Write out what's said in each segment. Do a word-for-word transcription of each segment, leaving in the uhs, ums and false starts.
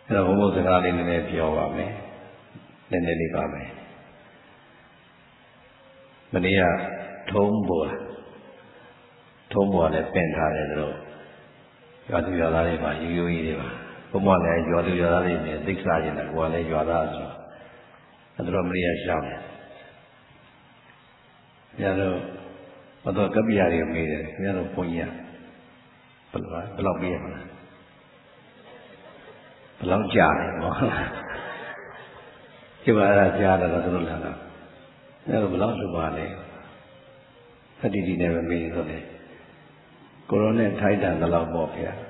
အဲ့တော့ဘုံဘုံစကားလေးနည်းနည်းပြောပါမယ်နည်းနည်းလေးပါမယ်မနေ့ကထုံးပေါ်ထုံးပေါ်လည်းပင့်ထားတယ်တို့ရွာသူရွာသားတွေပါရိုးရိုးကြီးတွေပါဘုံဘုံလည်းရွာသူရွာသားတွေနဲ့သိက္ခာကျင်တယ်ကိုယ်ကလည်းရွာသားဆိုတော့အဲ့တော့မနေ့ကရှောင်းတယ်ညတော့ဘာတော့ကပ္ပိယတွေမေးတယ်ညတော့ဘုန်းကြီးကဘယ်လိုဘယ်လောက်ပြည့်ရမလဲဘယ်လောက်ကြာလဲဟောဒီပါရကြားတော့သူတို့လာတော့အဲ့တော့ဘယ်လောက်ဆိုပါလဲသတိတိနဲ့ပဲမေးဆိုတယ်ကိုရိုနဲ့ထိုက်တာဘယ်လောက်ပေါ့ဗျာ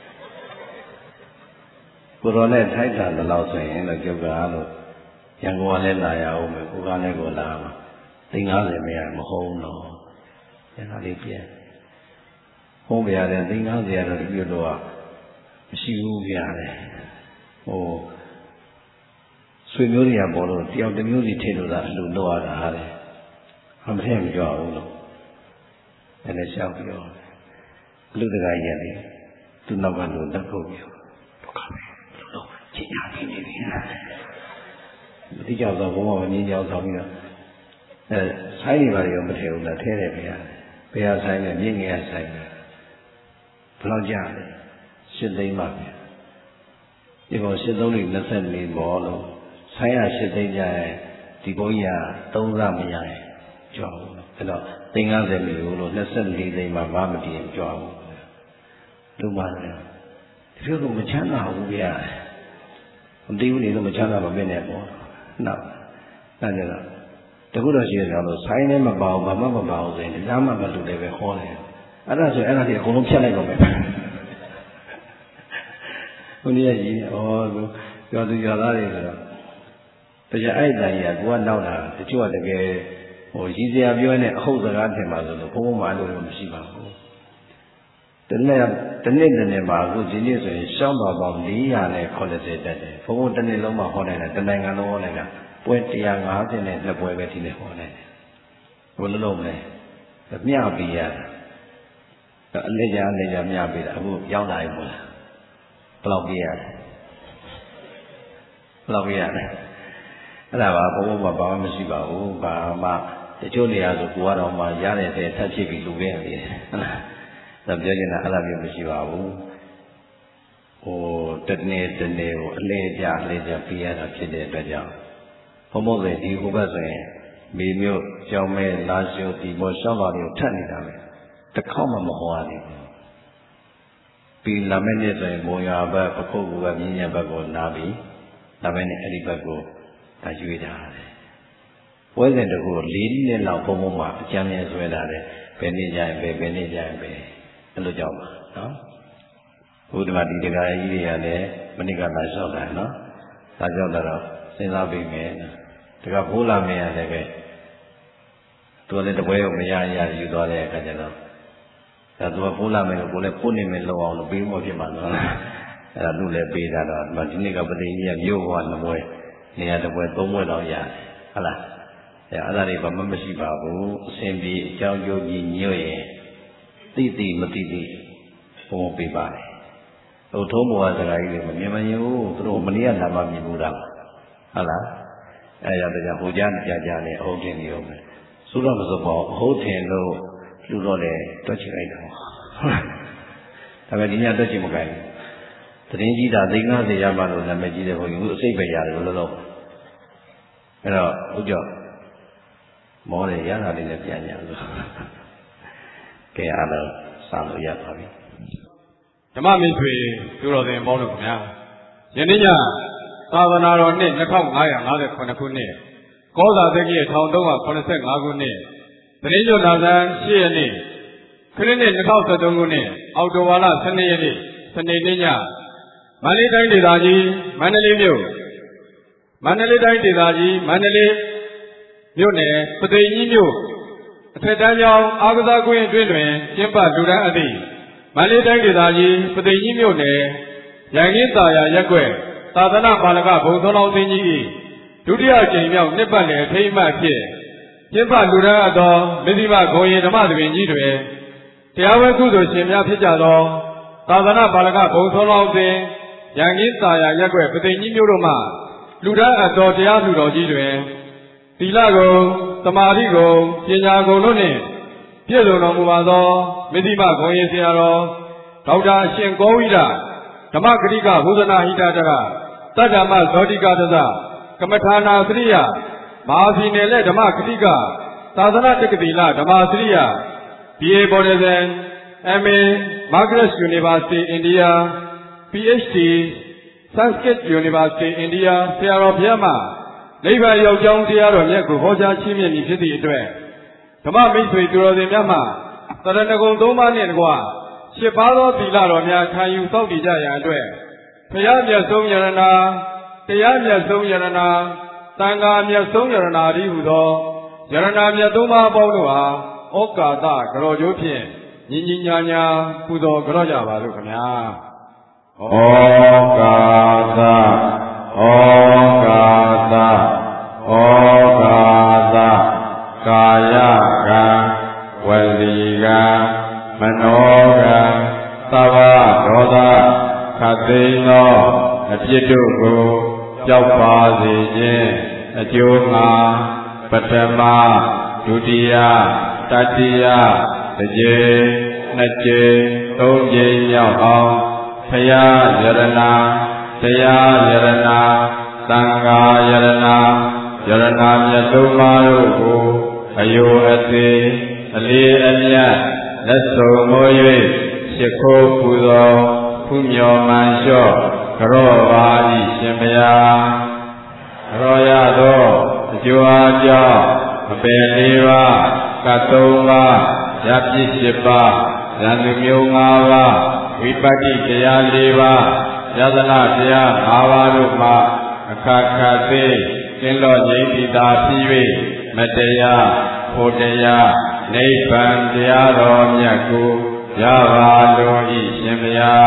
ကိုရိုနဲ့ထိုက်တာဘယ်လောက်ဆိုရင်တော့ကျုပ်ကလို့ရန်ကုန်ကလည်းလာရအောင်မယ်ကိုကလည်းကိုလာမှာသိန်း၅၀မရမဟုတ်တော့ရန်ကုန်လေးပြန်ဟောပြရတယ်သိန်း၅၀ကတော့ဒီလိုတော့မရှိဘူးပြရတယ်ဟိုဆွေမျိုးတွေကပေါ်လို့တယောက်တစ်မျိုးစီထည့်လို့သာအလိုတော့ရတာဟာလေအမထည့်မကြောက်ဘူးလို့အဲ့ဒါရှောက်ပြောအလူတကာကြီးရတယ်သူ့နောက်ကလို့တက်ဖို့ပြောဒုက္ခပဲလို့တော့ချိန်ရနေနေပြီမတိကြောက်တော့ဘုံမငင်းကြောက်ဆောင်ပြီးတော့အဲဆိုင်နေပါလေရောမထည့်ဘူးလားထဲတယ်ဗျာဘယ်ဟာဆိုင်လဲမြင့်ငယ်ဆိုင်လဲဘယ်လောက်ကြလဲရှစ်သိန်းပါဗျာဒီပေါ်ရှစ်သုံးလေးနှစ်ဆက်နေပေါ်လို့ဆိုင်ရရှစ်သိန်းကြရင်ဒီဘုန်းကြီးကသုံးရမရရင်ကြောက်ဘူးအဲ့တော့သိန်း၅၀မျိုးလို့နှစ်ဆက်လေးသိန်းမှဘာမတည်ရင်ကြောက်ဘူးလူမှလည်းဒီလိုကမချမ်းသာဘူးဗျာမတည်ဘူးနေလို့မချမ်းသာပါမင်းနဲ့ပေါ့နောက်အဲ့ဒါတော့တခုတော့ရှိရအောင်လို့ဆိုင်နဲ့မပါဘူးဘာမှမပါဘူးဆိုရင်တရားမှမလူလည်းပဲခေါ်တယ်အဲ့ဒါဆိုအဲ့ဒါကြီးအကုန်လုံးဖြတ်လိုက်တော့မယ်ဘုန်းကြီးကကြီးဩပြောသူပြောသားတွေဆိုတော့တရားအဲ့တိုင်ကြီးကကိုကနောက်တာတချို့ကတကယ်ဟိုရည်စရာပြောနေအဟုတ်စကားထင်ပါလို့ဘုံဘုံမှလို့မရှိပါဘူးတနေ့တနေ့တနေ့မှာအခုဒီနေ့ဆိုရင်ရှောင်းတော်ပေါင်း၄၇၀တက်တယ်ဘုံဘုံတစ်နေ့လုံးမှာဟောနိုင်တယ်တနိုင်ငံလုံးဟောနိုင်တာပွဲ၁၅၀နဲ့နှစ်ပွဲပဲဒီနေ့ဟောနိုင်တယ်ဘယ်လိုလုပ်မလဲမျှပေးရတာအလေးကြအလေးကြမျှပေးတာအခုရောက်လာပြီမို့လားဘယ်လောက်ပေးရလဲဘယ်လောက်ပေးရလဲအဲ့ဒါပါဘုံဘုံမှာဘာမှမရှိပါဘူးဘာမှတချို့နေရာဆိုကိုကတော့မှရတဲ့တဲ့ထပ်ဖြစ်ပြီးလူခဲ့ရတယ်ဟုတ်လားဒါပြောချင်တာအဲ့လိုမျိုးမရှိပါဘူးဟိုတနေ့တနေ့ကိုအလေးကြအလေးကြပေးရတာဖြစ်တဲ့အတွက်ကြောင့်ဘုံဘုံဆိုဒီဟိုဘက်ဆိုရင်မိမျိုးကြောင်းမဲလာရှိုးဒီမောရှောင်းပါတွေကိုထပ်နေတာပဲတစ်ခေါက်မှမဟောရဘူးပြီးလာမယ့်နေ့ဆိုရင်ဘုံရဘက်ပခုတ်ကမြင်းရဘက်ကိုနားပြီးဒါပဲနဲ့အဲ့ဒီဘက်ကိုဒါရွေးထားတယ်ပွဲစဉ်တကူလေးနှစ်လောက်ဘုံဘုံမှာအကျမ်းနဲ့ဆွဲတာတယ်ဘယ်နေ့ကျရင်ပဲဘယ်နေ့ကျရင်ပဲအဲ့လိုကြောက်ပါနော်ဘုဒ္ဓမာဒီတရားကြီးတွေကလည်းမနစ်ကလာလျှောက်တာနော်ဒါကြောင့်တော့စဉ်းစားပြီးမယ်တကဘိုးလာမင်းရလည်းပဲသူလည်းတပွဲကိုမရရယူသွားတဲ့အခါကျတော့ဒါသူကဘိုးလာမင်းကိုကိုလည်းပို့နေမယ်လုံအောင်လို့ပေးမှဖြစ်မှာနော်အဲ့ဒါလူလည်းပေးတာတော့ဒီနေ့ကပတိကြီးကမြို့ဘဝနှစ်ပွဲနေရာတစ်ပွဲသုံးပွဲတော့ရတယ်ဟုတ်လားအဲ့အဲ့ဒါတွေဘာမှမရှိပါဘူးအစဉ်ပြေအကြောင်းကျိုးကြီးညွတ်ရင်သိသိမသိသိဘုံပေးပါတယ်ဟိုထုံးဘောစကားကြီးတွေမမြင်မရင်ဘူးသူတို့မနေ့ကလာမှမြင်ဘူးတာဟုတ်လားအဲ့ရတဲ့ဟိုကြားကြားကြားနဲ့အဟုတ်တင်နေအောင်ဆိုတော့မစပေါ့အဟုတ်တင်လို့လူတော့လေတွက်ချလိုက်တာဒါပေမဲ့ဒီညတွက်ချင်မကိုင်းဘူးသတင်းကြီးတာသိန်း၅၀ရမှလို့နာမည်ကြီးတဲ့ဘုန်းကြီးကအစိတ်ပဲရတယ်လို့လို့အဲ့တော့ဟုတ်ကြောမောတယ်ရတာလေးနဲ့ပြန်ကြလို့ကဲအားလုံးစာလို့ရပါပြီဓမ္မမိတ်ဆွေသူတော်စင်ပေါင်းတို့ခင်ဗျာယနေ့ညသာသနာတော်နှစ်နှစ်nghìn၅ရာ၅၇ခုနှစ်ကောဇာတက္ကရာ၁၃၇၅ခုနှစ်သတင်းကျော်လာဇန်၈ရက်နေ့ခရစ်နှစ်၂၀၁၃ခုနှစ်အောက်တိုဘာလ၁၂ရက်နေ့စနေနေ့ညမန္တလေးတိုင်းဒေသကြီးမန္တလေးမြို့မန္တလေးတိုင်းဒေသကြီးမန္တလေးမြို့နယ်ပသိမ်ကြီးမြို့အထက်တန်းကျောင်းအားကစားကွင်းအတွင်းတွင်ကျင်းပလူဒန်းအသည့်မန္တလေးတိုင်းဒေသကြီးပသိမ်ကြီးမြို့နယ်ရန်ကင်းသာယာရပ်ကွက်သာသနာပါလကဘုံသောတော်သင်ကြီး၏ဒုတိယကြိမ်မြောက်နှစ်ပတ်လည်အထိမ်းအမှတ်ဖြင့်ကျင်းပလူဒန်းအပ်သောမဇ္ဈိမဂုဏ်ရင်ဓမ္မသဘင်ကြီးတွင်တရားဝဲကုသိုလ်ရှင်များဖြစ်ကြသောသာသနာပါလကဘုံသောတော်သင်ရရန်ကင်းသာယာရက်ွက်ပသိမ်ကြီးမြို့တို့မှလူဒန်းအတော်တရားလူတော်ကြီးတွင်သီလကုံသမာဓိကုံပညာကုံတို့နှင့်ပြည့်စုံတော်မူပါသောမိသိမဂုံရင်ဆရာတော်ဒေါက်တာအရှင်ကောဝိဒဓမ္မဂရိကဘုဇနာဟိတတကသတ္တမဇောတိကတသကမ္မထာနာသရိယမဟာစီနယ်လက်ဓမ္မဂရိကသာသနာတက္ကသိလဓမ္မစရိယ B A Buddhism M A Margaret University India PhD Sanskrit University India ဆရာတော်ဘုရားမှနိဗ္ဗာန်ရောက်ကြောင်းတရားတော်မြတ်ကိုဟောကြားချီးမြှင့်မည်ဖြစ်သည့်အတွက်ဓမ္မမိတ်ဆွေသူတော်စင်များမှသရဏဂုံသုံးပါးနှင့်တကွရှစ်ပါးသောသီလတော်များခံယူစောင့်တည်ကြရန်အတွက်ဘုရားမြတ်ဆုံးယရနာတရားမြတ်ဆုံးယရနာသံဃာမြတ်ဆုံးယရနာတည်းဟူသောယရနာမြတ်သုံးပါးပေါင်းတို့ဟာဩကာသကရောကျိုးဖြင့်ညီညီညာညာပူဇော်ကြောကြပါလို့ခင်ဗျာဩကာသဩကာသဩကာသကာယကံဝစီကံမနောကံသဗ္ဗဒေါသခတ်သိမ်းသောအပြစ်တို့ကိုပျောက်ပါစေခြင်းအကျိုးငါပထမဒုတိယတတိယတစ်ကြိမ်နှစ်ကြိမ်သုံးကြိမ်မြောက်အောင်ဘုရားယရနာတရားယရနာသံဃာယရနာယရနာမြတ်သုံးပါးတို့ကိုအယုအသေးအလေးအမြတ်လက်စုံမိုး၍ရှိခိုးပူဇော်ဖူးမြော်မှန်လျှော့ကြောပါ၏ရှင်ဘုရားရောရသောအကျိုးအားကြောင့်အပေလေးပါးကတ်သုံးပါးရပြည့်ရှိပါဉာဏ်သူမျိုး၅ပါးဝိပဿနာတရား၄ပါးယသနာတရား၅ပါးတို့မှာအခါခါသိကင်းလော့ငြိမ်းသီတာဖြစ်၍မတရားဖို့တရားနိဗ္ဗာန်တရားတော်မြတ်ကိုရပါလို၏ရှင်ဗျာ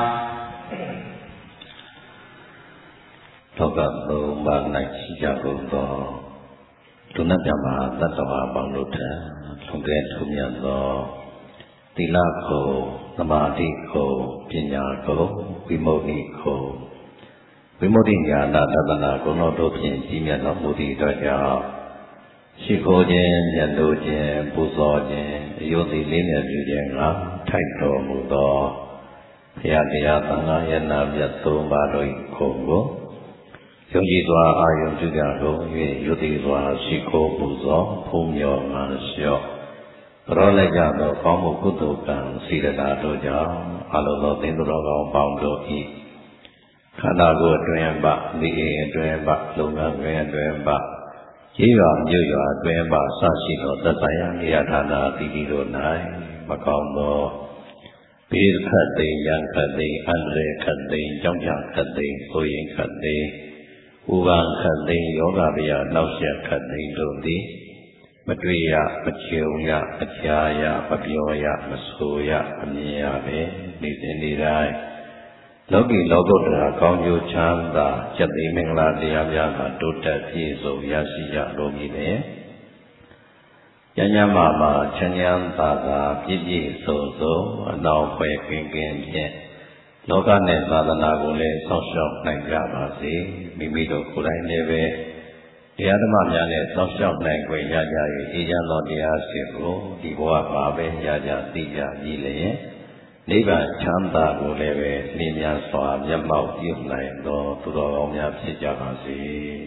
လောကသုံးပါး၌ရှိကြကုန်သောဒုနပြမသတ္တဝါပေါင်းတို့ထံလုံတဲ့ထူးမြတ်သောသီလကိုသမာဓိကိုပညာကိုဝိမု ക്തി ကိုဝိမု ക്തി ဉာဏတသနာကုံတော်တို့ဖြင့်ကြီးမြတ်တော်မူသည့်အတွက်ကြောင့်ရှိခိုးခြင်းမြတ်လို့ခြင်းပူဇော်ခြင်းအယုဒ္ဓိလေးမြတ်ပြုခြင်းကထိုက်တော်မူသောဘုရားတရားသံဃာယနာမြတ်သုံးပါးတို့၏ခုံကိုယုံကြည်စွာအာရုံပြုကြကုန်၍ယုဒ္ဓိစွာရှိခိုးပူဇော်ဖုံးမြော်မှန်လျှော့ကြောလိုက်ကြသောကောင်းမှုကုသိုလ်ကံစေတနာတို့ကြောင့်အလုံးသောသင်္သူတော်ကောင်းပေါင်းတို့၏ခန္ဓာကိုယ်အတွင်းပဒီအိမ်အတွင်းပလုံငန်းတွင်အတွင်းပကျေးရွာမြို့ရွာအတွင်းပစရှိသောသက်ဆိုင်ရာနေရာဌာနအသီးသီးတို့၌မကောင်းသောဘေးခတ်သိမ်းရန်ခတ်သိမ်းအန္တရာယ်ခတ်သိမ်းကြောင့်ကြခတ်သိမ်းဆိုရင်ခတ်သိမ်းဥပန်ခတ်သိမ်းယောဂဗျာနောက်ဆက်ခတ်သိမ်းတို့သည်မတွေ့ရမကြုံရအကြားရမပြောရမဆိုရအမြင်ရပဲဒီစဉ်ဒီတိုင်းလောကီလောကုတ္တရာကောင်းကျိုးချမ်းသာကျက်သိမင်္ဂလာတရားများကတိုးတက်ပြည့်စုံရရှိကြလို့မြည်တယ်။ဉာဏ်ဉာဏ်မှာမှာချမ်းချမ်းသာသာပြည့်ပြည့်စုံစုံအနောက်ဖွယ်ကင်းကင်းဖြင့်လောကနဲ့သာသနာကိုလည်းဆောက်ရှောက်နိုင်ကြပါစေ။မိမိတို့ကိုယ်တိုင်လည်းပဲတရားဓမ္မများနဲ့ဆောက်ရှောက်နိုင်ခွင့်ရကြ၍အေးချမ်းသောတရားစစ်ကိုဒီဘဝမှာပဲရကြသိကြပြီးလျင်နိဗ္ဗာန်ချမ်းသာကိုလည်းပဲလင်းမြန်စွာမျက်မှောက်ပြုနိုင်သောသူတော်ကောင်းများဖြစ်ကြပါစေ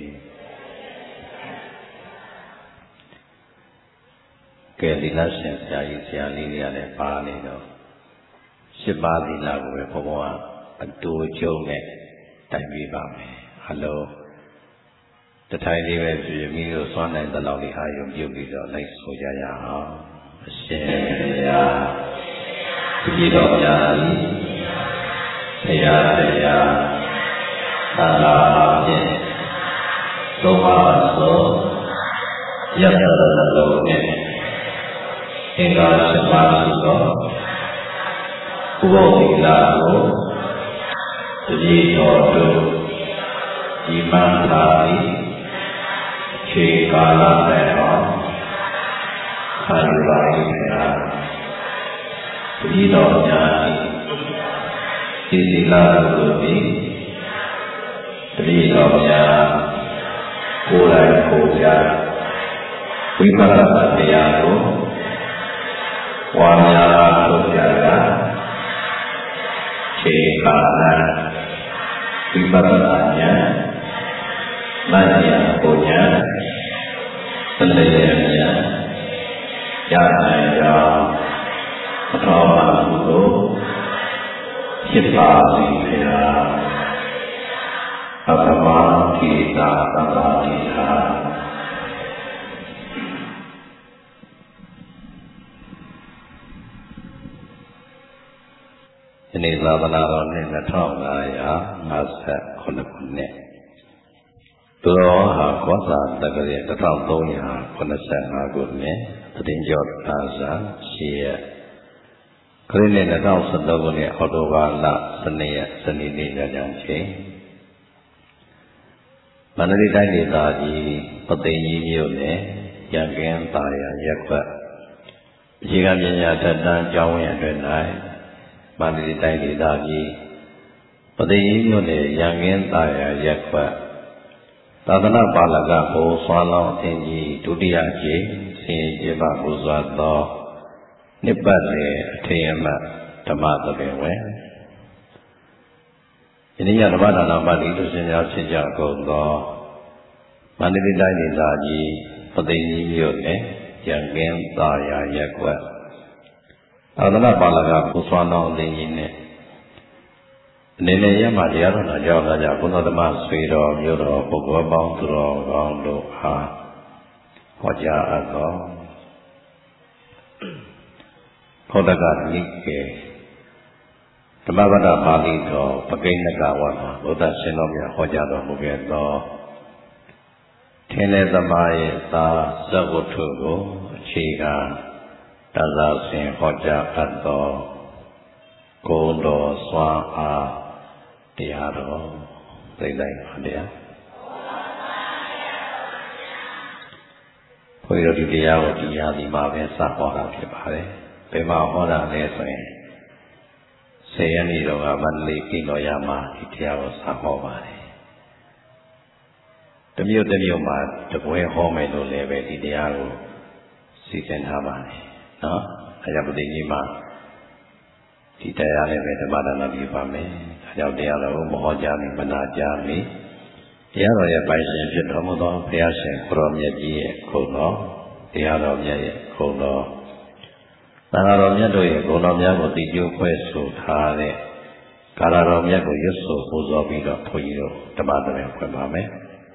။ကဲဒီလရှင်ဆရာကြီးဆရာလေးတွေကလည်းပါနေတော့ရှစ်ပါးသီလကိုပဲဘုံဘဝအတူကျုံနဲ့တိုင်ပြပါမယ်။အလုံးတထိုင်လေးပဲဖြစ်မိတို့စွမ်းနိုင်တဲ့လောက်လေးအာရုံပြုပြီးတော့လိုက်ဆိုကြရအောင်။အရှင်ဘုရားဒီတော်များ၏ဘုရားတရားသာသာဖြင့်သုံးပါးသောယတ္တရလုံးနဲ့အင်္ဂါ၈ပါးရှိသောဥပ္ပဝိလာကိုတတိတော်တို့ဒီမှန်သာ၏ခြေကာလနဲ့တော့ခံရပါ၏ဘုရားဒီတော်များဤသီလတို့သည်တိတော်များကိုယ်တိုင်ကိုယ်ကြဝိပဿနာတရားကိုဝါများထုတ်ကြတာခြေကာလဝိပဿနာဉာဏ်မဉ္ဇဉ်ကိုဉာဏ်သတိဉာဏ်ရနိုင်ကြောင်းအထောက်အပံ့ကိုဖြစ်ပါစေဗျာအပ္ပမကိတာသဗ္ဗတိဟာဒီနေ့သာသနာတော်နှစ်နှစ်ထောင်ငါးရာငါးဆယ်ခုနှစ်ခုနှစ်သူတော်ဟာကောဇာတက္ကရာတစ်ထောင်သုံးရာခုနှစ်ဆယ်ငါးခုနှစ်သတင်ကျော်သာဇာရှိရခရစ်နှစ်နှစ်ထောင်ဆယ်သုံးခုနှစ်အောက်တိုဘာလစနေရက်စနေနေ့ညချမ်းချိန်မန္တလေးတိုင်းဒေသကြီးပသိမ်ကြီးမြို့နယ်ရန်ကင်းသာယာရပ်ကွက်အခြေခံပညာထက်တန်းကျောင်းဝင်အတွင်း၌မန္တလေးတိုင်းဒေသကြီးပသိမ်ကြီးမြို့နယ်ရန်ကင်းသာယာရပ်ကွက်သာသနာပါလကဘုံဆွမ်းလောင်းအသင်းကြီးဒုတိယကြိမ်ဆင်ရင်ကျင်းပပူဇော်သောနှစ်ပတ်လည်အထိမ်းအမှတ်ဓမ္မသဘင်ဝင်ယနေ့ညဓမ္မဒါနပါဠိတော်ရှင်များဖြစ်ကြကုန်သောမန္တလေးတိုင်းဒေသကြီးပသိမ်ကြီးမြို့နယ်ရန်ကင်းသာယာရပ်ကွက်သာသနာပါလကဘုံဆွမ်းလောင်းအသင်းကြီးနဲ့အနေနဲ့ရမှတရားတော်နာကြောင်းလာကြဘုရားဓမ္မဆွေတော်မျိုးတော်ပုဂ္ဂိုလ်ပေါင်းသူတော်ကောင်းတို့အားဟောကြားအပ်သောခေါတကနိကေဓမ္မပဒပါဠိတော်ပကိဏကဝါဒဘုရားရှင်တော်မြတ်ဟောကြားတော်မူခဲ့သောထင်းလေသမားရဲ့သာဇဝတ္ထုကိုအခြေခံတဇာဆင်ဟောကြားအပ်သောဂုဏ်တော်စွမ်းအားတရားတော်သိလိုက်ပါတရားဘုရားဒီတရားကိုဒီရာဒီမှာပဲစဟောတာဖြစ်ပါတယ်ဘယ်မှာဟောတာလဲဆိုရင်ဆယ်ရက်နေ့တော့ကမန္တလေးကိတော်ရမှာဒီတရားကိုစဟောပါတယ်တမျိုးတမျိုးမှာတပွဲဟောမယ်လို့လည်းပဲဒီတရားကိုစီစဉ်ထားပါတယ်နော်အဲကြောင့်ပဋိကြီးမှာဒီတရားနဲ့ပဲဓမ္မဒါနပြုပါမယ်။အဲကြောင့်တရားတော်ကိုမဟောကြားမီမနာကြားမီတရားတော်ရဲ့ပိုင်ရှင်ဖြစ်တော်မူသောဘုရားရှင်ကိုရောမြတ်ကြီးရဲ့ခုံတော်တရားတော်မြတ်ရဲ့ခုံတော်သံဃာတော်မြတ်တို့ရဲ့ဂုဏ်တော်များကိုသိကျိုးဖွဲ့ဆိုထားတဲ့ကာလတော်မြတ်ကိုရွတ်ဆိုပူဇော်ပြီးတော့ဘုန်းကြီးတို့ဓမ္မသဘင်ဖွင့်ပါမယ်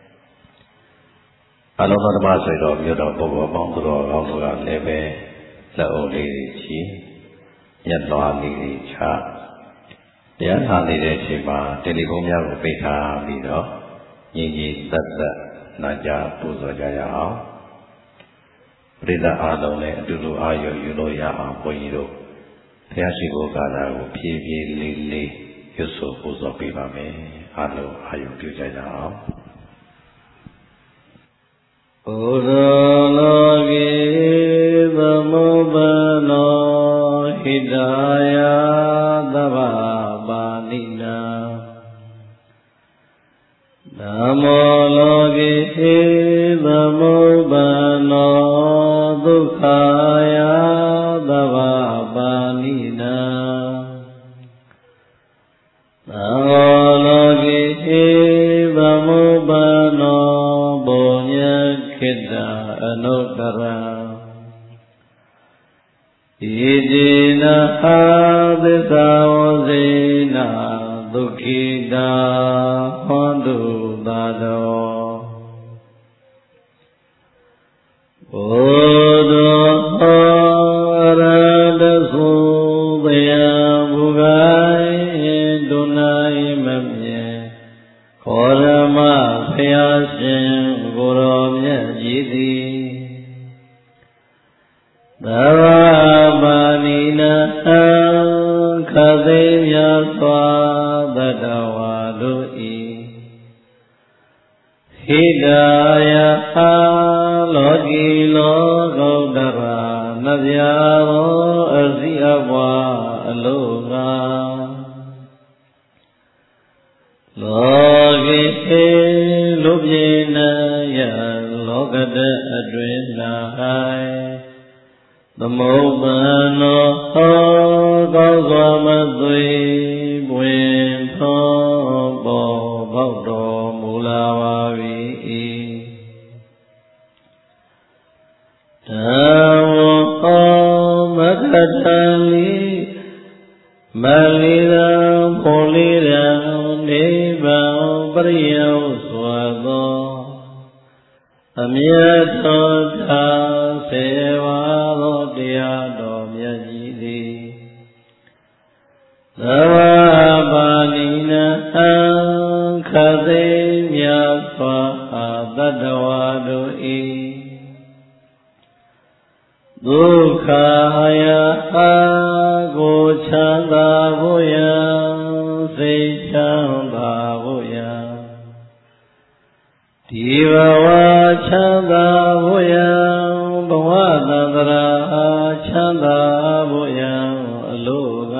။အလုံးစုံဓမ္မဆွေတော်မြို့တော်ပုဂ္ဂိုလ်ပေါင်းသူတော်ကောင်းတို့ကလည်းပဲလက်အုပ်လေးကြီးချီရသွားလေးတွေချတရားနာနေတဲ့အချိန်မှာတယ်လီဖုန်းများကိုပိတ်ထားပြီးတော့ညီညီသက်သက်နာကြားပူဇော်ကြရအောင်ပရိသတ်အားလုံးလည်းအတူတူအာရုံယူလို့ရအောင်ဘုန်းကြီးတို့ဘုရားရှိခိုးကာလကိုဖြည်းဖြည်းလေးလေးရွတ်ဆိုပူဇော်ပေးပါမယ်အားလုံးအာရုံပြုကြရအောင်ဩရလောကေသမုပ္ပနောဟိတယသဗ္ဗပါဏိနာဓမ္မောလောကေသမုပ္ပနောဒုက္ခယသဗ္ဗပါဏိနာသံဃောလောကေသမုပ္ပနောပုညခေတ္တအနုတ္တရဣတိနာသစ္စာဝဇေနဒုက္ခိတာဟောတုသာတောဘုဒ္ဓဟောရတသုဘယဘုဂိုင်းဒုနိုင်မမြဲခောရမဖျားရှင်ကိုယ်တော်မြတ်ကြီးသည်သဗ္ဗပါဏိနာခသိမြတ်စွာသတ္တဝါတို့ဤဟိတယလောကီလောကုတ္တရာနဗျာသောအစီအပွားအလို့ငါလောကေလူပြေနယလောကတအတွင်၌သမုပ္ပန္နောကောင်းစွာမသွေပွင့်သောပေါ်ပေါက်တော်မူလာပါ၏ဓမ္မောမက္ခတံလိမလီရံဖို့လီရံနိဗ္ဗာန်ပရိယောစွာသောအမြတ်တော်သာစေဝါသောတရားတော်မြတ်ကြီးသည်သဝပါဏိနံခသိမြတ်စွာတတ္တဝါတို့၏ဒုက္ခယအာကိုချမ်းသာဖို့ယံစိတ်ချမ်းသာဖို့ယံဒီဘဝချမ်းသာဖို့ယံဘဝသန္တရာချမ်းသာဖို့ယံအလိုက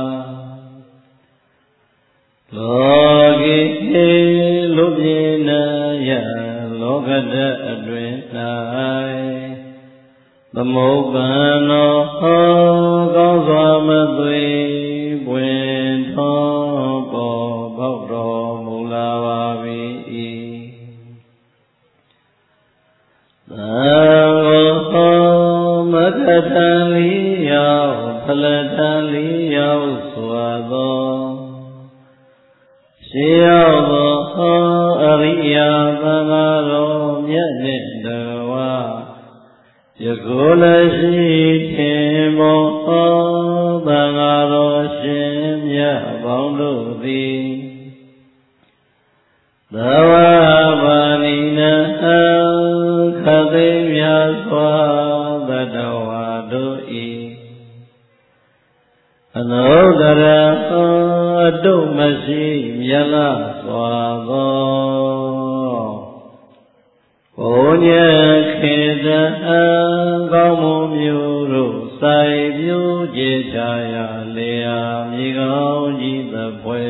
လောကေလူပြေနယလောကတအတွင်၌သမုပ္ပန္နောကောင်းစွာမသွေပွင့်သောပေါ်ပေါက်တော်မူလာပါ၏သံဃောမက္ခတံလိယောဖလတံလိယောစွာသောရှေးရောက်သောအရိယာသံဃာတော်မြတ်နှင့်တဝါယခုလည်းရှိထင်မောသံဃာတော်ရှင်မြတ်ပေါင်းတို့သည်သဝပါဏိနံခသိမြတ်စွာတတ္တဝါတို့၏အနုတ္တရအတုမရှိမြတ်လာစွာသောဘုညခေတံကောင်းမှုမျိုးတို့စိုက်ပျိုးကြည်ချရာလေယာမြေကောင်းကြီးသပွဲ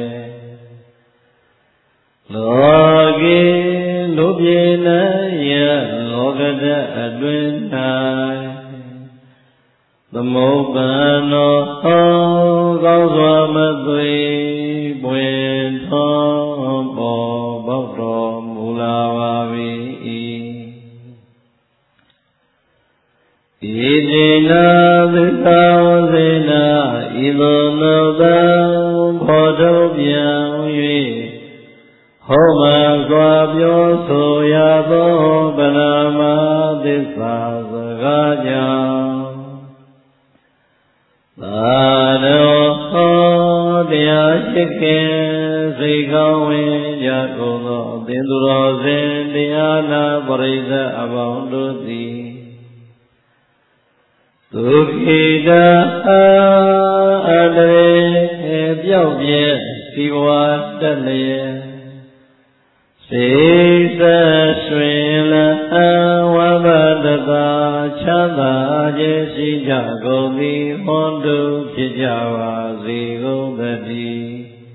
လောကေလူပြေနယလောကတအတွင်၌သမုပ္ပန္နောကောင်းစွာမသွေပွင့်သောပေါ်ပေါက်တော်မူလာပါ၏ဣတိနာသစ္စာဝစေနာဤသို့နှုတ်သံဖော်ထုတ်ပြန်၍ဟောမှစွာပြောဆိုရသောပရမသစ္စာစကားကြောင့်သာတော်ဟောတရားရှိခင်စိတ်ကောင်းဝင်ကြကုန်သောအသင်သူတော်စင်တရားနာပရိသတ်အပေါင်းတို့သည်ဒုက္ခိတအတရေပြောက်ပြဲစီဝါတက်လျက်စေစရွှင်လန်းဝဘတသာချမ်းသာခြင်းရှိကြကုန်သည်ဟွန်တုဖြစ်ကြပါစေကုန်သတည်း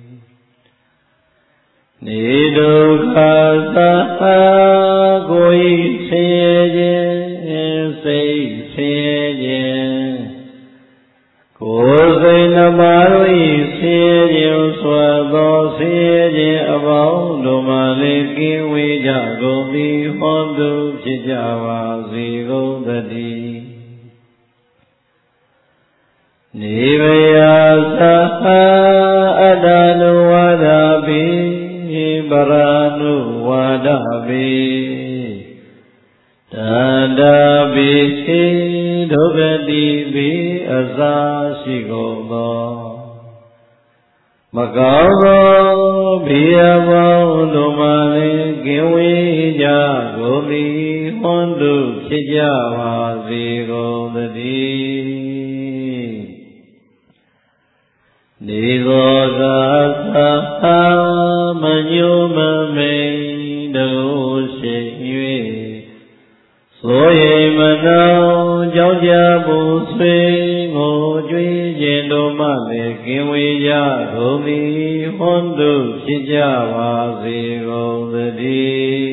နေဒုက္ခသာကိုယ်ဆင်းရဲခြင်းစိတ်ဆင်းရဲခြင်းကိုယ်စိတ်နှပါတို့၏ဆင်းရဲခြင်းဆွာသောဆင်းရဲခြင်းအပေါင်းတို့မှလည်းကင်းဝေးကြကုန်သည်ဟောတုဖြစ်ကြပါစေကုန်သတည်းနေဗယသာအတ္တနုဝါဒပိပရာနုဝါဒပိတန္တာပိဒုက္ခတိပိအစာရှိကုန်သောမကောင်းသောဘိယပေါင်းတို့မှလည်းကင်းဝေးကြကုန်သည်ဟွန်တုဖြစ်ကြပါစေကုန်သတည်းနေသောသာသာမညိုမမိန်တို့ရှိ၍ Lô yê mà nào cháu cha bù xuê ngô truy trên đô mà lệ kiến quy gia thô mi hôn đu chi cha và di gô đê đi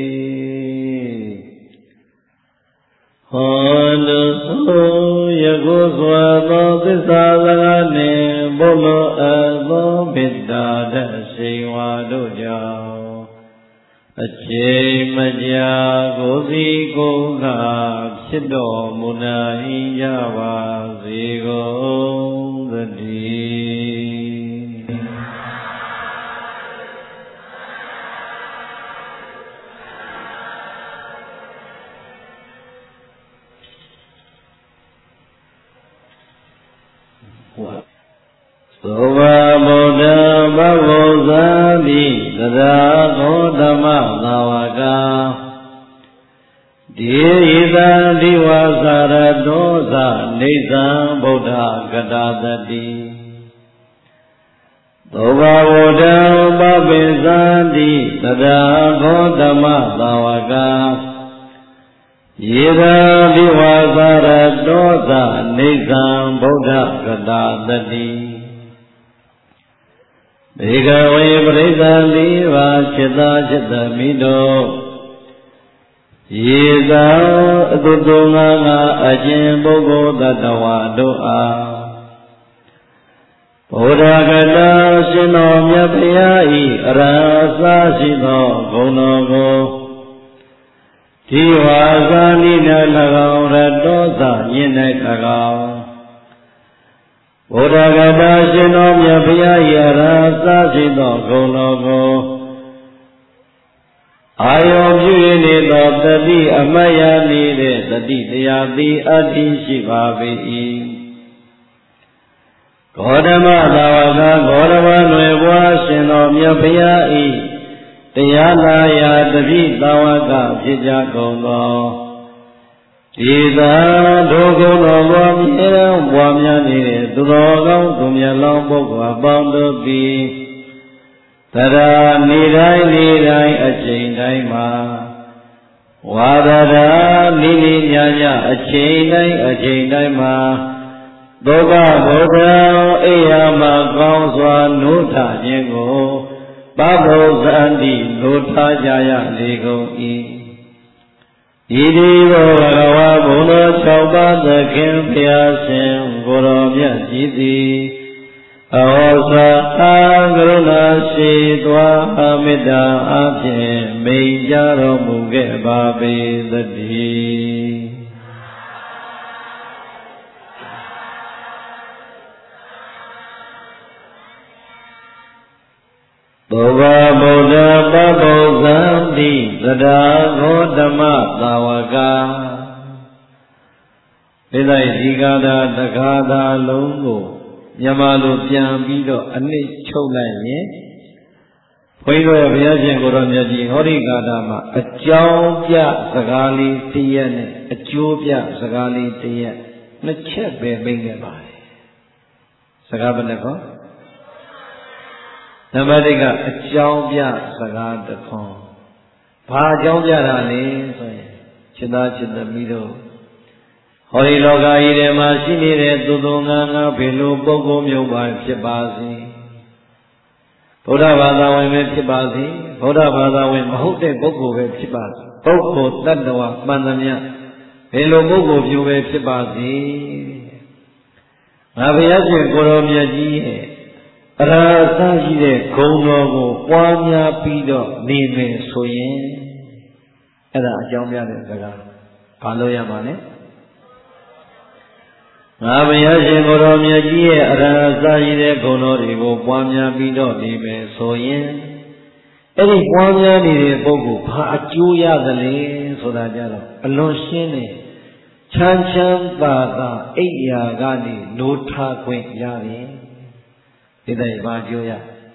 hôn đu hô yê gô xoa đô tít xa lạ nê bô lô ơ đô mít đà đê sinh hoa đô chào Ache maja gozi goga chido muna iyava zigo dadi Sova Buddha Bhavozadi Tada Gautama Navaka Diyita Divasara Dosa Nisa Buddha Gadadadi Sova Buddha Bhavozadi Tada Gautama Navaka Yita Divasara Dosa Nisa Buddha Gadadadi Bhikkhave Parisaddhiva Chitta Chitta Mito Yesa Atutunga Ajin Boggo Tattva Doa Buddha Gata Shino Myapaya Arasa Shino Gonogo Jiva Nina Lagao Radosa Yinai Lagao Buddha Gata Shino Myapaya Arasa Shino Gonogo Ayo Pyuni No Tati Amaya Nire Tati Tayati Ati Shiva Vei Gautama Tawaka Gautama Nuebwa Shino Myapaya Tayalaya Tati Tawaka Pija Gono Ida Dogono Wamya Wamya Nire Tudogam Tumya Long Bogwa Bondo Tada Nirai Nirai Achain Daima Wadada Nini Nyanya Achain Dai Achain Daima Doga Bodha Eyama Gauswa Nuta Jengo Babo Zandi Nuta Jaya Lego I Idivo Bhagava Buddha Chaupa Dakhin Pyasin Guru Myajiti Awasa Karuna Shidwa Amida Abhin Meijaro Muge Babi Dadi Bhava Buddha Babo Zandi Tada Gautama Tawaka Vidai Digada Takada Lungo Nyamalu Pyam Bido Ani Chola Ye Puido Vyajin Guru Myaji Hori Gadama Ajau Pya Sagali Tiyane Ajau Pya Sagali Tiyan Nachet Be Binge Bari Sagabanako Namadika Ajau Pya Sagadakon Bha Ajau Pya Rani Chita Chita Mido Hori Loka Ire Mashini Re Tudunga Nga Pilu Boko Myuba Chipasi Buddha Bada Wime Chipasi Buddha Bada Wime Mahute Boko Ve Chipasi Boko Tadwa Mandamya Pilu Boko Myuba Chipasi Navyaji Guru Myaji Rasa Jide Gono Go Pwanya Pido Nime Soyen Eda Ajamya De Saga Paloya Mane Navyaji Guru Myaji Rasa Jide Gono Rigo Pwanya Pido Nime Soyen Edi Pwanya Nide Boko Pa Ajuya Dale Soda Jalo Alon Shine Chan Chan Bada Eya Gani Nota Kwen Yari Idai Bajuya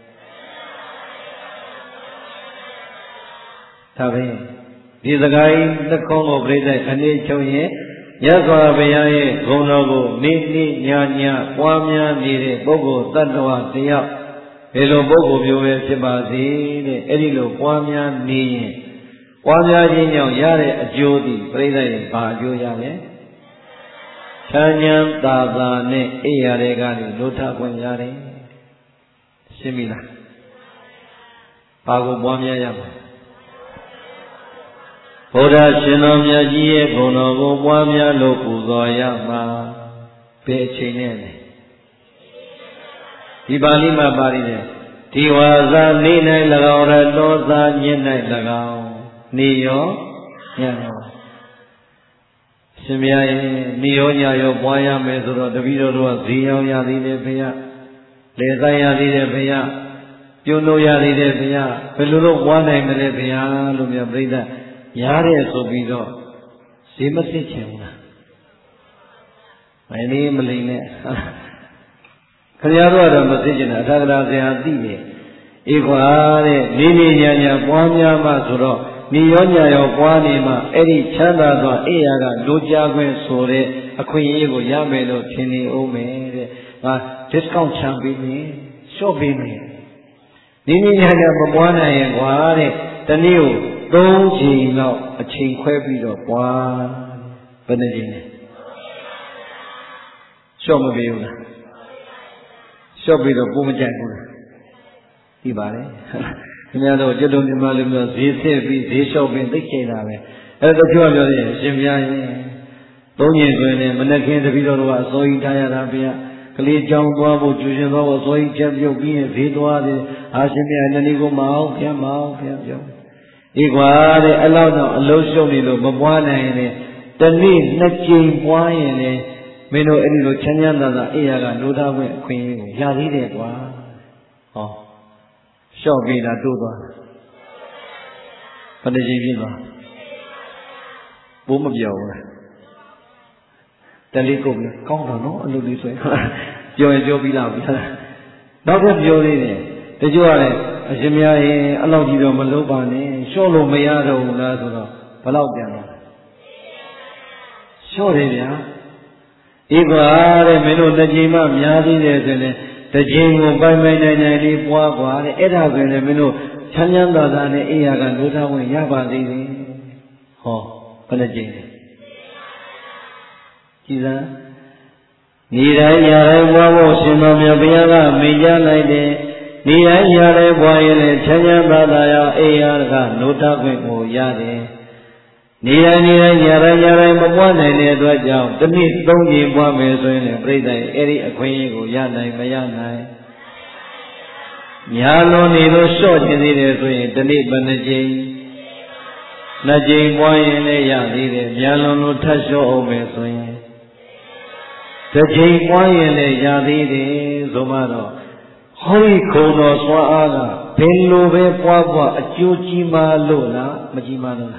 Tabi Dizagai the Kongo Brida Ani Choye Yaswa Bayaye Gonogo Nini Nyanya Wamya Nire Bogo Tadwa Tiya Elo Bogo Bue Chibasi Edilo Wamya Ni ပွားများခြင်းကြောင့်ရတဲ့အကျိုးသည်ပြိဿရဲ့ဘာအကျိုးရလဲချမ်းချမ်းသာသာနဲ့အိယာတွေကနေလွတ်ထခွင့်ရတယ်ရှင်းပြီလားဘာကိုပွားများရမှာဘုရားရှင်တော်မြတ်ကြီးရဲ့ဂုဏ်တော်ကိုပွားများလို့ပူဇော်ရမှာဘယ်အချိန်နဲ့လဲဒီပါဠိမှာပါဠိနဲ့ဒီဝါစာနေ၌၎င်းရတောစာညစ်၌၎င်းနေရောညရောရှင်မြတ်ရဲ့နေရောညရောပွားရမယ်ဆိုတော့တပည့်တော်တို့ကဈေးရောင်းရသေးတယ်ဖေရလေဆိုင်ရသေးတယ်ဖေရပြုံးလို့ရသေးတယ်ဖေရဘယ်လိုလုပ်ပွားနိုင်မလဲဖေရလို့မြတ်ပြိဿရားတဲ့ဆိုပြီးတော့ဈေးမစစ်ချင်ဘူးလားမင်းမလိမ့်နဲ့ခင်ဗျားတို့ကတော့မသိကျင်တာအထာဂရာဆရာသိတယ်ဧကွာတဲ့နေနေညာညာပွားများမှဆိုတော့နေရောညာရောပွားနေမှအဲ့ဒီချမ်းသာသောအိယာကလိုချခွင့်ဆိုတဲ့အခွင့်အရေးကိုရမယ်လို့ထင်နေအောင်မယ်တဲ့ငါ discount ချပေးမယ်ရှော့ပေးမယ်နေနေညာညာမပွားနိုင်ရင်ကွာတဲ့တနေ့ကိုသုံးချိန်လောက်အချိန်ခွဲပြီးတော့ပွားဘယ်နှချိန်လဲရှော့မပေးဘူးလားရှော့ပြီးတော့ကိုမကြိုက်ဘူးလားဒီပါလေခင်ဗျားတို့ကျွတ်တုံမြမလူမျိုးဈေးဆက်ပြီးဈေးလျှော့ပြီးသိကျတာပဲအဲ့ဒါပြောပြောရင်ရှင်ပြားရင်သုံးညင်တွင်နဲ့မနေ့ကင်းတပည့်တော်တို့ကအစိုးရထားရတာဗျာကလေးကြောင်းသွားဖို့ကျူရှင်သွားဖို့အစိုးရချက်ပြုတ်ပြီးရင်ဈေးသွားတယ်အာရှင်ပြားတဏီကိုမအောင်ဖျက်မအောင်ဖျက်ပြောဒီကွာတဲ့အဲ့လောက်တော့အလုံးရှုံနေလို့မပွားနိုင်ရင်တနေ့နှစ်ကြိမ်ပွားရင်လေမင်းတို့အဲ့ဒီလိုချမ်းချမ်းသာသာအိယာကလိုထားခွင့်အခွင့်အရေးကိုရသေးတယ်ကွာဟောရှော့ပြီးတာတိုးသွားဘယ်နှကြိမ်ပြည့်သွားဘိုးမပြောဘူးလားတလေးကုန်ပြီကောင်းတော့နော်အလုပ်လေးဆိုရင်ပြောရင်ပြောပြီးလားပြီလားနောက်ထပ်ပြောသေးတယ်တချို့ကလည်းအရှင်မယားရင်အဲ့လောက်ကြီးတော့မလုပ်ပါနဲ့ရှော့လို့မရတော့ဘူးလားဆိုတော့ဘယ်လောက်ပြန်လဲရှော့တယ်ဗျာဒီကွာတဲ့မင်းတို့တစ်ချိန်မှများသေးတယ်ဆိုရင်တစ်ချိန်ကိုပိုင်ပိုင်နိုင်နိုင်လေးပွားကွာတဲ့အဲ့ဒါဆိုရင်မင်းတို့ချမ်းချမ်းသာသာနဲ့အိယာကလိုထားဝင်ရပါသေးတယ်ဟောဘယ်နှချိန်လဲကြည်စမ်းနေတိုင်းညတိုင်းပွားဖို့ရှင်တော်မြတ်ဘုရားကမိန့်ကြားလိုက်တယ်နေတိုင်းညတိုင်းပွားရင်လည်းချမ်းချမ်းသာသာရောအိယာကလိုထားခွင့်ကိုရတယ်နေတိုင်းနေတိုင်းညတိုင်းညတိုင်းမပွားနိုင်တဲ့အတွက်ကြောင့်တစ်နှစ်သုံးကြိမ်ပွားမယ်ဆိုရင်လည်းပြိဿရဲ့အဲ့ဒီအခွင့်အရေးကိုရနိုင်မရနိုင်ညာလုံးနေလို့လျှော့ခြင်းသေးတယ်ဆိုရင်တစ်နေ့ဘယ်နှကြိမ်နှစ်ကြိမ်ပွားရင်လည်းရသေးတယ်ညာလုံးလို့ထပ်လျှော့အောင်မယ်ဆိုရင်တစ်ကြိမ်ပွားရင်လည်းရသေးတယ်ဆိုမှတော့ဟောဒီခုံတော်စွာအားကဘယ်လိုပဲပွားပွားအကျိုးကြီးမားလို့လားမကြီးမားလို့လား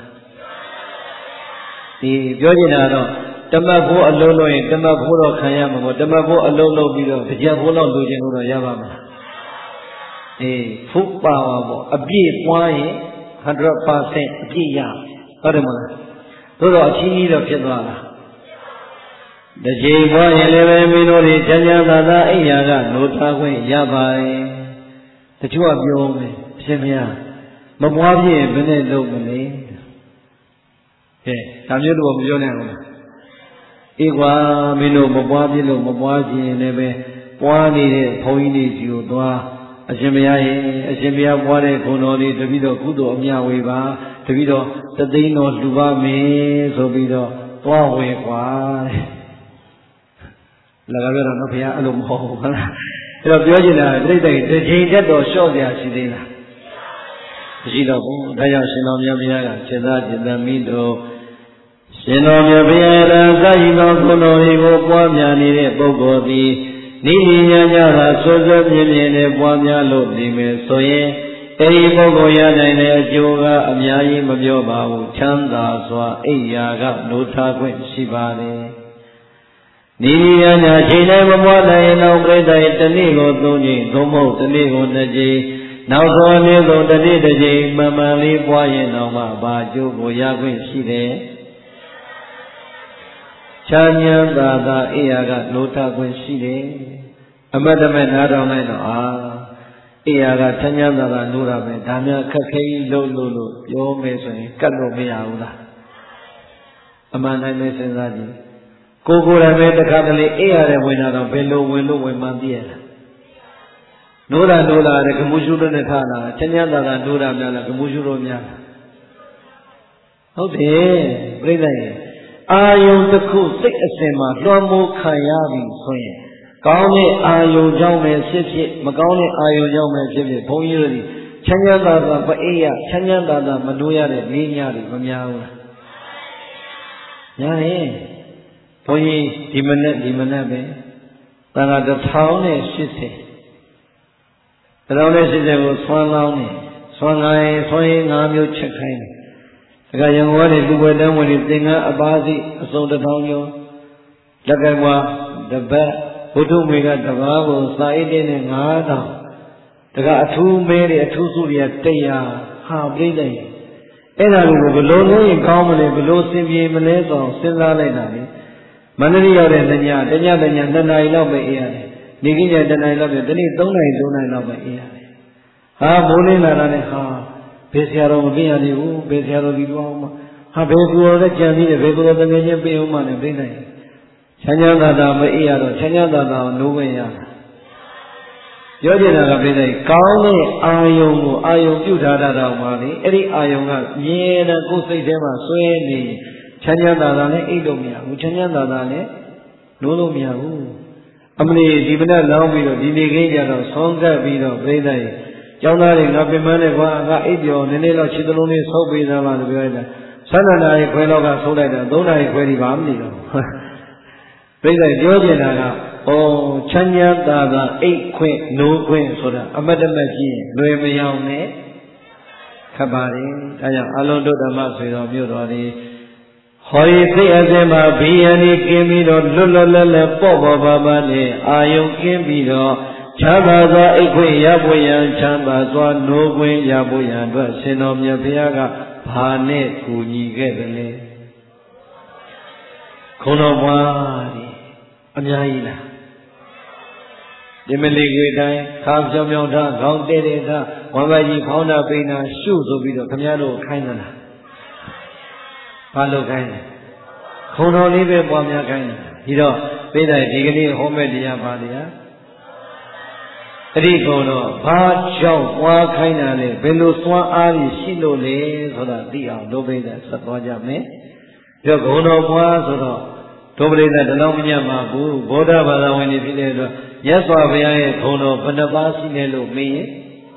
ဒီပြောချင်တာတော့တမတ်ဖို့အလုံးလို့ရင်တမတ်ဖို့တော့ခံရမှာပေါ့တမတ်ဖို့အလုံးလို့ပြီးတော့ကြက်ဖို့တော့လိုချင်လို့တော့ရပါမှာအေးဖုပါပါပေါ့အပြည့်ပွားရင် hundred percent အပြည့်ရဟုတ်တယ်မလားသို့တော့အချင်းကြီးတော့ဖြစ်သွားတာတစ်ချိန်ပွားရင်လည်းပဲမင်းတို့တွေချမ်းချမ်းသာသာအိယာကလိုထားခွင့်ရပါရဲ့တချို့ကပြောမယ်ရှင်မရမပွားပြည့်ရင်ဘယ်နဲ့လုပ်မလဲကဲဒါမျိုးတော့မပြောနိုင်ဘူးလားအေးကွာမင်းတို့မပွားပြလို့မပွားခြင်းလည်းပဲပွားနေတဲ့ဘုန်းကြီးတွေကြီးကိုသွားအရှင်ဘုရားရဲ့အရှင်ဘုရားပွားတဲ့ဂုဏ်တော်လေးတပည့်တော်ကုသိုလ်အမြဝေပါတပည့်တော်သသိန်းတော်လှူပါမယ်ဆိုပြီးတော့သွားဝေကွာတဲ့လည်းပြောတော့နော်ဘုရားအဲ့လိုမဟုတ်ဘူးဟုတ်လားအဲ့တော့ပြောချင်တာပြိတ္တိတစ်ချိန်တက်တော့လျှော့ပြရှိသေးလားမရှိတော့ဘူးဒါကြောင့်ရှင်တော်မြတ်ဘုရားကစေတจิตမိတို့ရှင်တော်မြတ်ဘုရားရာဇာတိသောဂုဏ်တော်တွေကိုပွားများနေတဲ့ပုဂ္ဂိုလ်သည်နိမိညာညသာဆွဆွမြင်မြင်နဲ့ပွားများလို့နေမယ်ဆိုရင်အဲဒီပုဂ္ဂိုလ်ရနိုင်တဲ့အကျိုးကအများကြီးမပြောပါဘူးချမ်းသာစွာအိယာကလိုထားခွင့်ရှိပါတယ်နိမိညာညချိန်တိုင်းမပွားနိုင်ရင်တော့ပြိတ္တိတနေ့ကိုသုံးကြိမ်သို့မဟုတ်တနေ့ကိုနှစ်ကြိမ်နောက်ဆုံးအနည်းဆုံးတစ်နေ့တစ်ကြိမ်မှန်မှန်လေးပွားရင်တော့မှဘာအကျိုးကိုရခွင့်ရှိတယ်ချမ်းချမ်းသာသာအိယာကလိုထားခွင့်ရှိတယ်အမတ်တမဲ့နားထောင်လိုက်တော့အာ Iya tanya dara nura be damya kakai lo lo lo yo me so yin kat lo me ya hu la aman nai me sin sa ji ko ko ra me takha tale iya de win na do be lo win lo win man ti ya la nura nura de gmu shu lo ne tha la tanya dara nura mya la gmu shu lo myaဟုတ်တယ်ပြိဿရဲ့အာယုံတစ်ခုစိတ်အစဉ်မှာလွှမ်းမိုးခံရပြီဆိုရင်ကောင်းတဲ့အာယုံကြောင့်ပဲဖြစ်ဖြစ်မကောင်းတဲ့အာယုံကြောင့်ပဲဖြစ်ဖြစ်ဘုန်းကြီးတို့ဒီချမ်းချမ်းသာသာပအိယချမ်းချမ်းသာသာမလို့ရတဲ့နေညတွေမများဘူးလားများတယ်ဘုန်းကြီးဒီမနေ့ဒီမနေ့ပဲသံဃာတစ်ထောင်နဲ့ရှစ်ဆယ်တစ်ထောင်နဲ့ရှစ်ဆယ်ကိုဆွမ်းလောင်းနေဆွမ်းခိုင်းဆွမ်းရင်ငါးမျိုးချက်ခိုင်းတယ်ဒါကရံဝါးတွေလူဝဲတန်းဝင်တွေသင်္ကန်းအပါစီအစုံတစ်ထောင်ကျော်လက်ကကွာတပတ်ဘုဒ္ဓမေကတဘာကိုစာအိတ်တဲ့နဲ့ငါးထောင်ဒါကအထူးမဲတွေအထူးစုတွေကတရားဟာပြိတဲ့အဲ့ဒါတွေကိုဘလို့လို့ရင်ကောင်းမလဲဘလို့စင်ပြေမလဲဆိုအောင်စဉ်းစားလိုက်တာလေမန္တလေးရောက်တဲ့ညတညတညနှစ်နာရီလောက်ပဲအေးရတယ်နေကြီးညတနာရီလောက်ပဲဒီနေ့သုံးနာရီသုံးနာရီလောက်ပဲအေးရတယ်ဟာမိုးလင်းလာတာနဲ့ဟာဘေးဆရာတော်မပြင်ရသေးဘူးဘေးဆရာတော်ဒီလိုအောင်မှာဟာဘေးကူတော်လည်းကြံပြီးတယ်ဘေးကူတော်တကယ်ချင်းပြင်အောင်မှလည်းပြိတဲ့ချမ်းချမ်းသာသာမအေးရတော့ချမ်းချမ်းသာသာနိုးဝင်ရပြောချင်တာကပြိတဲ့ကောင်းတဲ့အာယုံကိုအာယုံပြုထားတာတော့မှလေအဲ့ဒီအာယုံကမြဲတဲ့ကိုယ်စိတ်ထဲမှာဆွဲနေချမ်းချမ်းသာသာနဲ့အိတ်လို့မရဘူးချမ်းချမ်းသာသာနဲ့နိုးလို့မရဘူးအမလီဒီမနဲ့လောင်းပြီးတော့ဒီနေခင်းကြတော့ဆောင်းကပ်ပြီးတော့ပြိတဲ့ကျောင်းသားတွေငါပြင်ပန်းနဲ့ကွာငါအိပ်ပျော်နည်းနည်းတော့ခြေသလုံးလေးဆုပ်ပေးသားပါလို့ပြောလိုက်တာဆန္ဒနာရီခွဲလောက်ကဆုပ်လိုက်တာသုံးနာရီခွဲဒီပါမနေတော့ပြိဿပြောချင်တာကဩချမ်းချမ်းသာသာအိတ်ခွင့်နိုးခွင့်ဆိုတာအမတ်တမတ်ကြီးလွယ်မယောင်နဲ့ခပ်ပါတယ်ဒါကြောင့်အလုံးတို့ဓမ္မဆွေတော်မြို့တော်ဒီဟောဒီစိတ်အစဉ်မှာဘီယန်ဒီကင်းပြီးတော့လွတ်လွတ်လပ်လပ်ပေါ့ပေါ့ပါပါနဲ့အာယုံကင်းပြီးတော့ချမ်းသာစွာအိတ်ခွင့်ရဖို့ရန်ချမ်းသာစွာနိုးခွင့်ရဖို့ရန်အတွက်ရှင်တော်မြတ်ဘုရားကဘာနဲ့ကူညီခဲ့တယ်လဲခုံတော်ဘွားဒီအများကြီးလားဒီမလီခွေတိုင်းခါပြောင်ပြောင်ထားခေါင်းတဲတဲထားဝမ်ဘကြီးဖောင်းတာပိန်တာရှုဆိုပြီးတော့ခမည်းတော်ခိုင်းသလားဘာလို့ခိုင်းလဲခုံတော်လေးပဲပွားများခိုင်းတယ်ဒီတော့ပိဿဒီကနေ့ဟောမဲ့တရားပါတရားအဲ့ဒီကုံတော့ဘာကြောင့်ပွားခိုင်းတာလဲဘယ်လိုစွမ်းအားကြီးရှိလို့လဲဆိုတာသိအောင်ဒုပိဿဆက်သွားကြမယ်ပြောကုံတော်ပွားဆိုတော့ဒုပိဿတလုံးမညံ့ပါဘူးဗုဒ္ဓဘာသာဝင်တွေဖြစ်တဲ့အတွက်မြတ်စွာဘုရားရဲ့ဂုဏ်တော်ဘယ်နှပါးရှိလဲလို့မေးရင်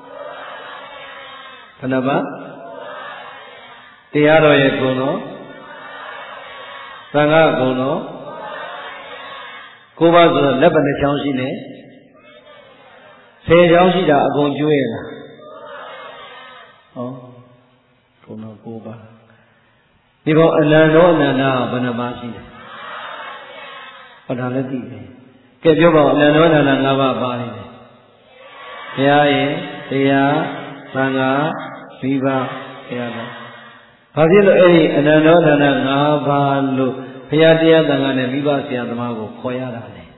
ဘယ်နှပါးတရားတော်ရဲ့ဂုဏ်တော်သံဃာဂုဏ်တော်ကိုးပါးဆိုတော့လက်ဘယ်နှချောင်းရှိလဲဆယ်ချောင်းရှိတာအကုန်ကျွေးရလားဟောဂုဏ်တော်ကိုးပါးဒီပေါ်အနန္တောအနန္တဘယ်နှပါးရှိလဲဟောဒါလည်းသိတယ်ကဲပြောပါဦးအနန္တောအနန္တ၅ပါးပါနေတယ်ဘုရားရဲ့တရားသံဃာမိဘဘုရားတော်ဘာဖြစ်လို့အဲ့ဒီအနန္တောအနန္တ၅ပါးလို့ဘုရားတရားသံဃာနဲ့မိဘဆရာသမားကိုခေါ်ရတာလေ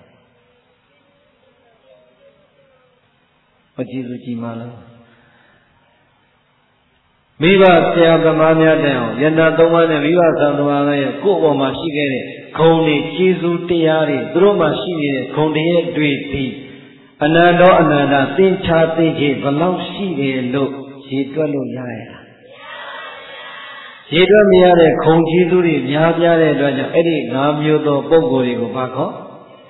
ဟောကြည့်လို့ကြည်မလားမိဘဆရာသမားများတဲ့အောင်ယန္တာသုံးပါးနဲ့မိဘဆရာသမားရဲ့ကိုယ့်အပေါ်မှာရှိခဲ့တဲ့ဂုဏ်တွေကျေးဇူးတရားတွေသူတို့မှာရှိနေတဲ့ဂုဏ်တွေတွေပြီးအနန္တောအနန္တသင်္ချာသိခြင်းဘလောက်ရှိတယ်လို့ရေတွက်လို့ရရလားရေတွက်မရတဲ့ဂုဏ်ကျေးဇူးတွေများပြားတဲ့အတွက်ကြောင့်အဲ့ဒီ၅မျိုးသောပုဂ္ဂိုလ်တွေကိုဘာခေါ်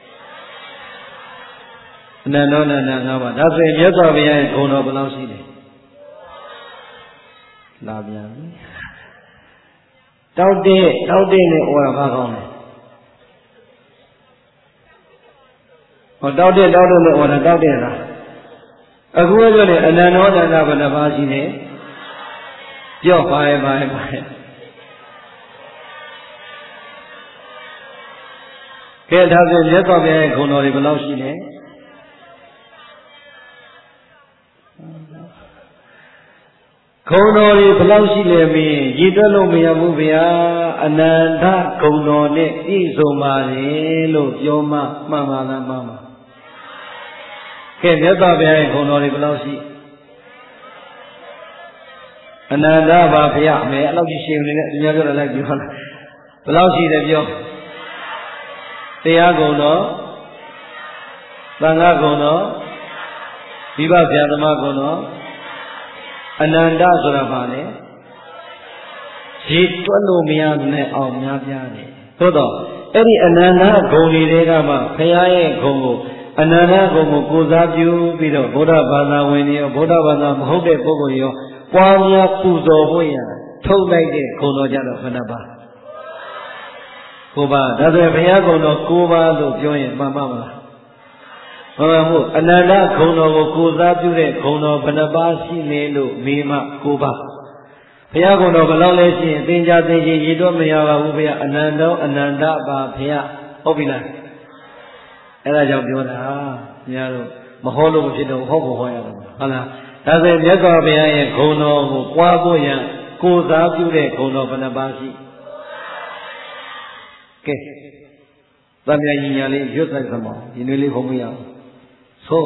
အနန္တောအနန္တ၅ပါးဒါဆိုရင်မြတ်စွာဘုရားရဲ့ဂုဏ်တော်ဘယ်လောက်ရှိတယ်လာပြန်ပြီတောက်တဲ့တောက်တဲ့နဲ့ဩရဘာကောင်းလဲဟောတောက်တဲ့တောက်တဲ့နဲ့ဩရတောက်တဲ့လားအခုပြောတယ်အနန္တောအနန္တဘယ်နှပါးရှိလဲပြောပါရဲ့ပါရဲ့ပါရဲ့ကဲဒါဆိုမြတ်စွာဘုရားရဲ့ဂုဏ်တော်တွေဘယ်လောက်ရှိလဲဂုဏ်တော်တွေဘယ်လောက်ရှိလဲမင်းရည်တွက်လို့မရဘူးဗျာအနန္တဂုဏ်တော်နဲ့ပြည့်စုံပါလေလို့ပြောမှမှန်ပါလားမှန်ပါကဲမြတ်စွာဘုရားရဲ့ဂုဏ်တော်တွေဘယ်လောက်ရှိအနန္တပါဘုရားမယ်အဲ့လောက်ကြီးရှင်နေနဲ့သူများပြောတယ်လိုက်ပြောလားဘယ်လောက်ရှိတယ်ပြောတရားကုံတော်သံဃာကုံတော်ဒီဘဆရာသမားကုံတော်အနန္တဆိုတာဘာလဲရေတွက်လို့မရနဲ့အောင်များပြားတယ်သို့တော့အဲ့ဒီအနန္တဂုံတွေကမှဘုရားရဲ့ဂုံကိုအနန္တဂုံကိုကိုးစားပြုပြီးတော့ဗုဒ္ဓဘာသာဝင်တွေရောဗုဒ္ဓဘာသာမဟုတ်တဲ့ပုဂ္ဂိုလ်ရောပွားများပူဇော်ဖို့ရထုတ်လိုက်တဲ့ဂုံတော်ကြတော့ဘယ်နှပါကိုပါဒါဆိုရင်ဘုရားဂုံတော်ကိုပါလို့ပြောရင်မှန်ပါမလားဟုတ်ပါဘူးအနန္တဂုံတော်ကိုကိုးစားပြုတဲ့ဂုံတော်ဘယ်နှပါရှိနေလို့မေးမှကိုပါဘုရားကုံတော်ဘယ်လောက်လဲရှိရင်သင်္ကြန်သင်္ကြန်ရည်တော့မရပါဘူးဘုရားအနန္တောအနန္တပါဘုရားဟုတ်ပြီလားအဲ့ဒါကြောင့်ပြောတာများတော့မဟောလို့မဖြစ်တော့ဟုတ်ဖို့ဟောရတော့ဟုတ်လားဒါဆိုမြတ်စွာဘုရားရဲ့ဂုဏ်တော်ကိုပွားဖို့ရန်ကိုးစားပြုတဲ့ဂုဏ်တော်ဘယ်နှပါးရှိကဲသံဃာညီညာလေးရွတ်ဆိုင်သမောဒီနေ့လေးဘုံမရအောင်ဆို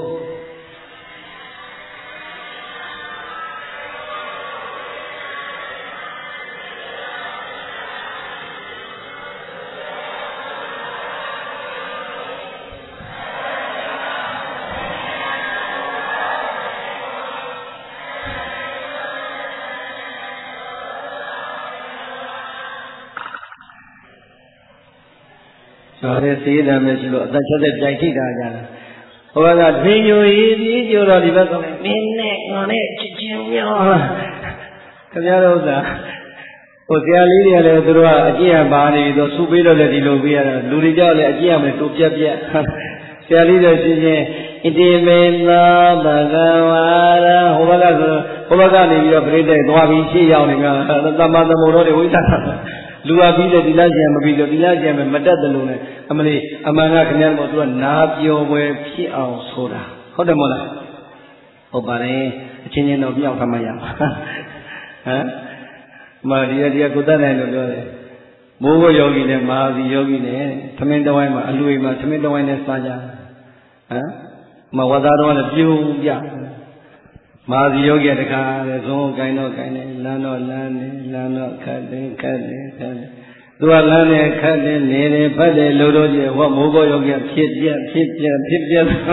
ဒါလည်းသိရမယ်ရှိလို့အသက်ချက်တဲ့ကြိုက်ထိတာကြတယ်ဟိုကဒင်းညိုရေးပြီးကြတော့ဒီဘက်ကလည်းမင်းနဲ့ငါနဲ့ချစ်ချင်းပြောခင်ဗျားတို့ဥစ္စာဟိုဆရာလေးတွေကလည်းသူတို့ကအကြည့်ရပါနေပြီးတော့စူပေးတော့လည်းဒီလိုပေးရတာလူတွေကြောက်လည်းအကြည့်ရမယ်သူပြက်ပြက်ဆရာလေးတွေရှင်ချင်းဣတိမေသာဘဂဝါရဟိုဘက်ကဆိုဟိုဘက်ကနေပြီးတော့ပြိတ္တိသွားပြီးရှေ့ရောက်နေမှာသမ္မာသမုဒ္ဒောတွေဝိသတာလူအပြီးတဲ့ဒီလားကျန်မပြီးတော့ဒီလားကျန်မတတ်တယ်လို့နဲ့အမလေးအမှန်ကခင်ဗျားတို့ကနာပြောပွဲဖြစ်အောင်ဆိုတာဟုတ်တယ်မဟုတ်လားဟုတ်ပါတယ်အချင်းချင်းတော့မြောက်ခမရမှာဟမ်မာဒီရဒီရကိုတတ်နိုင်လို့ပြောတယ်မိုးဘယောဂီနဲ့မဟာစီယောဂီနဲ့သမင်းတဝိုင်းမှာအလူအိမ်မှာသမင်းတဝိုင်းနဲ့စားကြဟမ်မဝသားတော်ကလည်းပြုံးပြမဟာစီယောဂီတခါလေဇုံးကိုင်းတော့ကိုင်းတယ်လမ်းတော့လမ်းတယ်လမ်းတော့ခတ်တယ်ခတ်တယ်ခတ်တယ်သူကလမ်းနဲ့ခတ်တယ်နေတယ်ဖတ်တယ်လို့တော့ကြည့်ဟောမိုးဘောယောဂီဖြစ်ပြက်ဖြစ်ပြက်ဖြစ်ပြက်ဒါ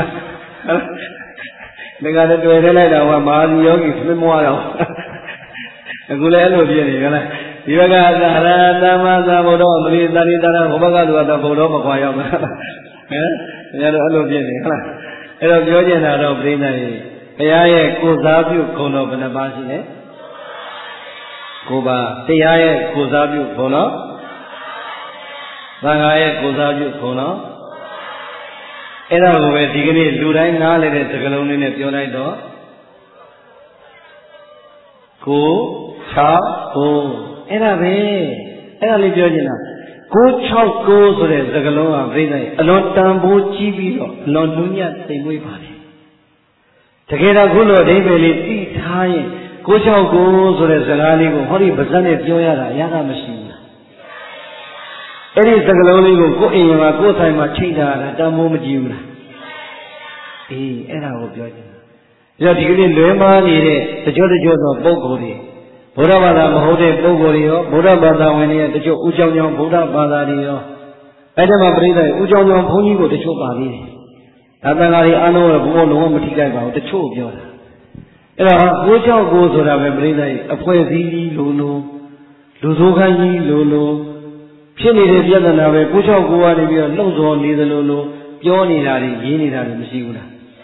ကလည်းတွေ့ထဲလိုက်တာကမဟာစီယောဂီသမင်းမွားတော့အခုလည်းအဲ့လိုဖြစ်နေကြလားဒီဘက်ကသာရသမ္မာသမ္ဗုဒ္ဓမရိတာရိတာဟိုဘက်ကလူကတော့ဘုံတော်မခွာရောက်ဘူးဟမ်ဘုရားတို့အဲ့လိုဖြစ်နေဟုတ်လားအဲ့တော့ပြောချင်တာတော့ပြိဿရေဘုရားရဲ့ကိုယ်စားပြုဂုဏ်တော်ဘယ်နှပါးရှိလဲကိုပါတရားရဲ့ကိုယ်စားပြုဂုဏ်တော်သံဃာရဲ့ကိုယ်စားပြုဂုဏ်တော်အဲ့ဒါကိုပဲဒီကနေ့လူတိုင်းနားလည်တဲ့စကားလုံးလေးနဲ့ပြောလိုက်တော့ကို၆ကိုအဲ့ဒါပဲအဲ့ဒါလေးပြောချင်တာကို၆ကိုဆိုတဲ့စကားလုံးကပြိဿရေအလွန်တန်ဖိုးကြီးပြီးတော့အလွန်နုညံ့သိမ်မွေးပါတယ်တကယ်တော့ခုလိုအဓိပ္ပာယ်လေးသိထားရင်ကို၆ကိုဆိုတဲ့စကားလေးကိုဟောဒီပါဇက်နဲ့ပြောရတာအရသာမရှိဘူးလားအဲ့ဒီစကားလုံးလေးကိုကိုယ်အိမ်မှာကိုယ်ဆိုင်မှာချိန်ထားတာတန်ဖိုးမကြည့်ဘူးလားအေးအဲ့ဒါကိုပြောချင်တာဒါဒီကနေ့လွဲမားနေတဲ့တချို့တချို့သောပုဂ္ဂိုလ်တွေဘုရားဘာသာမဟုတ်တဲ့ပုဂ္ဂိုလ်တွေရောဘုရားဘာသာဝင်တွေရဲ့တချို့ဥကြောင်ကြောင်ဘုရားဘာသာတွေရောအဲ့ဒီမှာပြိဿဥကြောင်ကြောင်ဘုန်းကြီးကိုတချို့ပါသေးတယ်ဒါတန်ဃာတွေအားလုံးကဘုံလုံးဝမထိကြပါဘူးတချို့ပြောတာအဲ့တော့ကိုးချောက်ကိုဆိုတာပဲပြိဿရေအဖွဲ့စည်းကြီးလိုလိုလူဆိုးခိုင်းကြီးလိုလိုဖြစ်နေတဲ့ပြဿနာပဲကိုးချောက်ကိုကနေပြီးတော့လှုပ်ဆော်နေသလိုလိုပြောနေတာတွေရေးနေတာတွေမရှိဘူးလား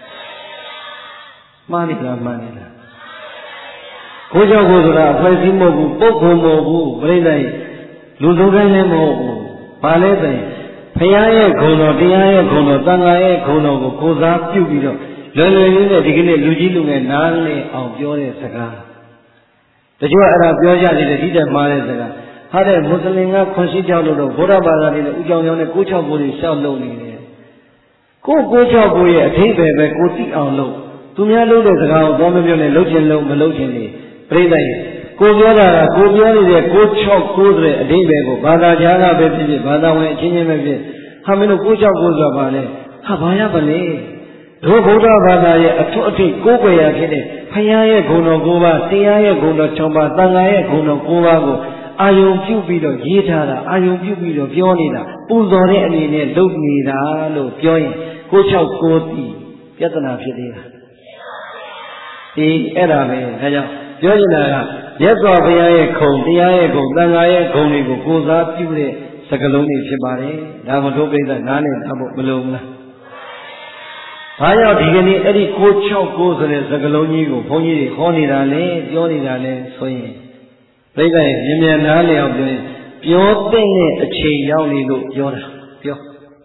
မှားနေလားမှားနေလားကိုးချောက်ကိုဆိုတာအဖွဲ့စည်းမဟုတ်ဘူးပုဂ္ဂိုလ်မဟုတ်ဘူးပြိဿရေလူဆိုးခိုင်းလည်းမဟုတ်ဘူးဘာလဲဆိုရင်ဘုရားရဲ့ဂုဏ်တော်တရားရဲ့ဂုဏ်တော်သံဃာရဲ့ဂုဏ်တော်ကိုကိုးစားပြုပြီးတော့လွယ်လွယ်လေးနဲ့ဒီကနေ့လူကြီးလူငယ်နားလည်အောင်ပြောတဲ့စကားတချို့အဲ့ဒါပြောကြတယ်ဒီတက်မှားတဲ့စကားဟာတဲ့မွတ်စလင်ကခွန်ရှိကြောက်လို့တော့ဘုရားဘာသာတွေနဲ့ဥကြောင်ကြောင်နဲ့ကိုးချောက်ဖို့တွေရှောက်လုပ်နေတယ်ကိုကိုးချောက်ဖို့ရဲ့အထိပ္ပယ်ပဲကိုသိအောင်လုပ်သူများလုပ်တဲ့စကားကိုသွားမပြောနဲ့လုပ်ချင်လုပ်မလုပ်ချင်နေပြိဿရေကိုပြောတာကကိုပြောနေတဲ့ကို၆ကိုဆိုတဲ့အဓိပ္ပာယ်ကိုဘာသာကြားကပဲဖြစ်ဖြစ်ဘာသာဝင်အချင်းချင်းပဲဖြစ်ဟာမင်းတို့ကို၆ကိုဆိုတာဘာလဲဟာဘာရပါလဲတို့ဗုဒ္ဓဘာသာရဲ့အထွတ်အထိကိုးကွယ်ရာဖြစ်တဲ့ဘုရားရဲ့ဂုဏ်တော်၉ပါးတရားရဲ့ဂုဏ်တော်၆ပါးသံဃာရဲ့ဂုဏ်တော်၉ပါးကိုအာယုံပြုပြီးတော့ရေးထားတာအာယုံပြုပြီးတော့ပြောနေတာပူဇော်တဲ့အနေနဲ့လုပ်နေတာလို့ပြောရင်ကို၆ကိုတီပြဿနာဖြစ်သေးတာဒီအဲ့ဒါပဲဒါကြောင့်ပြောနေတာကမြတ်စွာဘုရားရဲ့ခုံတရားရဲ့ခုံသံဃာရဲ့ခုံတွေကိုကိုးစားပြုတဲ့စကားလုံးတွေဖြစ်ပါတယ်ဒါမှတို့ပြိဿနားနဲ့အဖို့မလုံးဘူးလားဘာကြောင့်ဒီကနေ့အဲ့ဒီကို၆ကိုဆိုတဲ့စကားလုံးကြီးကိုဘုန်းကြီးတွေဟောနေတာလဲပြောနေတာလဲဆိုရင်ပြိဿရဲ့မြင်မြန်နားလည်အောင်ပြောရင်ပြောတဲ့အချိန်ရောက်နေလို့ပြောတာပြော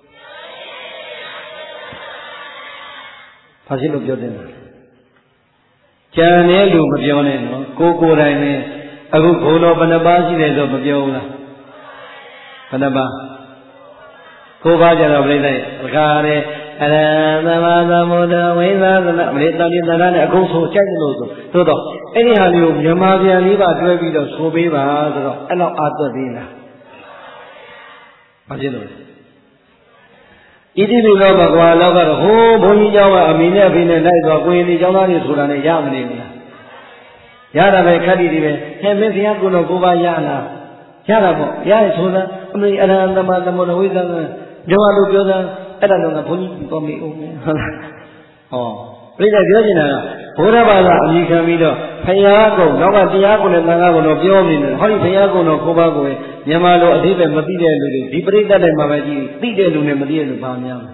ဘာဖြစ်လို့ပြောတဲ့လဲကြံတဲ့လူမပြောနဲ့နော်ကိုကိုယ်တိုင်နဲ့အခုဘုံတော်ဘယ်နှပါးရှိတယ်ဆိုမပြောဘူးလားဘယ်နှပါးကိုပါကြတော့ပြိဿရဲ့အခါရဲအရဟံသမ္မာသမ္ဗုဒ္ဓဝိသသနာအမေတန်ပြတနာနဲ့အခုဆိုကြိုက်တယ်လို့ဆိုသို့တော့အဲ့ဒီဟာလေးကိုမြန်မာပြန်လေးပါတွဲပြီးတော့ဆိုပေးပါဆိုတော့အဲ့လောက်အာသွက်သေးလားဘာဖြစ်လို့ဣတိပိသောဘဂဝါလောက်ကတော့ဟိုးဘုန်းကြီးเจ้าကအမိနဲ့အဖေနဲ့လိုက်သွားကိုရင်ဒီเจ้าသားတွေဆိုတာနဲ့ရမနေဘူးလားရတာပဲခက်တီတွေပဲဟဲ့မင်းဘုရားကိုယ်တော်ကိုပါရလားရတာပေါ့ရရဆိုတာအမေအရဟံသမ္မာသမ္ဗုဒ္ဓဝိသသနာပြောလို့ပြောတာအဲ့ဒါတော့ကဘုန်းကြီးပြောမိအောင်မယ်ဟုတ်လားဟောပြိဿပြောနေတာကဘုရားဘာသာအမိခံပြီးတော့ဘုရားကုံနောက်ကတရားကုံနဲ့သံဃာကုံတော့ပြောနေတယ်ဟောဒီဘုရားကုံတော့ကိုပါကိုမြန်မာလိုအသေးပဲမသိတဲ့လူတွေဒီပြိဿတဲ့မှာပဲကြည့်သိတဲ့လူနဲ့မသိတဲ့လူဘာများလဲ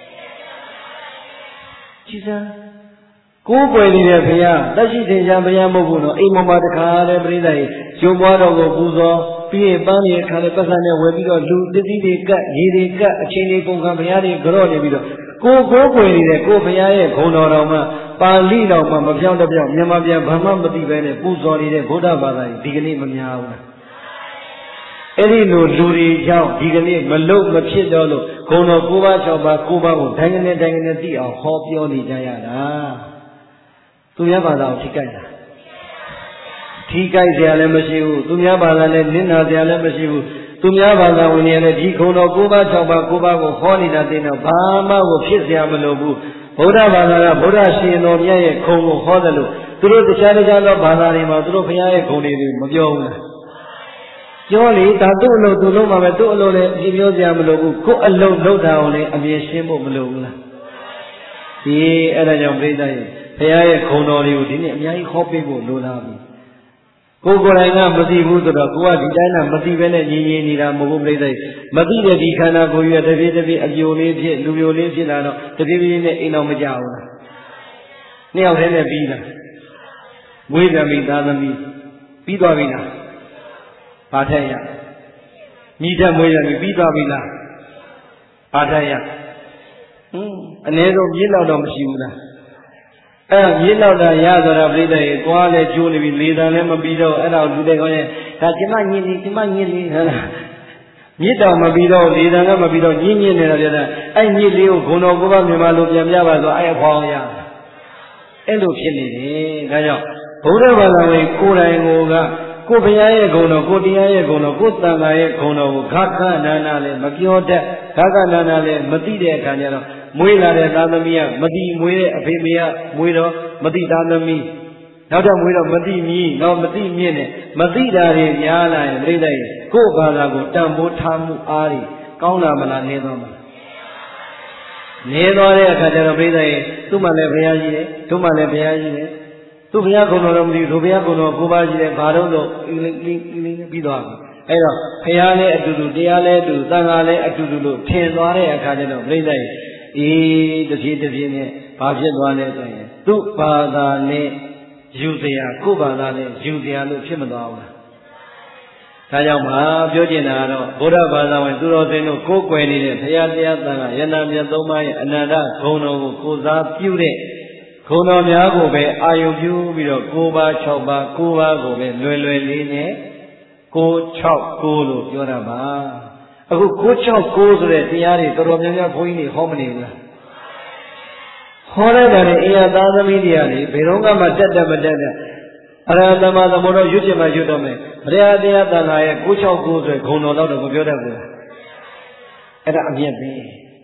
ကြည်စမ်းကိုးကွယ်နေတဲ့ဘုရားတက်ရှိထင်ရှားဘုရားမဟုတ်ဘူးနော်အိမ်ပေါ်မှာတခါလဲပြိဿရေရုပ်ပွားတော်ကိုပူဇော်ပြီးရင်ပန်းရခါလဲပတ်စံနဲ့ဝယ်ပြီးတော့လူသတိတွေကတ်ရေတွေကတ်အချင်းလေးပုံကံဘုရားတွေကြော့နေပြီးတော့ကိုယ်ကိုးကွယ်နေတဲ့ကိုယ်ဘုရားရဲ့ဂုဏ်တော်တော်မှာပါဠိတော်မှာမပြောင်းတပြောင်းမြန်မာပြန်ဘာမှမသိပဲနဲ့ပူဇော်နေတဲ့ဗုဒ္ဓဘာသာကြီးဒီကနေ့မများဘူးလားအဲ့ဒီလိုလူတွေကြောင့်ဒီကနေ့မလုတ်မဖြစ်တော့လို့ဂုဏ်တော်၉ပါး၆ပါး၉ပါးကိုတိုင်းကနေတိုင်းကနေသိအောင်ဟောပြောနေကြရတာသူများဘာသာကိုထိကြိုက်တာထိကြိုက်စရာလည်းမရှိဘူးသူများဘာသာလည်းနင့်နာစရာလည်းမရှိဘူးသူများဘာသာဝင်တွေလည်းဒီဂုဏ်တော်၉ပါး၆ပါး၉ပါးကိုဟောနေတာတင်တော့ဘာမှကိုဖြစ်စရာမလိုဘူးဗုဒ္ဓဘာသာကဗုဒ္ဓရှင်တော်မြတ်ရဲ့ခုံကိုဟောတယ်လို့သူတို့တခြားတခြားသောဘာသာတွေမှာသူတို့ဘုရားရဲ့ခုံတွေမပြောဘူးလားပြောလေဒါသူ့အလုပ်သူ့လုံးမှာပဲသူ့အလုပ်လည်းအပြည့်ပြောစရာမလိုဘူးကိုယ်အလုပ်လုပ်တာကိုလည်းအမြင်ရှင်းဖို့မလိုဘူးလားဒီအဲ့ဒါကြောင့်ပြိဿရဲ့ဘုရားရဲ့ခုံတော်တွေကိုဒီနေ့အများကြီးဟောပေးဖို့လိုလားပြီကိုယ်ကိုယ်တိုင်ကမသိဘူးဆိုတော့ကိုကဒီတိုင်းကမသိဘဲနဲ့ညီညီနေတာမဟုတ်ဘူးပြိဿမသိတဲ့ဒီခန္ဓာကိုယ်ကြီးကတပြေးတပြေးအပြိုလေးဖြစ်လူမျိုးလေးဖြစ်လာတော့တပြေးပြေးနဲ့အိမ်တော်မကြဘူးလားနှစ်ယောက်တည်းနဲ့ပြီးတာမွေးသမီးသားသမီးပြီးသွားပြီလားဘာထက်ရမိထက်မွေးသမီးပြီးသွားပြီလားဘာထက်ရဟင်းအနည်းဆုံးမြစ်လောက်တော့မရှိဘူးလားအဲ့မြစ်လောက်တာရဆိုတာပြိတ္တရေသွားလဲကျိုးနေပြီလေတံလည်းမပြီးတော့အဲ့ဒါကိုလူတဲ့ကောင်းရဲ့ဒါကျမညစ်နေကျမညစ်နေဟုတ်လားမြစ်တော်မပြီးတော့လေတံလည်းမပြီးတော့ညစ်ညစ်နေတာပြတဲ့အဲ့ညစ်လေးကိုဂုဏတော်ကိုပါမြန်မာလိုပြန်ပြပါဆိုအဲ့အဖောင်းရအဲ့လိုဖြစ်နေတယ်ဒါကြောင့်ဗုဒ္ဓဘာသာဝင်ကိုယ်တိုင်ကိုကကိုယ်ဘုရားရဲ့ဂုဏ်တော်ကိုယ်တရားရဲ့ဂုဏ်တော်ကိုယ်တန်ခါရဲ့ဂုဏ်တော်ကိုခခနာနာလည်းမပြောတတ်ခခနာနာလည်းမသိတဲ့အခါကျတော့မွေးလာတဲ့သားသမီးကမသိမွေးတဲ့အဖေမေကမွေးတော့မသိသားသမီးနောက်တော့မွေးတော့မသိမြည်နောက်မသိမြင့်နဲ့မသိတာတွေများလာရင်ပြိတ္တိကိုယ်ဘာသာကိုတန်ဖိုးထားမှုအားတွေကောင်းလာမလားနေတော့မလားနေသွားတဲ့အခါကျတော့ပြိတ္တိသူ့မှလည်းဘုရားကြီးတယ်တို့မှလည်းဘုရားကြီးတယ်သူဘုရားကုံတော်တော်မသိဘူးတို့ဘုရားကုံတော်ကိုပါရှိတယ်ဘာတော့လို့ပြီးသွားပြီအဲ့တော့ဘုရားလည်းအတူတူတရားလည်းအတူသံဃာလည်းအတူတူလို့ထင်သွားတဲ့အခါကျတော့ပြိတ္တိအေးတဖြည်းတဖြည်းနဲ့ဘာဖြစ်သွားလဲဆိုရင်သူ့ဘာသာနဲ့ယူစရာကိုယ့်ဘာသာနဲ့ယူစရာလို့ဖြစ်မသွားဘူးလားဒါကြောင့်မှပြောချင်တာကတော့ဗုဒ္ဓဘာသာဝင်သူတော်စင်တို့ကိုးကွယ်နေတဲ့ဘုရားတရားသံဃာယန္တာမြတ်သုံးပါးရဲ့အနန္တဂုဏ်တော်ကိုကိုးစားပြုတဲ့ဂုဏ်တော်များကိုပဲအာယုပြုပြီးတော့၉ပါး၆ပါး၉ပါးကိုပဲလွယ်လွယ်လေးနဲ့၉၆၉လို့ပြောတာပါအခု၉၆၉ဆိုတဲ့တရားတွေတော်တော်များများဘုန်းကြီးတွေဟောမနေဘူးလားဟောလိုက်တာနဲ့အရာသားသမီးတွေကလေဘယ်တော့မှတက်တက်မတက်တဲ့အရဟံသမ္မာသမ္ဗုဒ္ဓရွတ်ချင်မှရွတ်တော့မယ်ဘုရားတရားသံဃာရဲ့၉၆၉ဆိုတဲ့ဂုဏ်တော်တော့မပြောတတ်ဘူးလားအဲ့ဒါအမြတ်ပဲ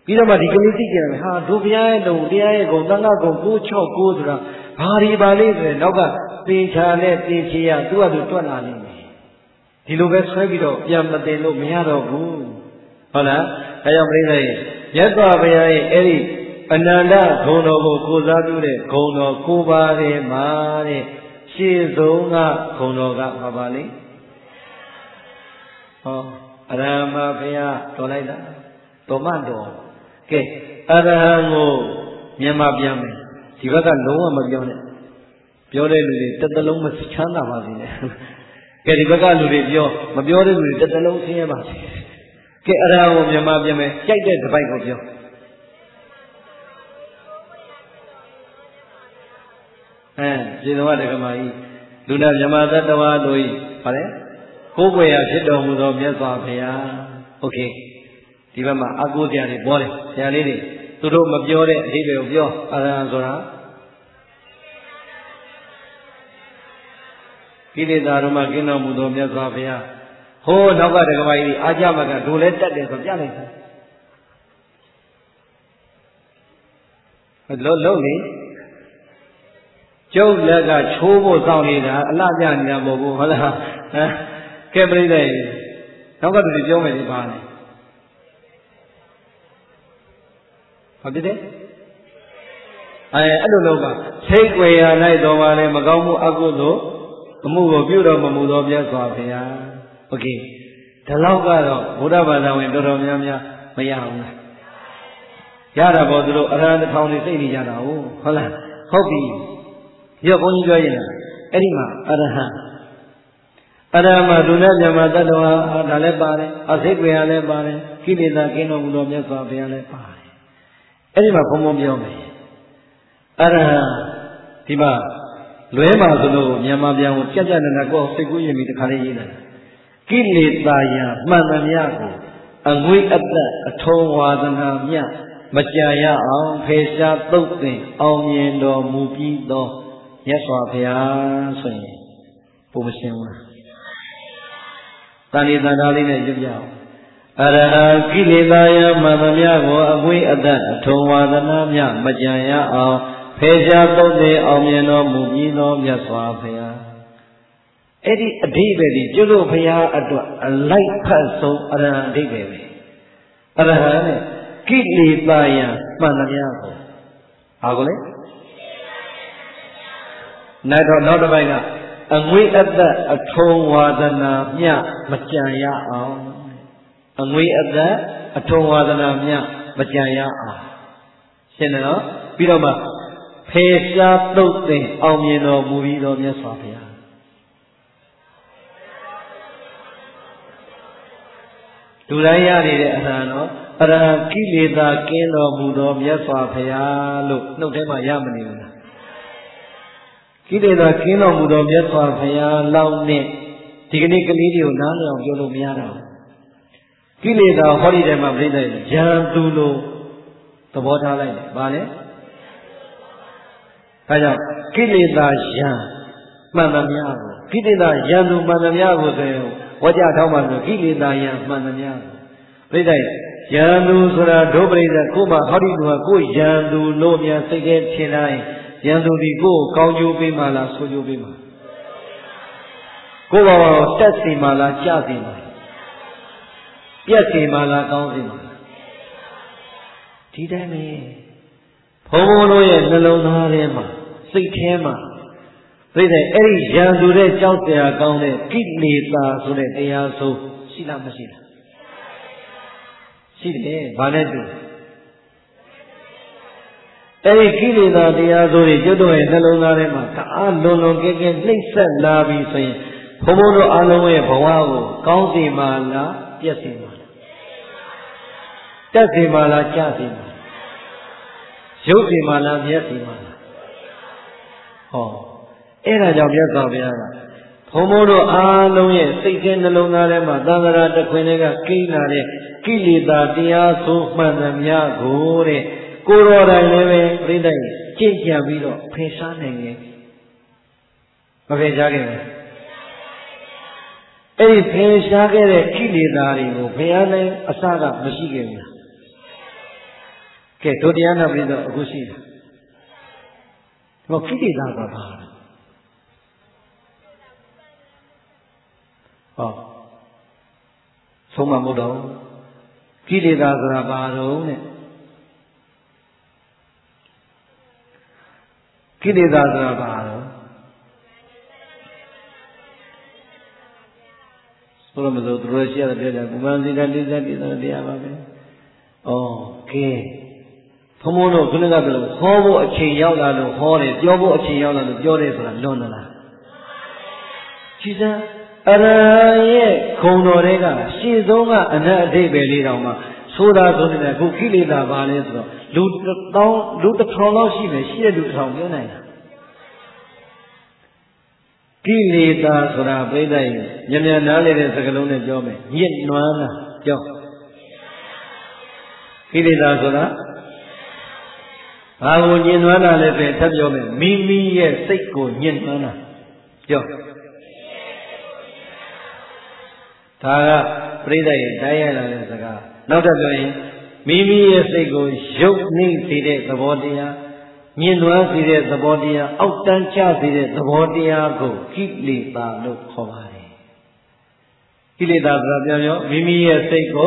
ပြီးတော့မှဒီကလေးသိကြတယ်ဟာဒုဘုရားရဲ့လုံတရားရဲ့ဂုံသံဃာဂုံကိုချော့ကိုဆိုတာဘာဒီပါလိမ့်ဆိုရင်နောက်ကသေချာနဲ့သေချရသူ့ဟာသူတွက်လာလိမ့်မယ်ဒီလိုပဲဆွဲပြီးတော့ပြန်မတင်လို့မရတော့ဘူးဟုတ်လားအဲကြောင့်ပြိဿရဲ့မြတ်စွာဘုရားရဲ့အဲ့ဒီအနန္တဂုံတော်ကိုကိုးစားပြုတဲ့ဂုံတော်ကိုးပါးထဲမှာတဲ့ရှေ့ဆုံးကဂုံတော်ကဘာပါလိမ့်ဟောအရဟမဘုရားတော်လိုက်တာတော်မတော်ကဲအရဟံကိုမြန်မာပြန်မယ်ဒီဘက်ကလုံးဝမပြောနဲ့ပြောတဲ့လူတွေတစ်သလုံးမချမ်းသာပါစေနဲ့ကဲဒီဘက်ကလူတွေပြောမပြောတဲ့လူတွေတစ်သလုံးဆင်းရဲပါစေကဲအရဟံကိုမြန်မာပြန်မယ်ကြိုက်တဲ့တစ်ပိုက်ကိုပြောအဲခြေတော်ကဓမ္မကြီးလူနာမြမသတ္တဝါတို့ဤဗါလဲကိုယ်ွယ်ရဖြစ်တော်မူသောမြတ်စွာဘုရားโอเคဒီဘက်မှာအကုတရားတွေပေါ်တယ်ဆရာလေးတွေသူတို့မပြောတဲ့အဓိပ္ပာယ်ကိုပြောအရဟံဆိုတာကိလေသာတို့မှကင်းတော်မူသောမြတ်စွာဘုရားဟိုးနောက်ကဓမ္မကြီးအာကြမကဒိုလဲတက်တယ်ဆိုပြလိုက်တယ်လုံးလုံးလေကျုပ်လက်ကချိုးဖို့စောင့်နေတာအလှပြနေတာမဟုတ်ဘူးဟုတ်လားဟမ်ကဲပြိဿရဲ့နောက်ကသူတွေပြောမယ်ဒီပါလေဟုတ်တယ်အဲအဲ့လိုလုပ်ပါစိတ်ွယ်ရ၌တော်ပါလေမကောင်းမှုအကုသို့အမှုကိုပြုတော်မမူသောမြတ်စွာဘုရားโอเคဒီလောက်ကတော့ဘုရားဘာသာဝင်တော်တော်များများမရဘူးလားရတာပေါ့သူတို့အရဟံတစ်ထောင်နေစိတ်နေကြတာဟုတ်ဟုတ်လားဟုတ်ပြီရောဘုန်းကြီးပြောရင်အဲ့ဒီမှာအရဟံအရဟံမှာဒုနဲ့မြမတ္တဝါဒါလည်းပါတယ်အစိတ်ွယ်ရလည်းပါတယ်ကိလေသာကင်းတော်မူသောမြတ်စွာဘုရားလည်းပါတယ်အဲ့ဒီမှာဘုံဘုံပြောမယ်အရဟံဒီမှာလွဲမှာဆိုလို့မြန်မာပြန်ကိုကြက်ကြက်နေနေကိုယ်စိတ်ကူးရင်ပြီးတခါလေးရေးတယ်ကိလေသာယမှန်သမျှကိုအငွေအသက်အထုံးဝါဒနာမြမကြာရအောင်ဖေရှားသုတ်သင်အောင်မြင်တော်မူပြီးသောမြတ်စွာဘုရားဆိုရင်ဘုမရှင်းဘူးလားတဏှိတန္တာလေးနဲ့ကြည့်ကြအောင်အရဟံကိလေသာယမှန်သမျှကိုအငွေအသက်အထုံးဝါဒနာမြမကြာရအောင်ဖေရှားသုတ်သင်အောင်မြင်တော်မူပြီးသောမြတ်စွာဘုရားအဲ့ဒီအဓိပ္ပာယ်ဒီကျွတ်လို့ဘုရားအတွက်အလိုက်ဖတ်ဆုံးအရဟံအဓိပ္ပာယ်ပဲအရဟံနဲ့ကိလေသာယမှန်သမျှကိုဟာကိုလေနောက်တော့နောက်တစ်ပိုင်းကအငွေအသက်အထုံးဝါဒနာမြမကြံရအောင်အငွေအသက်အထုံးဝါဒနာမြမကြံရအောင်ရှင်းတယ်နော်ပြီးတော့မှဖေရှားသုတ်သင်အောင်မြင်တော်မူပြီးတော်မြတ်စွာဘုရားလူတိုင်းရနေတဲ့အရဟံတော့အရဟံကိလေသာကင်းတော်မူသောမြတ်စွာဘုရားလို့နှုတ်ထဲမှာရမနေဘူးလားကိလေသာကင်းတော်မူသောမြတ်စွာဘုရားလောက်နဲ့ဒီကနေ့ကလေးတွေကိုနားလည်အောင်ပြောလို့မရတော့ကိလေသာဟောဒီထဲမှာပြိဿရံသူလို့သဘောထားလိုက်တယ်ဗာလေဒါကြောင့်ကိလေသာယံမှန်သမျှကိုကိလေသာယံသူမှန်သမျှကိုဆိုရင်ဝကြထောက်မှဆိုကိလေသာယံမှန်သမျှကိုပြိဿယံသူဆိုတာဒုပရိသကိုမှဟောဒီသူကကိုယံသူလို့များစိတ်ထဲထင်တိုင်းယံသူဒီကိုကောင်းကျိုးပေးမှလားဆိုးကျိုးပေးမှကိုဘာဝတက်စီမှလားကြစီမှပြက်စီမှလားကောင်းစီမှဒီတိုင်းပဲဘုံဘုံတို့ရဲ့နှလုံးသားထဲမှာစိတ်ထဲမှာသိတဲ့အဲ့ဒီရံသူတဲ့ကြောက်စရာကောင်းတဲ့ကိလေသာဆိုတဲ့တရားဆိုရှိလားမရှိလားရှိတယ်ဗာနဲ့တူအဲ့ဒီကိလေသာတရားဆိုတွေကျွတ်တော်ရဲ့နှလုံးသားထဲမှာတအားလွန်လွန်ကဲကဲနှိမ့်ဆက်လာပြီဆိုရင်ဘုံဘုံတို့အလုံးရဲ့ဘဝကိုကောင်းစီမှလားပြည့်စီမှလားတက်စီမှလားကြစီမှရုပ်စီမှလားမျက်စီမှလားဟောအဲ့ဒါကြောင့်မြတ်စွာဘုရားကဘုံဘုံတို့အားလုံးရဲ့စိတ်ထဲနှလုံးသားထဲမှာသံဃာတခွင်တွေကကိန်းလာတဲ့ကိလေသာတရားဆိုမှန်သမျှကိုတဲ့ကိုယ်တော်တိုင်လည်းပဲပြိတ္တိကြင်ကြံပြီးတော့ဖယ်ရှားနိုင်ရဲ့မဖယ်ရှားခဲ့ဘူးအဲ့ဒီဖယ်ရှားခဲ့တဲ့ကိလေသာတွေကိုဘုရားလည်းအစကမရှိခဲ့ဘူးလားကဲတို့တရားနာပြီးတော့အခုရှိတယ်ဒီမှာကိလေသာဆိုတာဘာလဲဟောဆုံးမမို့တော့ကိလေသာဆိုတာဘာတော့နဲ့ကိလေသာဆိုတာဘာတော့ဆိုတော့မလို့သူတို့ရှိရတဲ့တရားကဘုရားစီကတိစတိတရားပါပဲဩကဲဘုံဘုံတို့ခုနကပြောလို့ဟောဖို့အချိန်ရောက်လာလို့ဟောတယ်ပြောဖို့အချိန်ရောက်လာလို့ပြောတယ်ဆိုတာလွန်သလားကြည်စမ်းအရဟံရဲ့ခုံတော်တွေကရှေ့ဆုံးကအနတ်အဓိပ္ပာယ်လေးတောင်မှဆိုတာဆိုနေတယ်အခုကိလေသာပါလဲဆိုတော့လူတောင်းလူတစ်ထောင်လောက်ရှိမယ်ရှိတဲ့လူတစ်ထောင်ပြောနိုင်တာကိလေသာဆိုတာပြိဿရဲ့ညံ့ညံ့နားလေတဲ့စကားလုံးနဲ့ပြောမယ်ညစ်နွမ်းတာပြောကိလေသာဆိုတာဘာကိုညင်နွမ်းတာလဲဆိုရင်ထပ်ပြောမယ်မိမိရဲ့စိတ်ကိုညင်နွမ်းတာပြောဒါကပြိဿရဲ့တိုင်းရလာတဲ့စကားနောက်ထပ်ပြောရင်မိမိရဲ့စိတ်ကိုရုပ်နှိမ့်စေတဲ့သဘောတရားညင်နွမ်းစေတဲ့သဘောတရားအောက်တန်းချစေတဲ့သဘောတရားကိုကိလေသာလို့ခေါ်ပါတယ်ကိလေသာဆိုတာပြောပြောမိမိရဲ့စိတ်ကို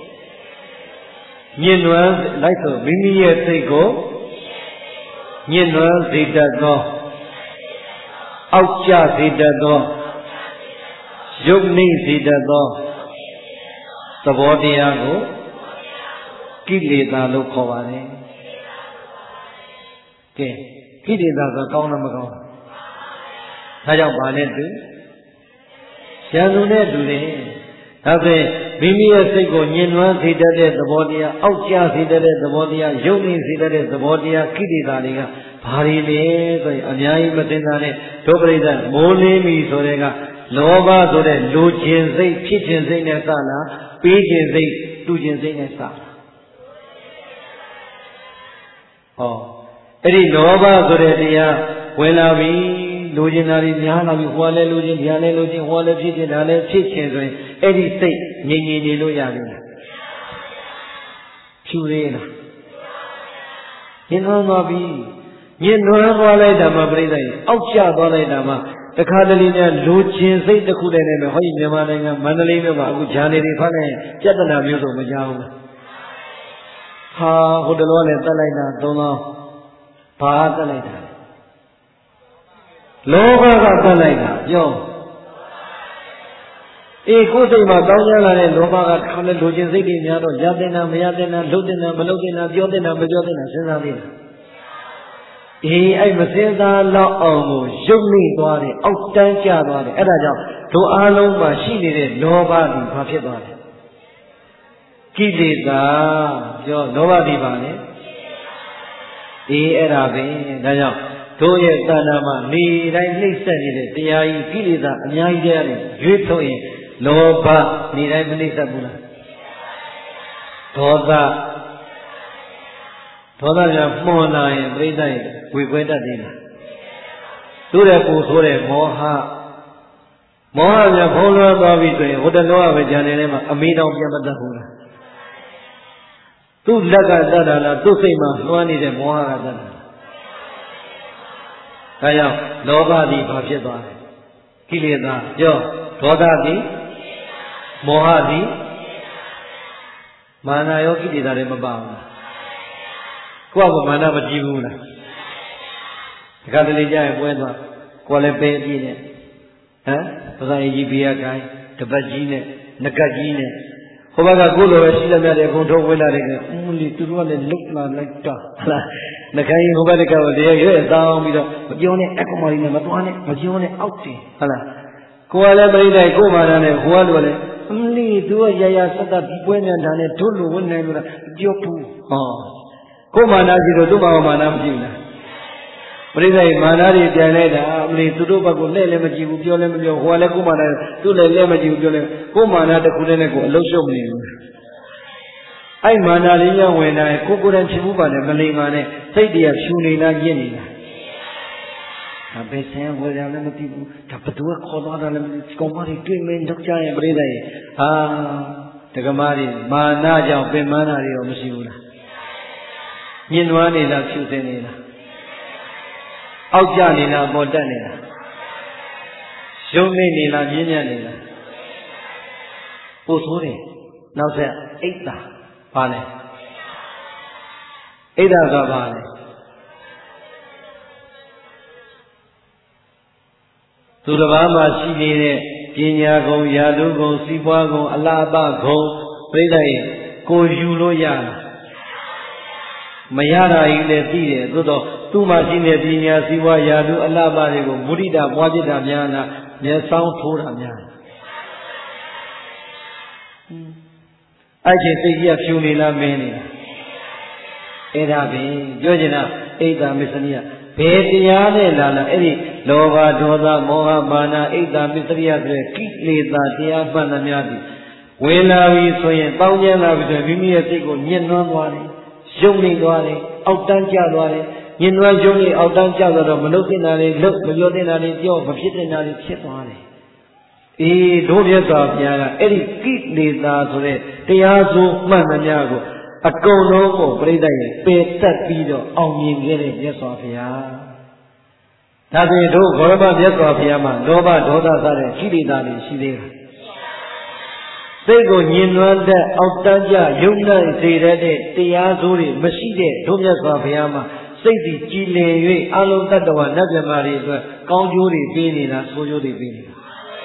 ညင်နွမ်းလိုက်ဆိုမိမိရဲ့စိတ်ကိုညင်နွမ်းစေတတ်သောအောက်ကျစေတတ်သောရုပ်နှိမ့်စေတတ်သောသဘောတရားကိုကိလေသာလို့ခေါ်ပါတယ်ကဲကိလေသာဆိုကောင်းလားမကောင်းလားဒါကြောင့်ဗာနဲ့တူရန်သူနဲ့တူတယ်ဒါဆိုရင်မိမိရဲ့စိတ်ကိုညင်နွမ်းစေတတ်တဲ့သဘောတရားအောက်ကျစေတတ်တဲ့သဘောတရားရုပ်နှိမ့်စေတတ်တဲ့သဘောတရားကိလေသာတွေကဘာတွေလဲဆိုရင်အများကြီးမသိတာနဲ့ဒုပရိသမိုးလင်းပြီဆိုတဲ့ကလောဘဆိုတဲ့လူခြင်းစိတ်ဖြစ်ခြင်းစိတ်နဲ့စလားပေးခြင်းစိတ်တူခြင်းစိတ်နဲ့စလားဟောအဲ့ဒီလောဘဆိုတဲ့တရားဝင်လာပြီလူခြင်းသားတွေများလာပြီဟောလဲလူခြင်းညာလဲလူခြင်းဟောလဲဖြစ်ခြင်းဒါလဲဖြစ်ခြင်းဆိုရင်အဲ့ဒီစိတ်ငြိမ်ငြိမ်နေလို့ရပြီလားဖြူသေးလားညင်နွမ်းသွားပြီညင်နွမ်းသွားလိုက်တာမှပြိဿကြီးအောက်ကျသွားလိုက်တာမှတခါတလေနဲ့လူချင်းစိတ်တစ်ခုတည်းနဲ့ပဲဟောဒီမြန်မာနိုင်ငံမန္တလေးမြို့မှာအခုဂျာနေတွေဖတ်နေပြဿနာမျိုးဆိုမကြောက်ဘူးလားဟာဟိုတလောနဲ့တက်လိုက်တာသုံးသောဘာတက်လိုက်တာလောဘကတက်လိုက်တာပြောအေးကိုယ်စိတ်မှာတောင်းကြလာတဲ့လောဘကတစ်ခါနဲ့လူချင်းစိတ်တွေများတော့ရတဲ့နာမရတဲ့နာလှုပ်တဲ့နာမလှုပ်တဲ့နာပြောတဲ့နာမပြောတဲ့နာစဉ်းစားသေးတယ်အေးအဲ့မစင်သားလောက်အောင်ကိုရုပ်မိသွားတယ်အောက်တန်းကျသွားတယ်အဲ့ဒါကြောင့်တို့အားလုံးမှာရှိနေတဲ့လောဘဒီဘာဖြစ်သွားလဲကိလေသာပြောလောဘဒီပါလေအေးအဲ့ဒါပဲဒါကြောင့်တို့ရဲ့တဏ္ဍာမှာနေတိုင်းနှိမ့်ဆက်နေတဲ့တရားကြီးကိလေသာအများကြီးတဲ့ရွေးထုတ်ရင်လောဘနေတိုင်းမနှိမ့်ဆက်ဘူးလားဒေါသဒေါသကမှွန်လာရင်ပြိဿရဲ့ဝေခွဲတတ်သေးလားသူ့ရဲ့ပူဆိုးတဲ့မောဟမောဟကဖုံးလွှမ်းသွားပြီဆိုရင်ဟိုတလောကပဲကြံနေတယ်မှာအမေးတောင်ပြန်မတတ်ဘူးလားသူ့လက်ကတတ်တာလားသူ့စိတ်မှာလွှမ်းနေတဲ့မောဟကတတ်တာဒါကြောင့်လောဘသည်ဘာဖြစ်သွားလဲကိလေသာပြောဒေါသသည်မောဟသည်မာနရောကိလေသာတွေမပါဘူးလားကိုယ့်ကမာနမကြည့်ဘူးလားဒီကတလေကြရင်ပွဲသွားကိုယ်လည်းပဲအပြည့်နဲ့ဟမ်ပဇာကြီးဘေးကခိုင်းတပတ်ကြီးနဲ့ငကတ်ကြီးနဲ့ဟိုဘက်ကကိုယ်လိုပဲရှိလက်မြတဲ့ခုံထုတ်ဝင်လာတယ်ကအင်းလီသူတို့ကလည်းလုတ်လာလိုက်တာဟလားငကတ်ကြီးဟိုဘက်ကကတော့တရားရွက်တောင်းပြီးတော့မပြောနဲ့အကောင်မလေးနဲ့မသွားနဲ့မပြောနဲ့အောက်တင်ဟလားကိုယ်ကလည်းပြိတ္တိုင်ကိုယ်မာနနဲ့ဟိုကလိုလည်းအင်းလီသူကရရဆက်သက်ဒီပွဲနဲ့ဒါနဲ့တို့လိုဝင်နိုင်လို့လားပြောဘူးဟောကိုယ်မာနရှိတော့သူ့ဘာမာနမရှိဘူးလားပရိသေမာနတွေပြန်လိုက်တာအမလီသူတို့ဘက်ကလည်းလည်းမကြည့်ဘူးပြောလည်းမပြောဟိုကလည်းကိုယ်မာနသူ့လည်းလည်းမကြည့်ဘူးပြောလည်းကိုယ်မာနတစ်ခုတည်းနဲ့ကိုယ်အလုံးရှုပ်မနေဘူးအဲ့မာနလေးညဝင်လာရင်ကိုယ်ကိုယ်တိုင်ဖြစ်မှုပါနဲ့မလိမ္မာနဲ့စိတ်တရားဖြူနေလားညစ်နေလားဒါပဲဆင်းဝေရလည်းမသိဘူးဒါဘသူကခေါ်သွားတာလည်းမသိကောင်မတွေတွေ့မင်းတော့ကြရင်ပရိသေဟာတက္ကမတွေမာနကြောင့်ပင်မနာတွေရောမရှိဘူးလားညင်နွားနေလားဖြူစင်နေလားအောက်ကျနေလားပေါ်တက်နေလားရုံနေနေလားမြင်းမြတ်နေလားပို့ဆိုးတယ်နောက်ဆက်အိတ်တာဘာလဲအိတ်တာကဘာလဲသူတစ်ပါးမှာရှိနေတဲ့ပညာဂုဏ်ယာတုဂုဏ်စီးပွားဂုဏ်အလားအပဂုဏ်ပြိဿရဲ့ကိုယူလို့ရလားမရတာကြီးလည်းသိတယ်သို့တော့သူ့မှာရှိတဲ့ပညာစီးပွားယာတုအလားအပတွေကိုမုဒိတာပွားจิตတာများလားမျက်စောင်းထိုးတာများအဲ့ဒီစိတ်ကြီးကဖြူနေလားမင်းနေလားအဲ့ဒါပဲပြောချင်တာအိတ်တာမစ္စရိယဘယ်တရားနဲ့လာလာအဲ့ဒီလောဘဒေါသမောဟမာနအိတ်တာမစ္စရိယဆိုတဲ့ကိလေသာတရားမှန်သမျှသည်ဝင်လာပြီဆိုရင်တောင်းကျမ်းလာပြီဆိုရင်မိမိရဲ့စိတ်ကိုညှဉ်းနှွမ်းသွားတယ်ယုံနေသွားတယ်အောက်တန်းကျသွားတယ်ညှဉ်းနှွမ်းယုံနေအောက်တန်းကျသွားတော့မလုပ်တင်တာတွေလုပ်မပြောတင်တာတွေပြောမဖြစ်တင်တာတွေဖြစ်သွားတယ်အေးတို့မြတ်စွာဘုရားကအဲ့ဒီကိလေသာဆိုတဲ့တရားစိုးမှန်သမျှကိုအကုန်လုံးကိုပြိဿရဲ့ပယ်တတ်ပြီးတော့အောင်မြင်ခဲ့တဲ့မြတ်စွာဘုရားဒါဆိုရင်တို့ဂေါရမမြတ်စွာဘုရားမှာလောဘဒေါသစတဲ့ကိလေသာတွေရှိသေးတယ်စိတ်ကိုညှဉ်းနှွမ်းတဲ့အောက်တန်းကျယုံနိုင်စေတဲ့တရားစိုးတွေမရှိတဲ့တို့မြတ်စွာဘုရားမှာစိတ်စီကြည်လင်၍အလုံးတတ္တဝနတ်မြတ်မာတွေအတွက်ကောင်းကျိုးတွေပေးနေတာဆိုးကျိုးတွေပေးနေတာ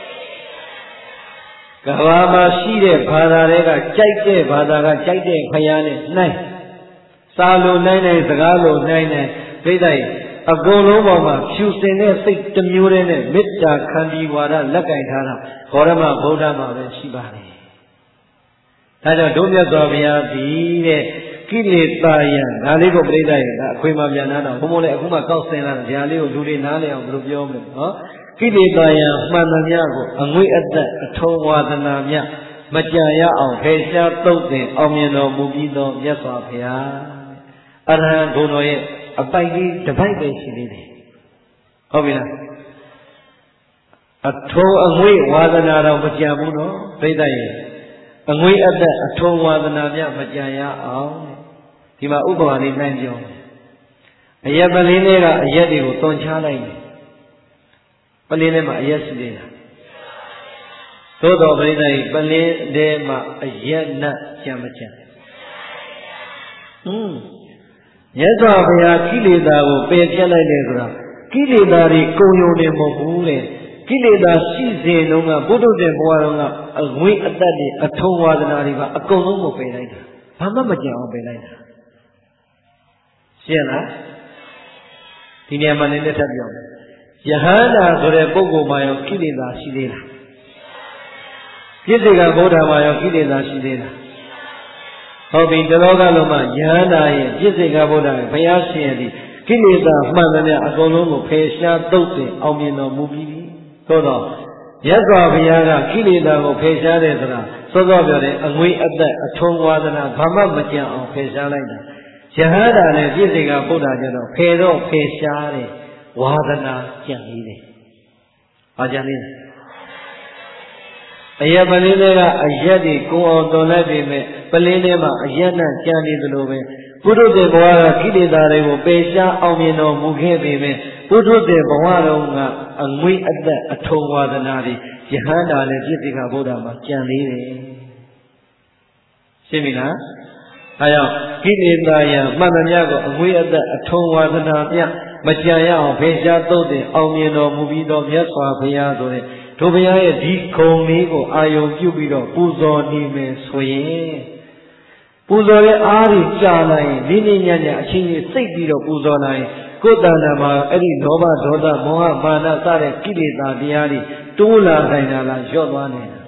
ကဘာမှာရှိတဲ့ဘာသာတွေကကြိုက်တဲ့ဘာသာကကြိုက်တဲ့ခရားနဲ့နှိုင်းစာလိုနှိုင်းနိုင်စကားလိုနှိုင်းနိုင်ပြိဿရဲ့အကုန်လုံးပေါ်မှာဖြူစင်တဲ့စိတ်တစ်မျိုးတည်းနဲ့မေတ္တာခံပြီးဝါဒလက်ကင်ထားတာဂေါရမဗုဒ္ဓမှာပဲရှိပါတယ်ဒါကြောင့်ဒုမြတ်စွာဘုရားဒီတဲ့ကိလေသာယံဒါလေးကိုပြိဿရဲ့ဒါအခွင့်အရေးများတော့ဘုံဘုံလည်းအခုမှကောက်ဆင်းလာတယ်ဒါလေးကိုလူတွေနားလည်အောင်ဘယ်လိုပြောမလဲနော်ကိလေသာယံမှန်သမျှကိုအငွေ့အသက်အထုံးဝါဒနာမြမကြံရအောင်ဖယ်ရှားသုတ်သင်အောင်မြင်တော်မူပြီးသောမြတ်စွာဘုရားအရဟံဂုဏ်တော်ရဲ့အပိုက်ကြီးတစ်ပိုက်ပဲရှိသေးတယ်ဟုတ်ပြီလားအထုံးအငွေ့ဝါဒနာတော့မကြံဘူးနော်ပြိဿရဲ့အငွေ့အသက်အထုံးဝါဒနာမြမကြံရအောင်ဒီမှာဥပမာလေးနိုင်ပြောအရက်ပလင်းလေးကအရက်တွေကိုသွန်ချလိုက်တယ်ပလင်းထဲမှာအရက်ရှိသေးတာသို့တော်ပရိသတ်ကြီးပလင်းထဲမှာအရက်နဲ့ကြံမကြံဟွန်းမြတ်စွာဘုရားကိလေသာကိုပယ်ဖြတ်လိုက်တယ်ဆိုတာကိလေသာတွေကုံယုံနေမဟုတ်ဘူးလေကိလေသာရှိစေတုန်းကဘုဒ္ဓဇင်ဘဝတုန်းကအငွေ့အသက်တွေအထုံးဝါဒနာတွေကအကုန်လုံးကိုပယ်လိုက်တာဘာမှမကြံအောင်ပယ်လိုက်တာရှင်းလားဒီနေရာမှာနည်းနည်းထပ်ပြောမယ်ယဟန္တာဆိုတဲ့ပုဂ္ဂိုလ်မှာရောကိလေသာရှိသေးလားပြစ္ဆေကဗုဒ္ဓမှာရောကိလေသာရှိသေးလားဟုတ်ပြီတလောကလုံးမှာယဟန္တာရဲ့ပြစ္ဆေကဗုဒ္ဓရဲ့ဘုရားရှင်ရဲ့ဒီကိလေသာမှန်သမျှအကုန်လုံးကိုဖယ်ရှားသုတ်သင်အောင်မြင်တော်မူပြီးပြီသို့တော့မြတ်စွာဘုရားကကိလေသာကိုဖယ်ရှားတယ်ဆိုတာစောစောပြောတဲ့အငွေ့အသက်အထုံးဝါဒနာဘာမှမကြံအောင်ဖယ်ရှားလိုက်တာယဟန္တာနဲ့ပြစ္ဆေကဗုဒ္ဓကျတော့ဖယ်တော့ဖယ်ရှားတယ်ဝါဒနာကြံနေတယ်။ဘာကြံနေလဲ။အရက်ပလင်းတွေကအရက်တွေကိုအောင်တော်လိုက်ပေမဲ့ပလင်းထဲမှာအရက်နဲ့ကြံနေသလိုပဲပုထုဇဉ်ဘဝကကိလေသာတွေကိုပယ်ရှားအောင်မြင်တော်မူခဲ့ပေမဲ့ပုထုဇဉ်ဘဝတော်ကအငွေ့အသက်အထုံးဝါဒနာတွေယဟန္တာနဲ့ပြစ္ဆေကဗုဒ္ဓမှာကြံနေတယ်။ရှင်းပြီလား။အဲကြောင့်ကိလေသာယမှန်သမျှကိုအငွေ့အသက်အထုံးဝါဒနာမြမကြံရအောင်ဖေရှားသုတ်တင်အောင်မြင်တော်မူပြီးတော့မြတ်စွာဘုရားဆိုတဲ့ထိုဘုရားရဲ့ဒီခုံလေးကိုအာယုံပြုပြီးတော့ပူဇော်နေမယ်ဆိုရင်ပူဇော်တဲ့အားကြီးကြာလာရင်နိမ့်ညံ့ညံ့အချင်းချင်းစိတ်ပြီးတော့ပူဇော်နိုင်ကိုယ်တဏ္ဍာမှာအဲ့ဒီလောဘဒေါသမောဟမာနစတဲ့ကိလေသာတရားတွေတိုးလာနိုင်တာလားလျော့သွားနေတာ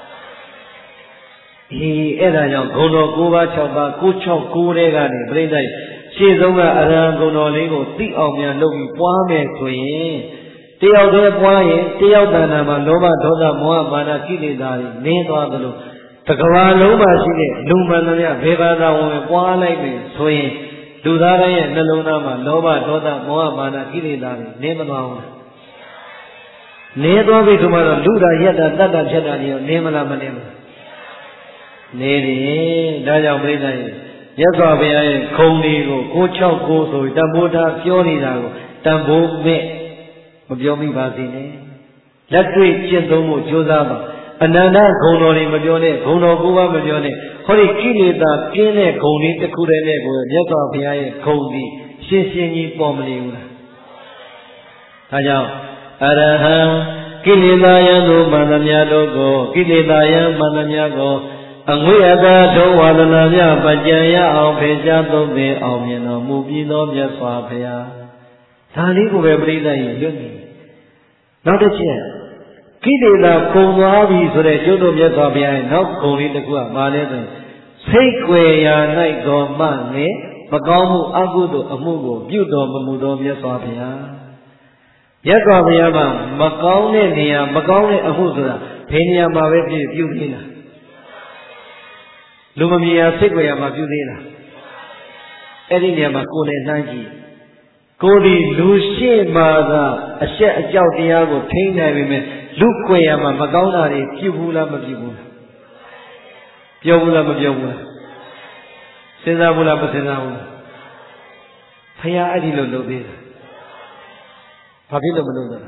အေးအဲ့ဒါကြောင့်ဂုဏ်တော်၉ပါး၆ပါး၉၆၉တဲ့ကနေပြိဋ္ဌိရှေ့ဆုံးကအရဟံဂုဏ်တော်လေးကိုသိအောင်များလုပ်ပြီးပွားမယ်ဆိုရင်တယောက်တည်းပွားရင်တယောက်တဏ္ဍာမှာလောဘဒေါသမောဟမာနကိလေသာတွေနင်းသွားသလိုတကဘာလုံးမှာရှိတဲ့လူမှန်သမျှဘေဘာသာဝင်ပွားလိုက်ပြီဆိုရင်လူသားတိုင်းရဲ့နှလုံးသားမှာလောဘဒေါသမောဟမာနကိလေသာတွေနင်းမသွားဘူးနင်းသွားပြီဆိုမှတော့လူတာရက်တာတတ်တာဖြတ်တာတွေရောနင်းမလားမနင်းဘူးနေတယ်ဒါကြောင့်ပြိဿရဲ့မြတ်စွာဘုရားရဲ့ခုံတွေကိုကိုချောက်ကိုဆိုတန်ဖိုးထားပြောနေတာကိုတန်ဖိုးမဲ့မပြောမိပါစေနဲ့လက်တွေ့ကျင့်သုံးဖို့ကြိုးစားပါအနန္တဂုဏ်တော်တွေမပြောနဲ့ဂုဏ်တော်ကိုပါမပြောနဲ့ဟောဒီကိလေသာကင်းတဲ့ဂုဏ်လေးတစ်ခုတည်းနဲ့ကိုမြတ်စွာဘုရားရဲ့ဂုဏ်ဒီရှင်းရှင်းကြီးပေါ်မနေဘူးလားဒါကြောင့်အရဟံကိလေသာယံတို့မှန်သမျှတို့ကိုကိလေသာယံမှန်သမျှကိုအငွေအသာထုံးဝါဒနာများပကြံရအောင်ဖေရှားသုံးသင်အောင်မြင်တော်မူပြီးသောမြတ်စွာဘုရားဒါလေးကိုပဲပြိဿရင်လွတ်နေနောက်တစ်ချက်ကိလေသာကုန်သွားပြီဆိုတဲ့ကျုပ်တို့မြတ်စွာဘုရားရဲ့နောက်ဂုဏ်လေးတစ်ခုကဘာလဲဆိုရင်စိတ်ွယ်ရာ၌တော်မှနဲ့မကောင်းမှုအကုသိုလ်အမှုကိုပြုတော်မမူသောမြတ်စွာဘုရားမြတ်စွာဘုရားမှာမကောင်းတဲ့နေရာမကောင်းတဲ့အမှုဆိုတာဘယ်နေရာမှာပဲဖြစ်ပြုသေးလားလူမမြင်ရစိတ်ွယ်ရာမှာပြုသေးလားအဲ့ဒီနေရာမှာကိုယ်နဲ့နှမ်းကြည့်ကိုယ်ဒီလူရှိမှသာအရှက်အကြောက်တရားကိုထိန်းနိုင်ပေမဲ့လူခွေရမှာမကောင်းတာတွေပြုဘူးလားမပြုဘူးလားပြောဘူးလားမပြောဘူးလားစဉ်းစားဘူးလားမစဉ်းစားဘူးလားဖခင်အဲ့ဒီလိုလုပ်သေးတာဘာဖြစ်လို့မလုပ်တော့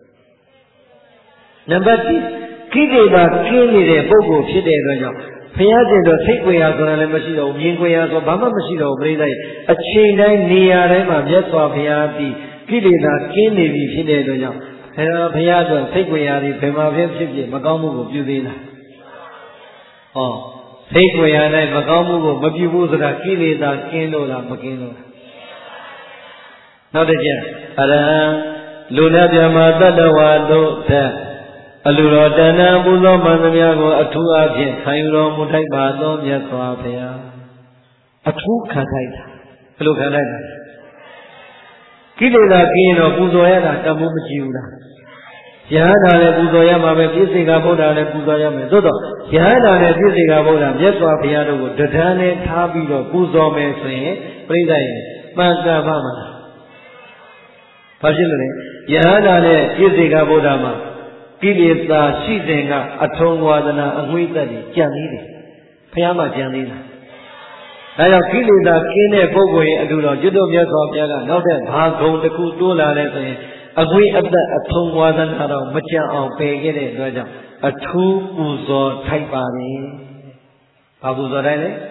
နံပါတ်တစ်ကိလေသာကင်းနေတဲ့ပုဂ္ဂိုလ်ဖြစ်တဲ့အတွက်ကြောင့်ဘုရားရှင်တော်စိတ်ွယ်ရာဆိုတာလည်းမရှိတော့ဘူးမြင်ွယ်ရာဆိုဘာမှမရှိတော့ဘူးပြိဿအချိန်တိုင်းနေရာတိုင်းမှာမြတ်စွာဘုရားသည်ကိလေသာကင်းနေပြီဖြစ်တဲ့အတွက်ကြောင့်အဲဘုရားအတွက်စိတ်ွယ်ရာတွေဘယ်မှာဖြစ်ဖြစ်ဖြစ်မကောင်းမှုကိုပြုသေးလားဟောစိတ်ွယ်ရာ၌မကောင်းမှုကိုမပြုဘူးဆိုတာကိလေသာကင်းလို့လားမကင်းလို့လားနောက်တစ်ချက်အရဟံလူနာပြမတတ္တဝါတို့တဲ့အလူတော်တဏ္ဍပူဇော်မှန်သမျှကိုအထူးအဖြင့်ခံယူတော်မူထိုက်ပါသောမြတ်စွာဘုရားအထူးခံထိုက်တာဘယ်လိုခံထိုက်တာကိလေသာကင်းတော့ပူဇော်ရတာတမိုးမကြည့်ဘူးလားယဟန္တာလည်းပူဇော်ရမှာပဲပြည့်စေကဗုဒ္ဓလည်းပူဇော်ရမယ်သို့တော့ယဟန္တာလည်းပြည့်စေကဗုဒ္ဓမြတ်စွာဘုရားတို့ကိုတဏ္ဍနဲ့ထားပြီးတော့ပူဇော်မယ်ဆိုရင်ပြိဿရဲ့မှန်ကန်ပါမလားဘာဖြစ်လို့လဲယဟန္တာနဲ့ပြည့်စေကဗုဒ္ဓမှာကိလေသာရှိတဲ့ကအထုံဝါဒနာအငွေ့သက်တွေကြံသေးတယ်ဘုရားမှကြံသေးလားဒါကြောင့်ကိလေသာကင်းတဲ့ပုဂ္ဂိုလ်ရဲ့အတူတော်ကျွတ်တော်မြတ်စွာဘုရားကနောက်တဲ့ဘာဂုံတစ်ခုတိုးလာလဲဆိုရင်အငွေ့အသက်အထုံဝါဒနာတော့မကြံအောင်ပယ်ခဲ့တဲ့အတွက်ကြောင့်အထူးပူဇော်ထိုက်ပါလေဘာပူဇော်တိုင်းလဲ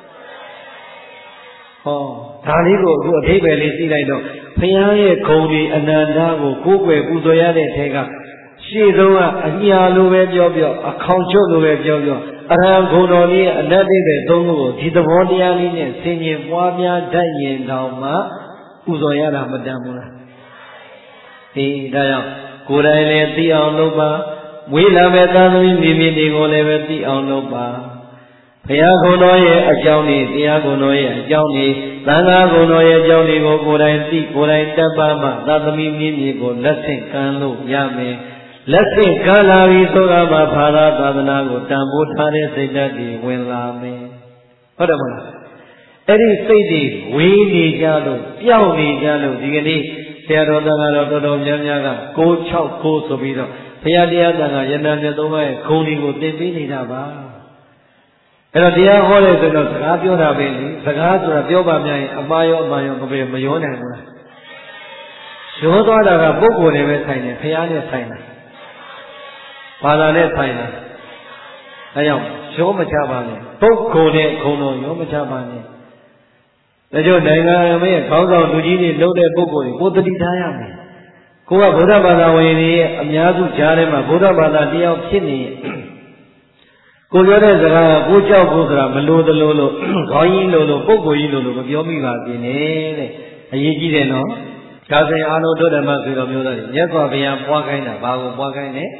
ဟောဒါလေးကိုအခုအထိပ္ပယ်လေးသိလိုက်တော့ဘုရားရဲ့ဂုံဒီအနန္တကိုကိုးကွယ်ပူဇော်ရတဲ့ထဲကရှေ့ဆုံးကအညာလိုပဲပြောပြောအခေါင်ချုပ်လိုပဲပြောပြောအရဟံဂုဏ်တော်ကြီးအနတ္တိပဲသုံးခုကိုဒီသဘောတရားလေးနဲ့ဆင်ញင်ပွားများတတ်ရင်တောင်မှပူဇော်ရတာမတန်ဘူးလားဒီဒါကြောင့်ကိုယ်တိုင်လည်းသိအောင်လုပ်ပါမွေးလာမဲ့သာသမီမိမိတွေကိုလည်းပဲသိအောင်လုပ်ပါဘုရားဂုဏ်တော်ရဲ့အကြောင်းတွေတရားဂုဏ်တော်ရဲ့အကြောင်းတွေသံဃာဂုဏ်တော်ရဲ့အကြောင်းတွေကိုကိုယ်တိုင်သိကိုယ်တိုင်တတ်ပါမှသာသမီမိမိကိုလက်ဆင့်ကမ်းလို့ရမယ်လက်ဆင့်ကမ်းလာပြီဆိုတာမှာဘာသာသာသနာကိုတန်ဖိုးထားတဲ့စိတ်ဓာတ်တွေဝင်လာမယ်ဟုတ်တယ်မလားအဲ့ဒီစိတ်တွေဝေးနေကြလို့ပျောက်နေကြလို့ဒီကနေ့ဆရာတော်သံဃာတော်တော်တော်များများကကိုး၆ကိုးဆိုပြီးတော့ဘုရားတရားသံဃာယန္တာမြတ်သုံးပါးရဲ့ဂုဏ်တွေကိုသင်ပေးနေတာပါအဲ့တော့တရားဟောတယ်ဆိုတော့စကားပြောတာပဲလေစကားဆိုတာပြောပါများရင်အမှားရောအမှန်ရောမပဲမရောနိုင်ဘူးလားရောသွားတာကပုဂ္ဂိုလ်တွေပဲဆိုင်တယ်ဘုရားနဲ့ဆိုင်တယ်ဘာသာနဲ့ဆိုင်တာအဲကြောင့်ရောမချပါနဲ့ပုဂ္ဂိုလ်နဲ့ခုံတော်ရောမချပါနဲ့ဒါကြောင့်နိုင်ငံရဲ့ခေါင်းဆောင်လူကြီးတွေလုပ်တဲ့ပုဂ္ဂိုလ်တွေကိုတတိထားရမယ်ကိုကဗုဒ္ဓဘာသာဝင်တွေရဲ့အများစုကြားထဲမှာဗုဒ္ဓဘာသာတရားဖြစ်နေကိုပြောတဲ့စကားကကိုကြောက်ဖို့ဆိုတာမလို့တလို့လို့ခေါင်းကြီးလို့လို့ပုဂ္ဂိုလ်ကြီးလို့လို့မပြောမိပါစေနဲ့တဲ့အရေးကြီးတယ်နော်ဒါဆိုရင်အာလုံးတို့ဓမ္မဆိုတော်မျိုးသားတွေမြတ်စွာဘုရားပွားခိုင်းတာဘာကိုပွားခိုင်းလဲ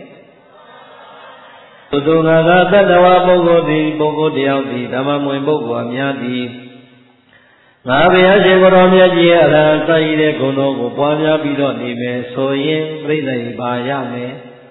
သုငါကသတ္တဝါပုဂ္ဂိုလ်သည်ပုဂ္ဂိုလ်တယောက်သည်ဓမ္မမွင်ပုဂ္ဂိုလ်အများသည်ငါဘုရားရှင်ကိုယ်တော်မြတ်ကြီးရဲ့အရဟံစာရည်တဲ့ဂုဏ်တော်ကိုပွားများပြီးတော့နေမယ်ဆိုရင်ပြိဿိပါရမယ်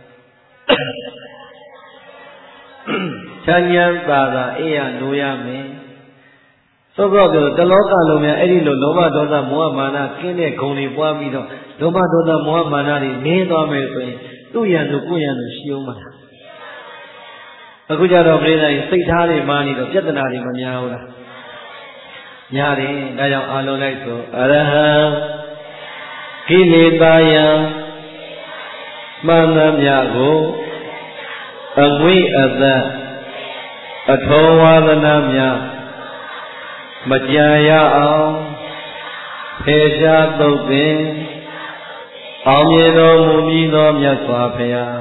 ချမ်းချမ်းသာသာအေးရလိုရမယ်သောသောပြောတလောကလုံးများအဲ့ဒီလိုလောဘဒေါသမောဟမာနကင်းတဲ့ဂုဏ်တွေပွားပြီးတော့လောဘဒေါသမောဟမာနတွေနင်းသွားမယ်ဆိုရင်သူ့ရန်သူကိုယ့်ရန်သူရှိအောင်မလားအခုကြတော့ပြိဿိစိတ်ထားတွေမာနေတော့ပြဿနာတွေမများဘူးလားရတယ်ဒါကြောင့်အာလုံးလိုက်ဆိုအရဟံကိလေသာယံမှန်သမျှကိုအငွေအသက်အထောဝါဒနာများမကြံရအောင်ဖေရှားသုတ်သင်အောင်မြင်တော်မူမည်သောမြတ်စွာဘုရား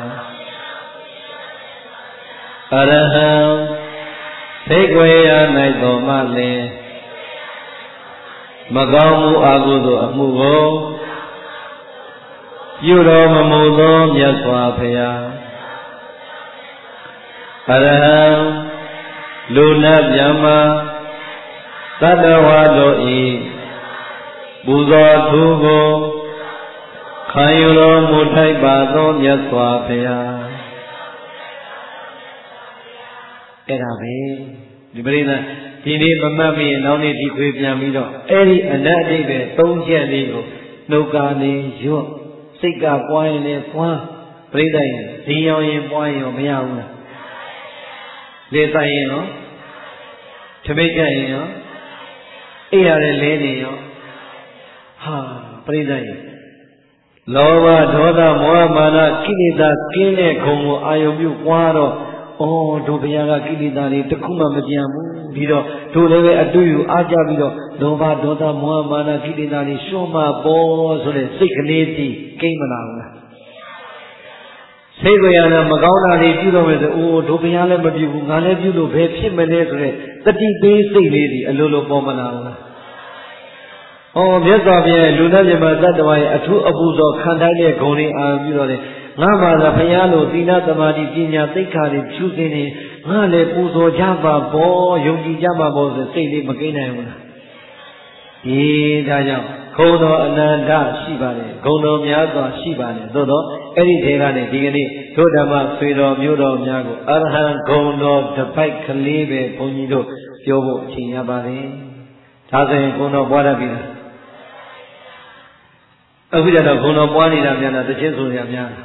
အရဟံသိက္ခာရ၌တော်မှလင်မကောင်းမှုအကုသိုလ်အမှုကိုပြုတော်မမူသောမြတ်စွာဘုရားအရဟံလူနာမြတ်မှာသတ္တဝါတို့ဤပူဇော်သူကိုခံယူတော်မူထိုက်ပါသောမြတ်စွာဘုရားအဲ့ဒါပဲဒီပရိသတ်ဒီနေ့မမှတ်မိရင်နောက်နေ့ဒီခွေပြန်ပြီးတော့အဲ့ဒီအနတ်အတိတ်ပဲသုံးချက်လေးကိုနှုတ်ကာနေရွတ်စိတ်ကပွားရင်လည်းပွားပရိသတ်ရင်ဒီရောင်ရင်ပွားရင်ရောမရဘူးလားလေဆိုင်ရင်ရောတပိတ်ကြရင်ရောအိပ်ရတယ်လဲနေရောဟာပရိသတ်ရင်လောဘဒေါသမောဟမာနကိလေသာကင်းတဲ့ခုံကိုအာယုံပြုပွားတော့ဩတို့ဘုရားကကိလေသာတွေတခုမှမကြံဘူးပြီးတော့တို့လည်းပဲအတူယူအားကြပြီးတော့လောဘဒေါသမောဟမာနကိလေသာတွေရှော့မှပေါ်ဆိုတဲ့စိတ်ကလေးစီကိမ့်မလာဘူးလားစိတ်ကိုရတာမကောင်းတာတွေပြုတော့မယ်ဆိုအိုးတို့ဘုရားလည်းမပြုဘူးငါလည်းပြုလို့ဘယ်ဖြစ်မလဲဆိုတဲ့တတိပေးစိတ်လေးတွေအလိုလိုပေါ်မလာဘူးလားဩမြတ်စွာဘုရားလူသားမြတ်သတ္တဝါရဲ့အထူးအပူဇော်ခံတိုင်းတဲ့ဂုဏ်တွေအာရုံပြုတော့တယ်ငါမှသာဘုရားလိုသီလသမာဓိပညာသိက္ခာတွေဖြူစင်နေငါလည်းပူဇော်ကြပါဘောယုံကြည်ကြပါဘောဆိုစိတ်လေးမကိန်းနိုင်ဘူးလားဒီဒါကြောင့်ဂုဏ်တော်အနန္တရှိပါတယ်ဂုဏ်တော်များစွာရှိပါတယ်သို့တော့အဲ့ဒီထဲကနေဒီကနေ့တို့ဓမ္မဆွေတော်မျိုးတော်များကိုအရဟံဂုဏ်တော်တစ်ပိုက်ကလေးပဲဘုန်းကြီးတို့ပြောဖို့အချိန်ရပါတယ်ဒါဆိုရင်ဂုဏ်တော်ပွားတတ်ပြီလားအခုကျတော့ဂုဏ်တော်ပွားနေတာများလားတခြင်းဆိုရများလား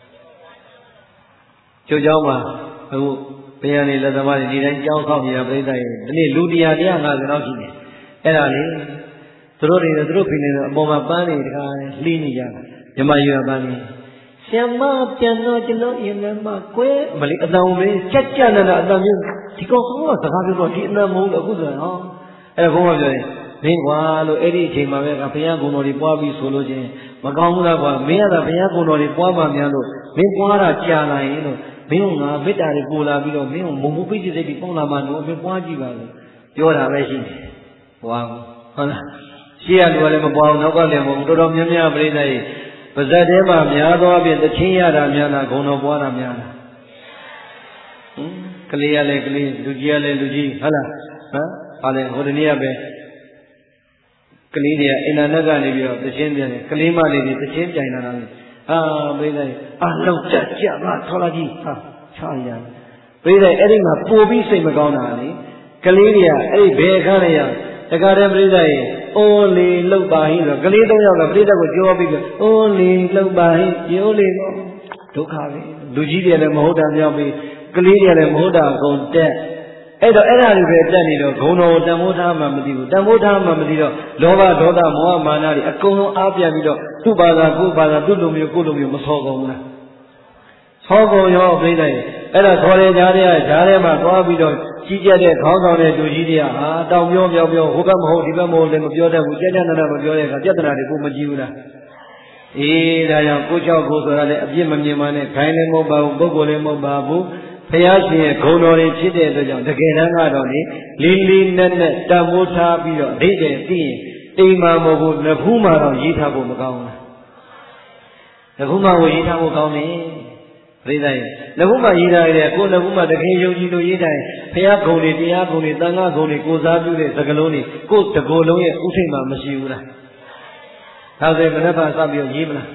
ကျုပ်เจ้าမှာအခုဘုရားနေလက်သမားတွေဒီတိုင်းကြောင်းဆောက်နေတာပြိဿရဲ့ဒီနေ့လူတရားတရားငါးဆယ်လောက်ရှိနေအဲ့ဒါလေသူတို့တွေသူတို့ဖိနေတော့အပေါ်မှာပန်းနေတခါလှီးနေကြတာမြမရွာပန်းနေဆံမပြန်တော့ကျွန်တော်ရင်ထဲမှာကွဲမလေးအတန်လေးကြက်ကြက်နေတာအတန်မျိုးဒီကောင်ကစကားပြောတော့ဒီအတန်မဟုတ်လို့အခုဆိုရင်ဟောအဲ့ဘုန်းကပြောရင်မင်းကွာလို့အဲ့ဒီအချိန်မှာပဲကဘုရားကုံတော်တွေပွားပြီးဆိုလို့ချင်းမကောင်းဘူးလားကွာမင်းကဘုရားကုံတော်တွေပွားမှများလို့မင်းပွားတာကြာလာရင်လို့မင်းကငါမေတ္တာတွေပို့လာပြီးတော့မင်းကမုံမပိစိတ်တွေပေါက်လာမှတော့မင်းပွားကြည့်ပါလို့ပြောတာပဲရှိတယ်ပွားဟုတ်လားရှေ့ကလူကလည်းမပွားဘူးနောက်ကလည်းမဟုတ်တော်တော်များများပြိဿရဲ့ပါဇက်ထဲမှာများသောအပြင်တချင်းရတာများလားဂုံတော်ပွားတာများလားဟင်ကလေးရလဲကလေးလူကြီးရလဲလူကြီးဟုတ်လားဟမ်ဟာလေဟိုတနေ့ကပဲကလေးတွေကအင်တာနက်ကနေပြီးတော့တချင်းပြန်တယ်ကလေးမလေးတွေတချင်းပြန်လာတာလေအာပြိဿရဲ့အလောက်ကြကြပါထော်လာကြီးဟာချာရပြိဿအဲ့ဒီမှာပို့ပြီးစိတ်မကောင်းတာလေကလေးတွေကအဲ့ဒီဘယ်ခါလဲရတခါတည်းပြိဿရဲ့အိုးလီလှုပ်ပါဟိဆိုကလေးသုံးယောက်ကပြိဿကိုကြောပြီးတော့အိုးလီလှုပ်ပါဟိရိုးလီတော့ဒုက္ခပဲလူကြီးတွေလည်းမဟုတ်တာပြောပြီးကလေးတွေလည်းမဟုတ်တာအကုန်တက်အဲ့တော့အဲ့ဒါတွေပဲတက်နေတော့ဂုံတော်တန်ဖိုးထားမှမသိဘူးတန်ဖိုးထားမှမသိတော့လောဘဒေါသမောဟမာနတွေအကုန်လုံးအားပြန်ပြီးတော့သူ့ဘာသာကိုယ်ဘာသာသူ့လူမျိုးကိုယ်လူမျိုးမဆောကုန်ဘူးလားဆောကုန်ရောပြိဿရဲ့အဲ့ဒါခေါ်ရကြတဲ့ဈာထဲမှာသွားပြီးတော့ကြီးကြတဲ့ခေါင်းဆောင်တဲ့လူကြီးတွေကဟာတောင်ပြောပြောပြောဟိုဘက်မဟုတ်ဒီဘက်မဟုတ်လည်းမပြောတတ်ဘူးကြက်ကြက်နာနာမပြောတဲ့အခါပြဿနာတွေကိုမကြည့်ဘူးလားအေးဒါကြောင့်ကိုကြောက်ကိုဆိုတာလည်းအပြစ်မမြင်ပါနဲ့ခိုင်းလည်းမဟုတ်ပါဘူးပုဂ္ဂိုလ်လည်းမဟုတ်ပါဘူးဘုရားရှင်ရဲ့ဂုဏ်တော်တွေဖြစ်တဲ့အတွက်ကြောင့်တကယ်တမ်းကတော့လေလေးလေးနက်နက်တန်ဖိုးထားပြီးတော့အဓိပ္ပာယ်သိရင်အိမ်မှာမဟုတ်ဘူးလက်ဖူးမှာတော့ရေးထားဖို့မကောင်းဘူးလက်ဖူးမှာကိုရေးထားဖို့ကောင်းတယ်ပြိဿရဲ့လက်ဖူးမှာရေးထားတယ်ကိုယ်လက်ဖူးမှာတကယ်ယုံကြည်လို့ရေးထားရင်ဘုရားဂုဏ်တွေတရားဂုဏ်တွေသံဃာဂုဏ်တွေကိုစားပြုတဲ့စကားလုံးတွေကိုယ်တကိုယ်လုံးရဲ့ဥထိတ်မှာမရှိဘူးလားဒါဆိုရင်မနက်ဖြန်စပြီးရေးမလား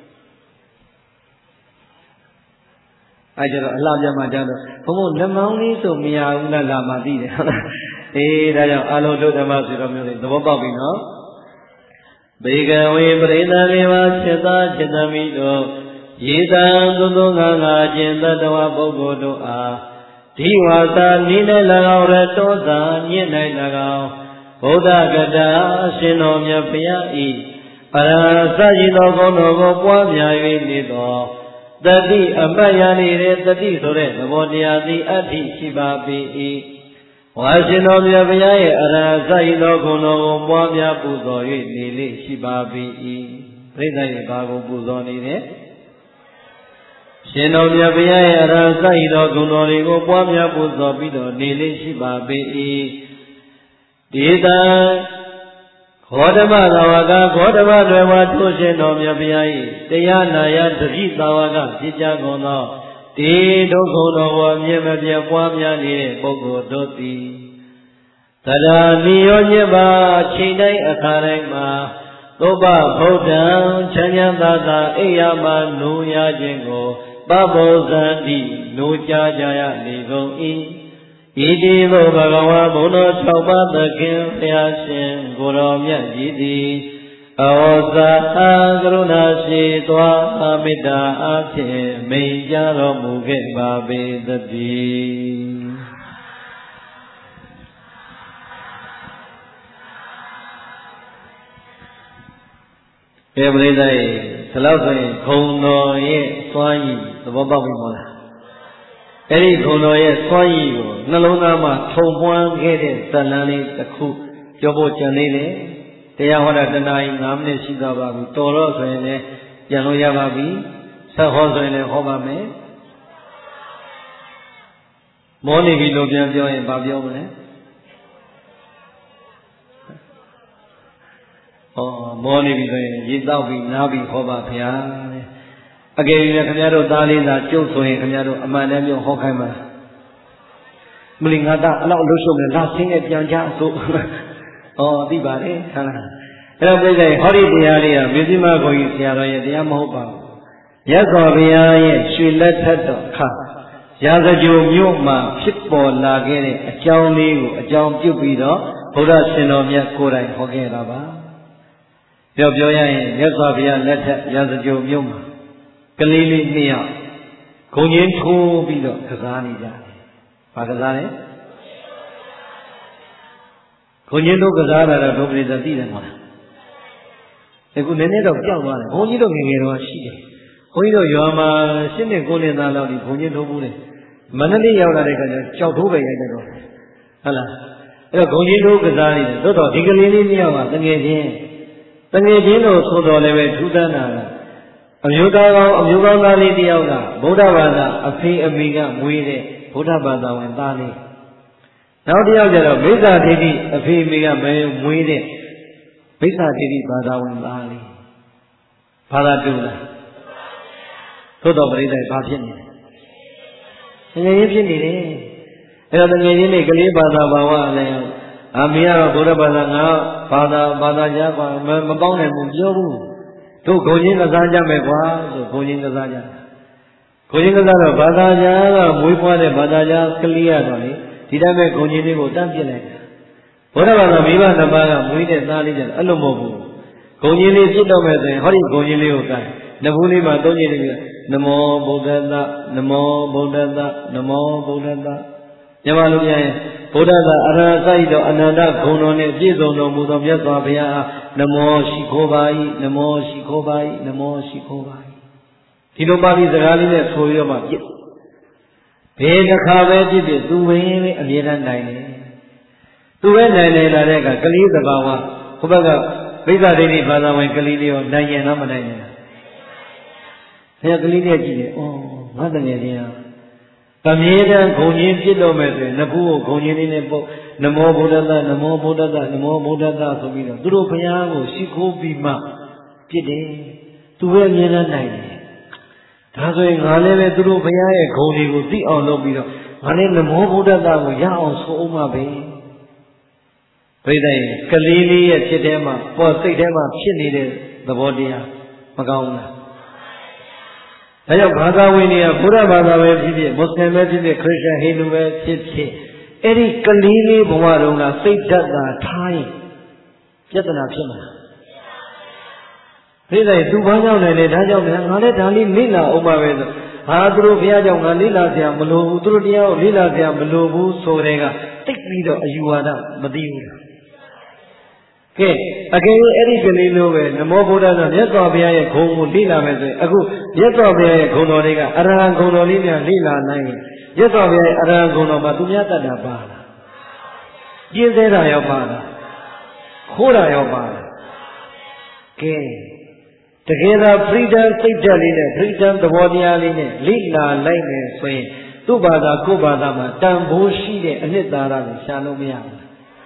အဲကျတော့အလှပြမှကြတော့ဘုံဘုံလက်မောင်းလေးဆိုမရဘူးလားလာမှသိတယ်ဟုတ်လားအေးဒါကြောင့်အလုံးတို့ဓမ္မဆိုတော်မျိုးတွေသဘောပေါက်ပြီနော်ဘေကဝေပရိသတ်လေးပါးစေတစေတမိတို့ယေတံသုသောငါငါခြင်းတတဝပုဂ္ဂိုလ်တို့အားဒီဝါစာနိနဲ့၎င်းရတောသာမြင့်၌၎င်းဝဗုဒ္ဓဂတာရှင်တော်မြတ်ဘုရားဤအရဟံစရှိသောဂုဏ်တော်ကိုပွားများ၍နေသောတတိအမတ်ရနေတဲ့တတိဆိုတဲ့သဘောတရားသည်အဋ္ဌိရှိပါပေ၏ဝါရှင်တော်မြတ်ဘုရားရဲ့အရဟံစရှိသောဂုဏ်တော်ကိုပွားများပူဇော်၍နေလေရှိပါပေ၏ပြိဿရဲ့ဘာကိုပူဇော်နေတယ်ရှင်တော်မြတ်ဘုရားရဲ့အရဟံစရှိသောဂုဏ်တော်တွေကိုပွားများပူဇော်ပြီးတော့နေလေရှိပါပေ၏ဒေသဂေါတမသာဝကဂေါတမတွေဝါထိုရှင်တော်မြတ်ဘုရား၏တရားနာယတတိသာဝကဖြစ်ကြကုန်သောဒီဒုက္ခတော်ကိုအမြဲမပြတ်ပွားများနေတဲ့ပုဂ္ဂိုလ်တို့သည်တရားနိယောညစ်ပါချိန်တိုင်းအခါတိုင်းမှာသုဘဗုဒ္ဓံချမ်းချမ်းသာသာအိယာမနိုးရခြင်းကိုပပုဇ္ဇံတိနိုးကြကြရနေကုန်၏ဣတိဘုဘဂဝါဘုံတော်၆ပါးသခင်ဘုရားရှင်ကိုယ်တော်မြတ်ကြီးသည်ဩဇာအာကရုဏာရှိသောအမေတ္တာအဖြင့်မိန်ကြားတော်မူခဲ့ပါပေသတည်းကဲပရိသတ်ရေဒီလောက်ဆိုရင်ဂုံတော်ရဲ့စွမ်းရည်သဘောပေါက်ပြီမို့လားအဲ့ဒီဂုံတော်ရဲ့စွမ်းရည်ကိုနှလုံးသားမှာထုံပွမ်းခဲ့တဲ့ဇလံလေးတစ်ခုပြောဖို့ကြံသေးတယ်တရားဟောတာတနာရီ၅မိနစ်ရှိသွားပါပြီတော်တော့ဆိုရင်လည်းပြန်လို့ရပါပြီဆက်ဟောဆိုရင်လည်းဟောပါမယ်မောနေပြီလို့ပြန်ပြောရင်ဘာပြောမလဲဩမောနေပြီဆိုရင်ရေတောက်ပြီးနားပြီးဟောပါဗျာတဲ့အကယ်၍ခင်ဗျားတို့သားလေးသာကျုပ်ဆိုရင်ခင်ဗျားတို့အမှန်တမ်းပြောဟောခိုင်းပါမလင်္ကာတအလောက်အလို့ရှုံးတယ်လာဆင်းနဲ့ပြန်ကြအစို့ဩသိပါတယ်ဟာလားအဲ့တော့ပြိဿရဲ့ဟောဒီတရားလေးကမေဇိမဂုံကြီးဆရာတော်ရဲ့တရားမဟုတ်ပါဘူးရသော်ဘုရားရဲ့ရွှေလက်ထက်တော်အခါရာဇဂိုမြို့မှာဖြစ်ပေါ်လာခဲ့တဲ့အကြောင်းလေးကိုအကြောင်းပြုပြီးတော့ဘုရားရှင်တော်မြတ်ကိုယ်တိုင်ဟောခဲ့တာပါပြောပြောရရင်မြတ်စွာဘုရားလက်ထက်ရာဇဂိုမြို့မှာကလေးလေးနှစ်ယောက်ဂုံချင်းထိုးပြီးတော့ကစားနေကြတယ်။ဘာကစားလဲ။ဂုံချင်းတို့ကစားတာတော့ဒုပရိသသိတယ်မဟုတ်လား။အခုနည်းနည်းတော့ကြောက်သွားတယ်။ဘုန်းကြီးတို့ငယ်ငယ်တော့ရှိတယ်။ဘုန်းကြီးတို့ရွာမှာရှင်းနေကိုနေသားလောက်ဒီဂုံချင်းထိုးဘူးလေ။မန္တလေးရောက်လာတဲ့အခါကျကြောက်ထိုးပဲရိုက်တယ်တော့ဟုတ်လား။အဲ့တော့ဂုံချင်းထိုးကစားနေတယ်။သို့တော့ဒီကလေးလေးနှစ်ယောက်ကတငယ်ချင်းတငယ်ချင်းတို့ဆိုတော်လည်းပဲထူးဆန်းတာကအမျိုးသားကောင်းအမျိုးကောင်းသားလေးတယောက်ကဗုဒ္ဓဘာသာအဖေအမေကမွေးတဲ့ဗုဒ္ဓဘာသာဝင်သားလေးနောက်တစ်ယောက်ကျတော့မိစ္ဆာဒိဋ္ဌိအဖေအမေကမမွေးတဲ့မိစ္ဆာဒိဋ္ဌိဘာသာဝင်သားလေးဘာသာတူလားသို့တော်ပရိသတ်ဘာဖြစ်နေလဲငယ်ချင်းဖြစ်နေတယ်အဲ့တော့ငယ်ချင်းတွေကလေးဘာသာဘာဝလည်းအမေကတော့ဗုဒ္ဓဘာသာငါဘာသာဘာသာကြားပါမပေါင်းနိုင်ဘူးပြောဘူးတို့ဂုံချင်းကစားကြမယ်ကွာဆိုဂုံချင်းကစားကြဂုံချင်းကစားတော့ဘာသာကြားကမွေးဖွားတဲ့ဘာသာကြားကလေးရတော့လေဒီတိုင်းပဲဂုံချင်းလေးကိုတန်းပြစ်လိုက်တာဘုရားဘာသာမိဘနှစ်ပါးကမွေးတဲ့သားလေးကြအဲ့လိုမဟုတ်ဘူးဂုံချင်းလေးပြစ်တော့မယ်ဆိုရင်ဟောဒီဂုံချင်းလေးကိုကိုင်နဘူးလေးမှာသုံးချိန်လေးပြနမောဗုဒ္ဓတနမောဗုဒ္ဓတနမောဗုဒ္ဓတမြန်မာလူပြန်ရင်ဗုဒ္ဓသာအရဟံစိုက်တော်အနန္တဂုဏ်တော်နဲ့ပြည့်စုံတော်မူသောမြတ်စွာဘုရားအားနမောရှိခိုးပါ၏နမောရှိခိုးပါ၏နမောရှိခိုးပါ၏ဒီလိုပါဠိစကားလေးနဲ့ဆိုရမှပြည့်ဘယ်တစ်ခါပဲပြည့်ပြည့်သူပဲအမြဲတမ်းနိုင်တယ်သူပဲနိုင်နေလာတဲ့အခါကလေးသဘာဝဟိုဘက်ကမိစ္ဆာဒိဋ္ဌိဘာသာဝင်ကလေးလေးရောနိုင်ရင်တော့မနိုင်ရင်ဆရာကလေးလေးကြည့်တယ်ဩငါတကယ်ချင်းအမြဲတမ်းဂုံချင်းပြစ်တော့မယ်ဆိုရင်နဖူးကိုဂုံချင်းလေးနဲ့ပုတ်နမောဗုဒ္ဓတနမောဗုဒ္ဓတနမောဗုဒ္ဓတဆိုပြီးတော့သူတို့ဘုရားကိုရှိခိုးပြီးမှပြစ်တယ်သူပဲအမြဲတမ်းနိုင်တယ်ဒါဆိုရင်ငါလည်းပဲသူတို့ဘုရားရဲ့ဂုံတွေကိုသိအောင်လုပ်ပြီးတော့ငါလည်းနမောဗုဒ္ဓတကိုရအောင်ဆိုအောင်ပါပဲပြိတ္တိုင်ကလေးလေးရဲ့ဖြစ်တဲ့မှာပေါ်စိတ်ထဲမှာဖြစ်နေတဲ့သဘောတရားမကောင်းဘူးလားဒါကြောင့်ဘာသာဝင်တွေကဘုရားဘာသာပဲဖြစ်ဖြစ်မွတ်စလင်ပဲဖြစ်ဖြစ်ခရစ်ယာန်ဟိန္ဒူပဲဖြစ်ဖြစ်အဲ့ဒီကလေးလေးဘဝတုန်းကစိတ်ဓာတ်သာထားရင်ပြဿနာဖြစ်မှာဖြစ်တယ်သူဘာကြောင့်လဲလေဒါကြောင့်ငါလည်းဒါလေးလိလာအောင်ပါပဲဆိုဟာသူတို့ဘုရားကြောင့်ငါလိလာစရာမလိုဘူးသူတို့တရားကိုလိလာစရာမလိုဘူးဆိုတဲ့ကတိတ်ပြီးတော့အယူဝါဒမသိဘူးကဲအကယ်၍အဲ့ဒီကလေးလိုပဲနမောဗုဒ္ဓဆိုမြတ်စွာဘုရားရဲ့ဂုဏ်ကိုလေ့လာမယ်ဆိုရင်အခုမြတ်စွာဘုရားရဲ့ဂုဏ်တော်တွေကအရဟံဂုဏ်တော်လေးများလေ့လာနိုင်ရင်မြတ်စွာဘုရားရဲ့အရဟံဂုဏ်တော်မှာသူများတတ်တာပါလားပြည့်စဲတာရောပါလားခိုးတာရောပါလားကဲတကယ်သာ freedom စိတ်ဓာတ်လေးနဲ့ freedom သဘောတရားလေးနဲ့လေ့လာလိုက်မယ်ဆိုရင်သူ့ဘာသာကိုယ့်ဘာသာမှာတန်ဖိုးရှိတဲ့အနှစ်သာရကိုရှာလို့မရဘူး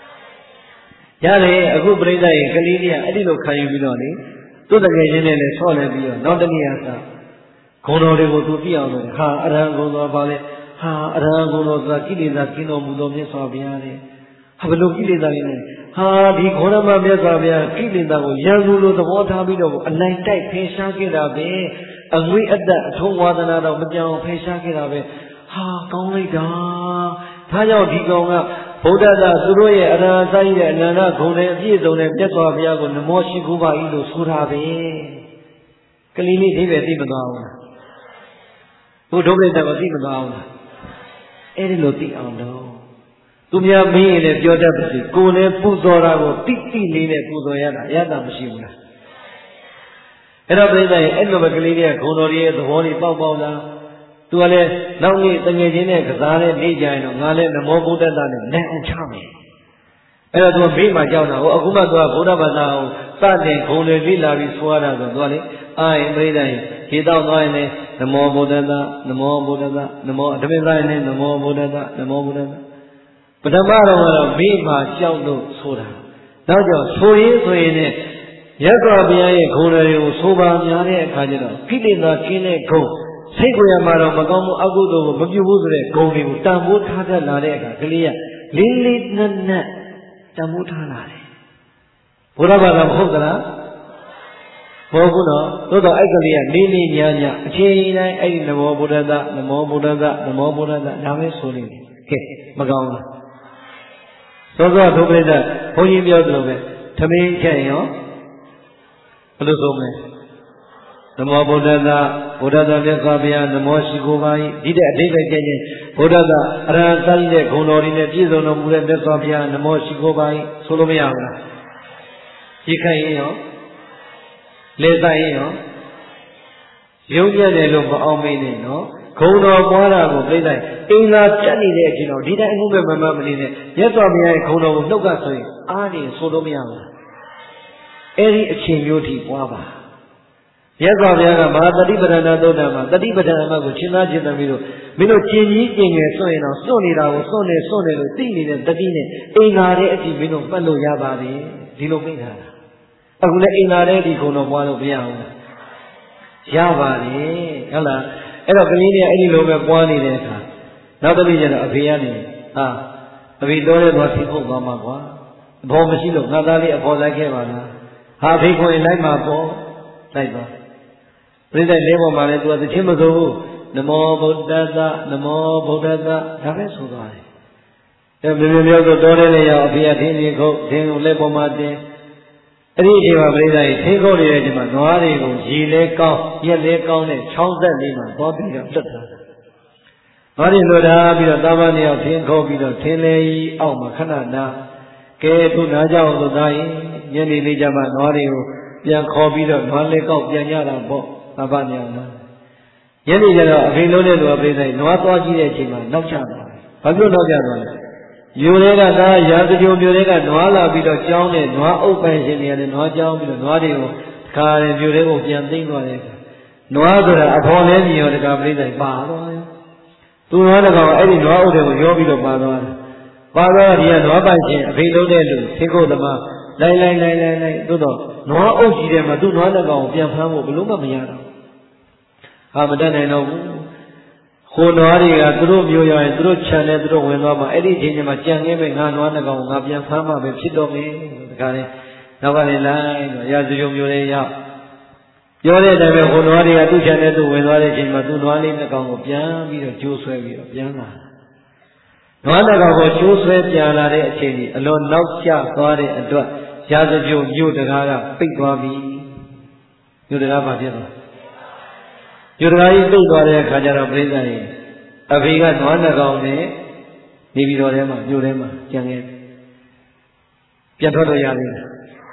ရတယ်အခုပြိဿရဲ့ကလေးလေးကအဲ့ဒီလိုခံယူပြီးတော့လေသူ့တကယ်ချင်းနဲ့လည်းဆော့လဲပြီးတော့နောက်တနေ့ကစဂုဏ်တော်တွေကိုသူသိအောင်လို့ဟာအရဟံဂုဏ်တော်ပါလေဟာအရဟံဂုဏ်တော်ဆိုတာကိလေသာကင်းတော်မူသောမြတ်စွာဘုရားလေဟာဘလို့ကိလေသာတွေနဲ့ဟာဒီခေါရမမြတ်စွာဘုရားကိလေသာကိုရန်သူလိုသဘောထားပြီးတော့အနိုင်တိုက်ဖယ်ရှားခဲ့တာပဲအငွေအသက်အထုံးဝါဒနာတော့မကြောင်ဖယ်ရှားခဲ့တာပဲဟာကောင်းလိုက်တာဒါကြောင့်ဒီကောင်ကဗုဒ္ဓသာသူတို့ရဲ့အရဟံစာရည်ရဲ့အနန္တဂုဏ်နဲ့အပြည့်စုံတဲ့မြတ်စွာဘုရားကိုနမောရှိခိုးပါ၏လို့ဆိုတာပဲကလေးလေးအိဗယ်သိမသွားဘူးလားဘုဒ္ဓဘုရားကသိမသွားဘူးလားအဲ့ဒီလိုသိအောင်တော့သူများမင်းရင်လည်းပြောတတ်ပါစေကိုယ်လည်းပူဇော်တာကိုတိတိလေးနဲ့ပူဇော်ရတာအရသာမရှိဘူးလားအဲ့တော့ပြိဿရဲ့အဲ့လိုပဲကလေးလေးကဂုဏ်တော်ရဲ့သဘောလေးပေါက်ပေါက်လာသူကလည်းနောက်နေ့တငယ်ချင်းနဲ့ကစားတဲ့နေကြရင်တော့ငါလည်းနမောဗုဒ္ဓတနဲ့နိုင်အောင်ချမယ်အဲ့တော့သူကဘေးမှာကြောက်တာဟိုအခုမှသူကဗုဒ္ဓဘာသာကိုစတင်ဂုဏ်တွေလေ့လာပြီးဆိုရတာဆိုသူကလေအာရင်ပြိဿရဲ့ခြေတော့သွားရင်လည်းနမောဗုဒ္ဓတနမောဗုဒ္ဓတနမောအတမင်းသားရင်လည်းနမောဗုဒ္ဓတနမောဗုဒ္ဓတပထမတော့ကတော့ဘေးမှာကြောက်လို့ဆိုတာနောက်ကျဆိုရင်းဆိုရင်လည်းရသော်ဘုရားရဲ့ဂုဏ်တွေကိုဆိုပါများတဲ့အခါကျတော့ကိလေသာကင်းတဲ့ဂုဏ်စိတ်ကိုယ်ရမှာတော့မကောင်းမှုအကုသိုလ်ကိုမပြုဘူးဆိုတဲ့ဂုဏ်တွေကိုတန်ဖိုးထားတတ်လာတဲ့အခါကလေးကလေးလေးနက်နက်တန်ဖိုးထားလာတယ်ဘုရားဘာသာမဟုတ်သလားမဟုတ်ဘူးနော်သို့တော့အဲ့ကလေးကလေးလေးညာညာအချိန်တိုင်းအဲ့ဒီနမောဗုဒ္ဓတနမောဗုဒ္ဓတနမောဗုဒ္ဓတဒါပဲဆိုနေတယ်ကဲမကောင်းဘူးသောသောဒုပရိသဘုန်းကြီးပြောသလိုပဲသမင်းချက်ရောဘယ်လိုဆိုမလဲနမောဗုဒ္ဓတဗုဒ္ဓတမြတ်စွာဘုရားနမောရှိခိုးပါ၏ဒီတဲ့အဓိပ္ပာယ်ကျင့်ချင်းဗုဒ္ဓတအရဟံသာရတဲ့ဂုဏ်တော်တွေနဲ့ပြည့်စုံတော်မူတဲ့မြတ်စွာဘုရားနမောရှိခိုးပါ၏ဆိုလို့မရဘူးလားကြည့်ခိုင်းရင်ရောလေဆိုင်ရင်ရောရုံးပြတယ်လို့မအောင်မေးနဲ့နော်ဂုဏ်တော်ပွားတာကိုပြိလိုက်အင်္ဂါပြတ်နေတဲ့အချိန်တော့ဒီတိုင်းအမှုပဲမမမနေနဲ့မြတ်စွာဘုရားရဲ့ဂုဏ်တော်ကိုနှုတ်ကဆိုရင်အားနေဆိုလို့မရဘူးအဲ့ဒီအချိန်မျိုးထိပွားပါမြတ်စွာဘုရားကမဟာတတိပဌာနာသုတ်တံမှာတတိပဌာနာမှာကိုရှင်းသားရှင်းသမီးတို့မင်းတို့ကျင်ကြီးကျင်ငယ်စွန့်ရင်တော့စွန့်နေတာကိုစွန့်နေစွန့်နေလို့သိနေတဲ့တတိနဲ့အင်္ဂါတဲ့အထိမင်းတို့မှတ်လို့ရပါပြီဒီလိုမိထားတာအခုလည်းအင်္ဂါတဲ့အထိဂုဏ်တော်ပွားလို့မရဘူးလားရပါလေဟုတ်လားအဲ့တော့ကလေးတွေကအဲ့ဒီလိုပဲပွားနေတဲ့အခါနောက်တစ်နေ့ကျတော့အဖေကနေဟာအဖေတော်တဲ့သွားသိဖို့သွားမှာကွာအဖေမရှိလို့ငါသားလေးအဖေလိုက်ခဲ့ပါလားဟာအဖေခွင်လိုက်မှာပေါ့လိုက်ပါပြိဿလေးပေါ်မှာလည်းသူကသချင်းမဆိုဘူးနမောဗုဒ္ဓတနမောဗုဒ္ဓတဒါပဲဆိုသွားတယ်အဲမြေမြေမျိုးဆိုတော်တဲ့နေရာအဖေကထင်းကြီးခုတ်ထင်းကိုလက်ပေါ်မှာတင်အဲ့ဒီအချိန်မှာပြိဿကြီးထင်းခုတ်နေတဲ့အချိန်မှာနွားတွေကိုရေလဲကောင်းရက်လဲကောင်းတဲ့ချောင်းသက်လေးမှာသွားပြီးတော့လွတ်ထားတာနွားတွေလွတ်ထားပြီးတော့တာမန်နေအောင်ထင်းခုတ်ပြီးတော့ထင်းလဲကြီးအောက်မှာခဏနာကဲသူနားကြအောင်လို့သားရင်ညနေလေးကျမှနွားတွေကိုပြန်ခေါ်ပြီးတော့နွားလဲကောက်ပြန်ကြတာပေါ့သဘာညောင်းလားညနေကျတော့အဖေလုံးတဲ့လူကပြိဿနွားသွားကြည့်တဲ့အချိန်မှာနောက်ကျသွားတယ်။ဘာလို့နောက်ကျသွားလဲ။ယူတွေကသာရာဇဂုံမျိုးတွေကနွားလာပြီးတော့ကြောင်းတဲ့နွားအုပ်ပိုင်ရှင်တွေကလည်းနွားကြောင်းပြီးတော့နွားတွေကိုခါတယ်မျိုးတွေကိုပြန်သိမ့်သွားတယ်။နွားဆိုတာအဖော်လဲမြင်ရောတကပြိဿပါသွားတယ်။သူနွားတကောင်အဲ့ဒီနွားအုပ်တွေကိုရောပြီးတော့ပါသွားတယ်။ပါသွားဒီကနွားပိုင်ရှင်အဖေလုံးတဲ့လူသင်္ကုတ်သမားလိုက်လိုက်လိုက်လိုက်လိုက်သို့တော့နွားအုပ်ကြီးတယ်မှာသူ့နွားတကောင်ကိုပြန်ဖမ်းဖို့ဘယ်လို့မှမရတော့ဟာမတတ်နိုင်တော့ဘူးခိုးနွားတွေကသူတို့မျိုးရရင်သူတို့ခြံနဲ့သူတို့ဝင်သွားမှာအဲ့ဒီအချိန်မှာကြံခဲ့မဲ့ငါနွားတကောင်ငါပြန်ဖမ်းမှပဲဖြစ်တော့မယ်တခါလေနောက်ကလည်းလိုက်တော့ရာဇဂုံမျိုးတွေရောက်ပြောတဲ့အတိုင်းပဲခိုးနွားတွေကသူ့ခြံနဲ့သူဝင်သွားတဲ့အချိန်မှာသူ့နွားလေးတကောင်ကိုပြန်ပြီးတော့ကျိုးဆွဲပြီးတော့ပြန်လာနွားတကောင်ကိုကျိုးဆွဲပြန်လာတဲ့အချိန်ကြီးအလွန်နောက်ကျသွားတဲ့အတွက်ရာဇဂုံမြို့တကားကပိတ်သွားပြီမြို့တကားဘာဖြစ်သွားမြို့တကားကြီးပိတ်သွားတဲ့အခါကျတော့ပြိဿကြီးအဖေကနွားနှကောင်နဲ့နေပြီးတော့ထဲမှာမြို့ထဲမှာကြံခဲ့ပြန်ထွက်လို့ရသေးတယ်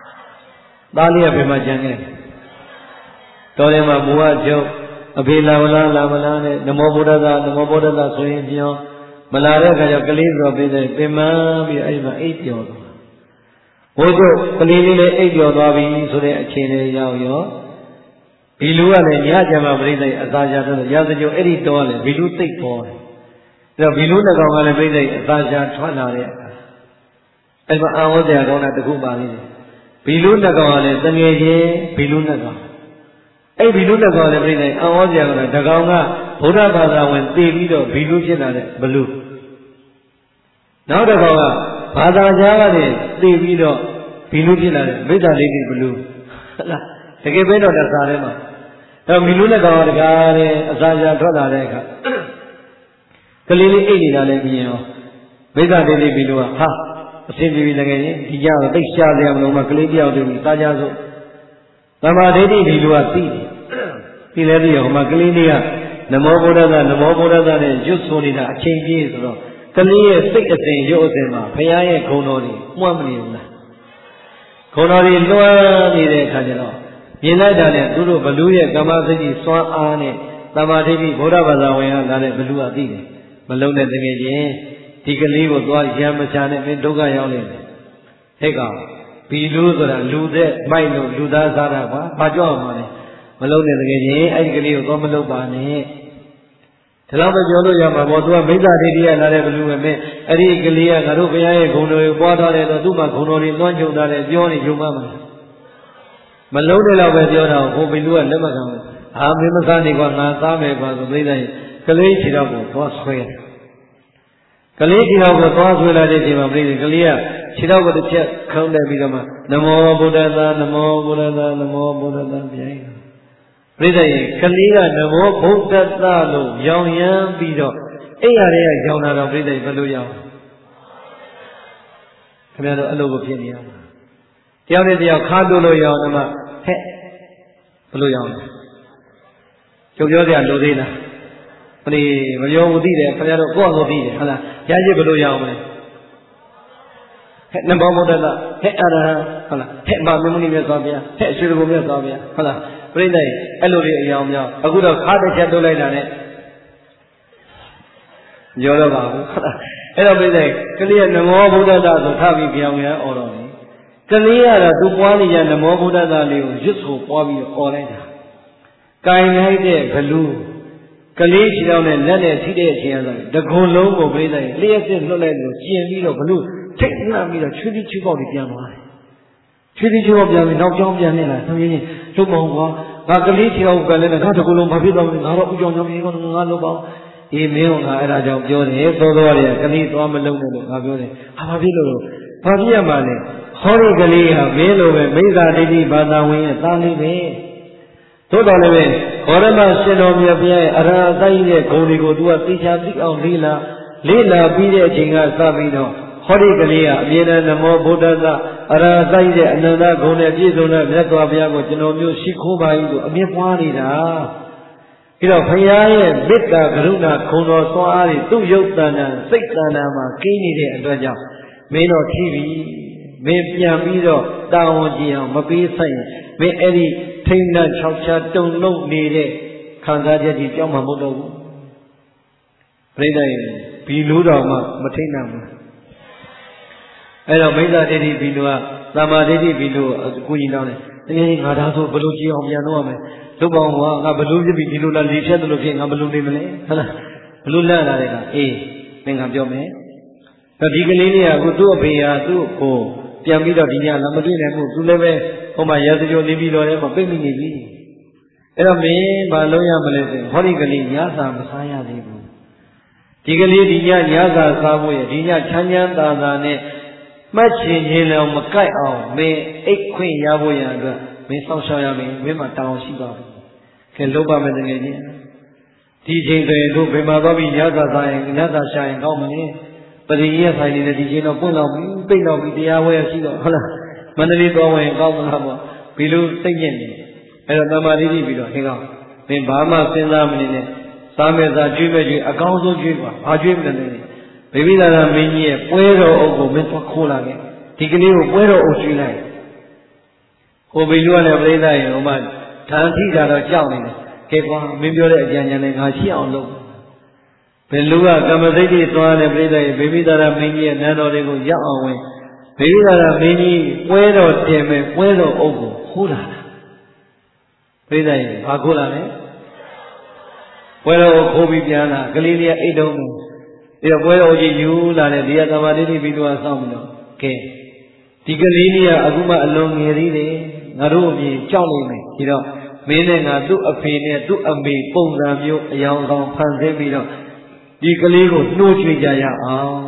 သားလေးကဘယ်မှာကြံခဲ့တော်တယ်မှာဘုရားကျုပ်အဖေလာမလားလာမလားနဲ့နမောဗုဒ္ဓသာနမောဗုဒ္ဓသာဆိုရင်ပြောမလာတဲ့အခါကျကလေးဆိုပြီးတဲ့ပင်မပြီးအဲ့မှာအိပ်ပျော်သွားဘိုးကျုပ်ကလေးလေးလည်းအိပ်ပျော်သွားပြီဆိုတဲ့အခြေအနေရောက်ရောဒီလူကလည်းညကြမှာပြိဿအသာချတော့ရာဇကြုံအဲ့ဒီတော့လည်းဘီလူသိပ်ပေါ်တယ်အဲ့တော့ဘီလူနှစ်ကောင်ကလည်းပြိဿအသာချထွက်လာတဲ့အခါအဲ့မှာအာဝဇ္ဇရာကောင်းတာတခုပါလိမ့်တယ်ဘီလူနှစ်ကောင်ကလည်းတငယ်ချင်းဘီလူနှစ်ကောင်အဲ့ဘီလူနှစ်ကောင်လည်းပြိဿအာဝဇ္ဇရာကောင်းတာတကောင်ကဗုဒ္ဓဘာသာဝင်တည်ပြီးတော့ဘီလူဖြစ်လာတဲ့ဘလူနောက်တစ်ကောင်ကဘာသာကြားကနေတည်ပြီးတော့ဘီလူဖြစ်လာတဲ့မိစ္ဆာလေးကြီးဘလူဟုတ်လားတကယ်ပဲတော့တစားထဲမှာတော့ဘီလူနဲ့ကောင်တကားတဲ့အစာချထွက်လာတဲ့အခါကလေးလေးအိတ်နေတာလည်းမြင်ရောမိစ္ဆာလေးလေးဘီလူကဟာအစင်ပြေပြီတကယ်ချင်းဒီကြတော့သိရှာစရာမလိုမှကလေးတယောက်တည်းပြီးစားကြစို့သမာဓိဋ္ဌိဘီလူကသိတယ်ဒီလည်းသိရောဟိုမှာကလေးလေးကနမောဗုဒ္ဓသာနမောဗုဒ္ဓသာနဲ့ရွတ်ဆိုနေတာအချိန်ကြီးဆိုတော့ကလေးရဲ့စိတ်အစဉ်ရုပ်အစဉ်မှာဘုရားရဲ့ဂုဏ်တော်တွေမှွမ်းမနေဘူးလားဂုဏ်တော်တွေလွှမ်းနေတဲ့အခါကျတော့မြင်လိုက်တာနဲ့သူတို့ဘလူရဲ့ကမ္မစိတ်ကြီးစွမ်းအားနဲ့သမာဓိဋ္ဌိဗုဒ္ဓဘာသာဝင်လာတဲ့ဘလူကသိတယ်မလုံးတဲ့တကယ်ချင်းဒီကလေးကိုသွားရံမချနဲ့မင်းဒုက္ခရောက်နေတယ်ဟဲ့ကောင်ဘီလူဆိုတာလူသက်မိုက်လို့လူသားစားတာကွာဘာကြောက်မှာလဲမလုံးတဲ့တကယ်ချင်းအဲ့ဒီကလေးကိုသွားမလုပ်ပါနဲ့ဒါတော့မပြောလို့ရမှာပေါ့သူကမိစ္ဆာဒိဋ္ဌိရလာတဲ့ဘလူပဲမင်းအဲ့ဒီကလေးကငါတို့ဘုရားရဲ့ဂုဏ်တော်ကိုပွားထားတယ်တော့သူ့မှာဂုဏ်တော်တွေလွှမ်းခြုံထားတယ်ပြောနေယုံမှမလားမလုံးတဲ့လောက်ပဲပြောတာဟိုဘီလူကလက်မခံဘူးအာမင်းမစားနေကွာငါသားမယ်ကွာဆိုပြိဿရဲ့ကလေးခြေတော့ကိုသွားဆွဲကလေးခြေတော့ကိုသွားဆွဲလာတဲ့အချိန်မှာပြိဿကလေးကခြေတော့ကိုတစ်ချက်ခေါင်းတက်ပြီးတော့မှနမောဗုဒ္ဓသာနမောဗုဒ္ဓသာနမောဗုဒ္ဓသာပြိဿပြိဿရဲ့ကလေးကနမောဗုဒ္ဓသာလို့ရောင်ရမ်းပြီးတော့အဲ့ရတဲ့ရောင်တာတော့ပြိဿဘယ်လိုရောင်ခင်ဗျားတို့အဲ့လိုကိုဖြစ်နေရမှာတယောက်နဲ့တယောက်ခါတိုးလို့ရောင်တယ်မှာဟဲ့ဘယ်လိုရောင်လဲကျုပ်ပြောစရာလိုသေးလားမလီမပြောဘူးသိတယ်ခင်ဗျားတို့ကိုယ့်အကိုသိတယ်ဟုတ်လားရရှိဘယ်လိုရောင်မလဲဟဲ့နမောဗုဒ္ဓသာဟဲ့အရဟံဟုတ်လားဟဲ့မမင်းမနီမြတ်စွာဘုရားဟဲ့ရွှေတဘုံမြတ်စွာဘုရားဟုတ်လားပြိဿရဲ့အဲ့လိုတွေအယောင်မြောက်အခုတော့ခါတစ်ချက်တိုးလိုက်တာနဲ့ပြောတော့ပါဘူးဟုတ်လားအဲ့တော့ပြိဿရဲ့ကလေးကနမောဗုဒ္ဓသာဆိုထပြီးကြောင်ရန်អော်တော်တယ်ကလေးကတော့သူပွားနေကြနမောဗုဒ္ဓသာလေးကိုရွတ်ဆိုပွားပြီးអော်လိုက်တာကင်လိုက်တဲ့ဘလူကလေးခြေတော်နဲ့လက်နဲ့ထိတဲ့အချိန်အစားတကုံလုံးကိုပြိဿရဲ့လျှက်စစ်လွတ်လိုက်လို့ကျင်ပြီးတော့ဘလူထိတ်နှံ့ပြီးတော့ချွေးတိချွေးပေါက်တွေပြန်သွားတယ်ချွေးတိချွေးပေါက်ပြန်ပြီးနောက်ကြောင်းပြန်နေတာဆိုရင်လုံးမောင်ကွာငါကလေးခြေတော်ကိုလည်းငါတကုံလုံးဘာဖြစ်သွားလဲငါတော့ဥကြောင်ကြောင်ကြီးကငါလုံးပေါင်းအေးမင်းကငါအဲ့ဒါကြောင့်ပြောတယ်သောသောတွေကကလေးသွားမလုံးနဲ့လို့ငါပြောတယ်ဟာဘာဖြစ်လို့ဘာဖြစ်ရမှာလဲဟောဒီကလေးဟာမင်းလိုပဲမိစ္ဆာဒိဋ္ဌိဘာသာဝင်ရဲ့သားလေးပဲသို့တော်လည်းပဲဘောရမရှင်တော်မြတ်ဘုရားရဲ့အရဟတရဲ့ဂုဏ်တွေကိုသူကသိချာသိအောင်လေ့လာလေ့လာပြီးတဲ့အချိန်ကစပြီးတော့ဟောဒီကလေးကအမြဲတမ်းနမောဗုဒ္ဓသာအရဟတရဲ့အနန္တဂုဏ်နဲ့ပြည့်စုံတဲ့မြတ်စွာဘုရားကိုကျွန်တော်မျိုးရှိခိုးပါ၏ဆိုအမြဲပွားနေတာပြီးတော့ဘုရားရဲ့မေတ္တာကရုဏာဂုဏ်တော်စွာအားတွေသူ့ရုပ်တဏ္ဍာစိတ်တဏ္ဍာမှာကင်းနေတဲ့အတွက်ကြောင့်မင်းတော်ထီးပြီမင်းပြန်ပြီးတော့တာဝန်ကြည့်အောင်မပေးဆိုင်မင်းအဲ့ဒီထိန်းနှံ့ခြောက်ခြားတုံလုံးနေတဲ့ခံစားချက်ကြီးပြောင်းမှာမဟုတ်တော့ဘူးပြိဿရဲ့ဘီလူတော်မှမထိန်းနှံ့ဘူးအဲ့တော့မိစ္ဆာဒိဋ္ဌိဘီလူကသမာဓိဋ္ဌိဘီလူကိုအကူကြီးတောင်းတယ်တကယ်ငါသားဆိုဘယ်လိုကြည့်အောင်ပြန်တော့ရမလဲလုတ်ပေါင်းကငါဘယ်လိုဖြစ်ပြီးဒီလိုလားလေဖြတ်တယ်လို့ဖြစ်ငါဘယ်လိုနေမလဲဟုတ်လားဘယ်လိုလန့်လာတဲ့ကအေးသင်္ကပြောမယ်ဒီကလေးလေးကအခုသူ့အဖေဟာသူ့ကိုပြန်ပြီးတော့ဒီညလာမတွေ့နိုင်ဘူးသူလည်းပဲဟိုမှာရာဇကြိုနေပြီးတော့လည်းမပိတ်မိနေပြီအဲ့တော့မင်းဘာလုပ်ရမလဲဆိုဟောဒီကလေးညစာမစားရသေးဘူးဒီကလေးဒီညညစာစားဖို့ရဒီညချမ်းချမ်းသာသာနဲ့မှတ်ချင်ရင်လည်းမကိုက်အောင်မင်းအိတ်ခွင့်ရဖို့ရအတွက်မင်းစောင့်ရှောက်ရမယ်မင်းမှာတောင်းရှိပါဘူးခင်လုပ်ပါမယ်တကယ်ချင်းဒီချိန်ဆိုရင်တို့ဘယ်မှာသွားပြီးညစာစားရင်ညစာရှာရင်ကောင်းမလဲပရိယဆိုင်နေတဲ့ဒီချိန်တော့ပွင့်တော့ပြီးပိတ်တော့ပြီးတရားဝဲရှိတော့ဟုတ်လားမန္တလေးသွားဝင်ကောင်းမလားပေါ့ဘီလိုစိတ်ညစ်နေအဲ့တော့တမာတိပြီးတော့ဟင်းကောင်းမင်းဘာမှစဉ်းစားမနေနဲ့စားမဲ့စားကျွေးမဲ့ကျွေးအကောင်းဆုံးကျွေးပါဘာကျွေးမလဲဘေဘိသာရမင်းကြီးရဲ့ပွဲတော်အုပ်ကိုမင်းသွားခိုးလာခဲ့ဒီကလေးကိုပွဲတော်အုပ်ကျွေးလိုက်ဟဟိုဘီလူကလည်းပြိဿရင်ဟိုမှာဓာန်ထိတာတော့ကြောက်နေတယ်ကဲကွာမင်းပြောတဲ့အကြံဉာဏ်နဲ့ငါရှင်းအောင်လုပ်ဘယ်လူကကမ္မစိတ်ကြီးသွားတယ်ပြိဿရင်ဘေဘိသာရမင်းကြီးရဲ့နန်းတော်တွေကိုရောက်အောင်ဝင်ဘေဘိသာရမင်းကြီးပွဲတော်တင်မဲ့ပွဲတော်အုပ်ကိုခိုးလာတာပြိဿရင်ဘာခိုးလာလဲပွဲတော်ကိုခိုးပြီးပြန်လာကလေးလေးအိတ်တုံးတယ်ဒီတော့ပွဲတော်ကြီးယူလာတယ်ဒီကသမာဓိတိပြီးတော့စောင့်ပြီးတော့ကဲဒီကလေးလေးကအခုမှအလွန်ငယ်သေးတယ်ငါတို့အပြင်ကြောက်နေမယ်ဒီတော့မင်းနဲ့ငါသူ့အဖေနဲ့သူ့အမေပုံစံမျိုးအယောင်ဆောင်ဖန်ဆင်းပြီးတော့ဒီကလေးကိုနှိုးချွေကြရအောင်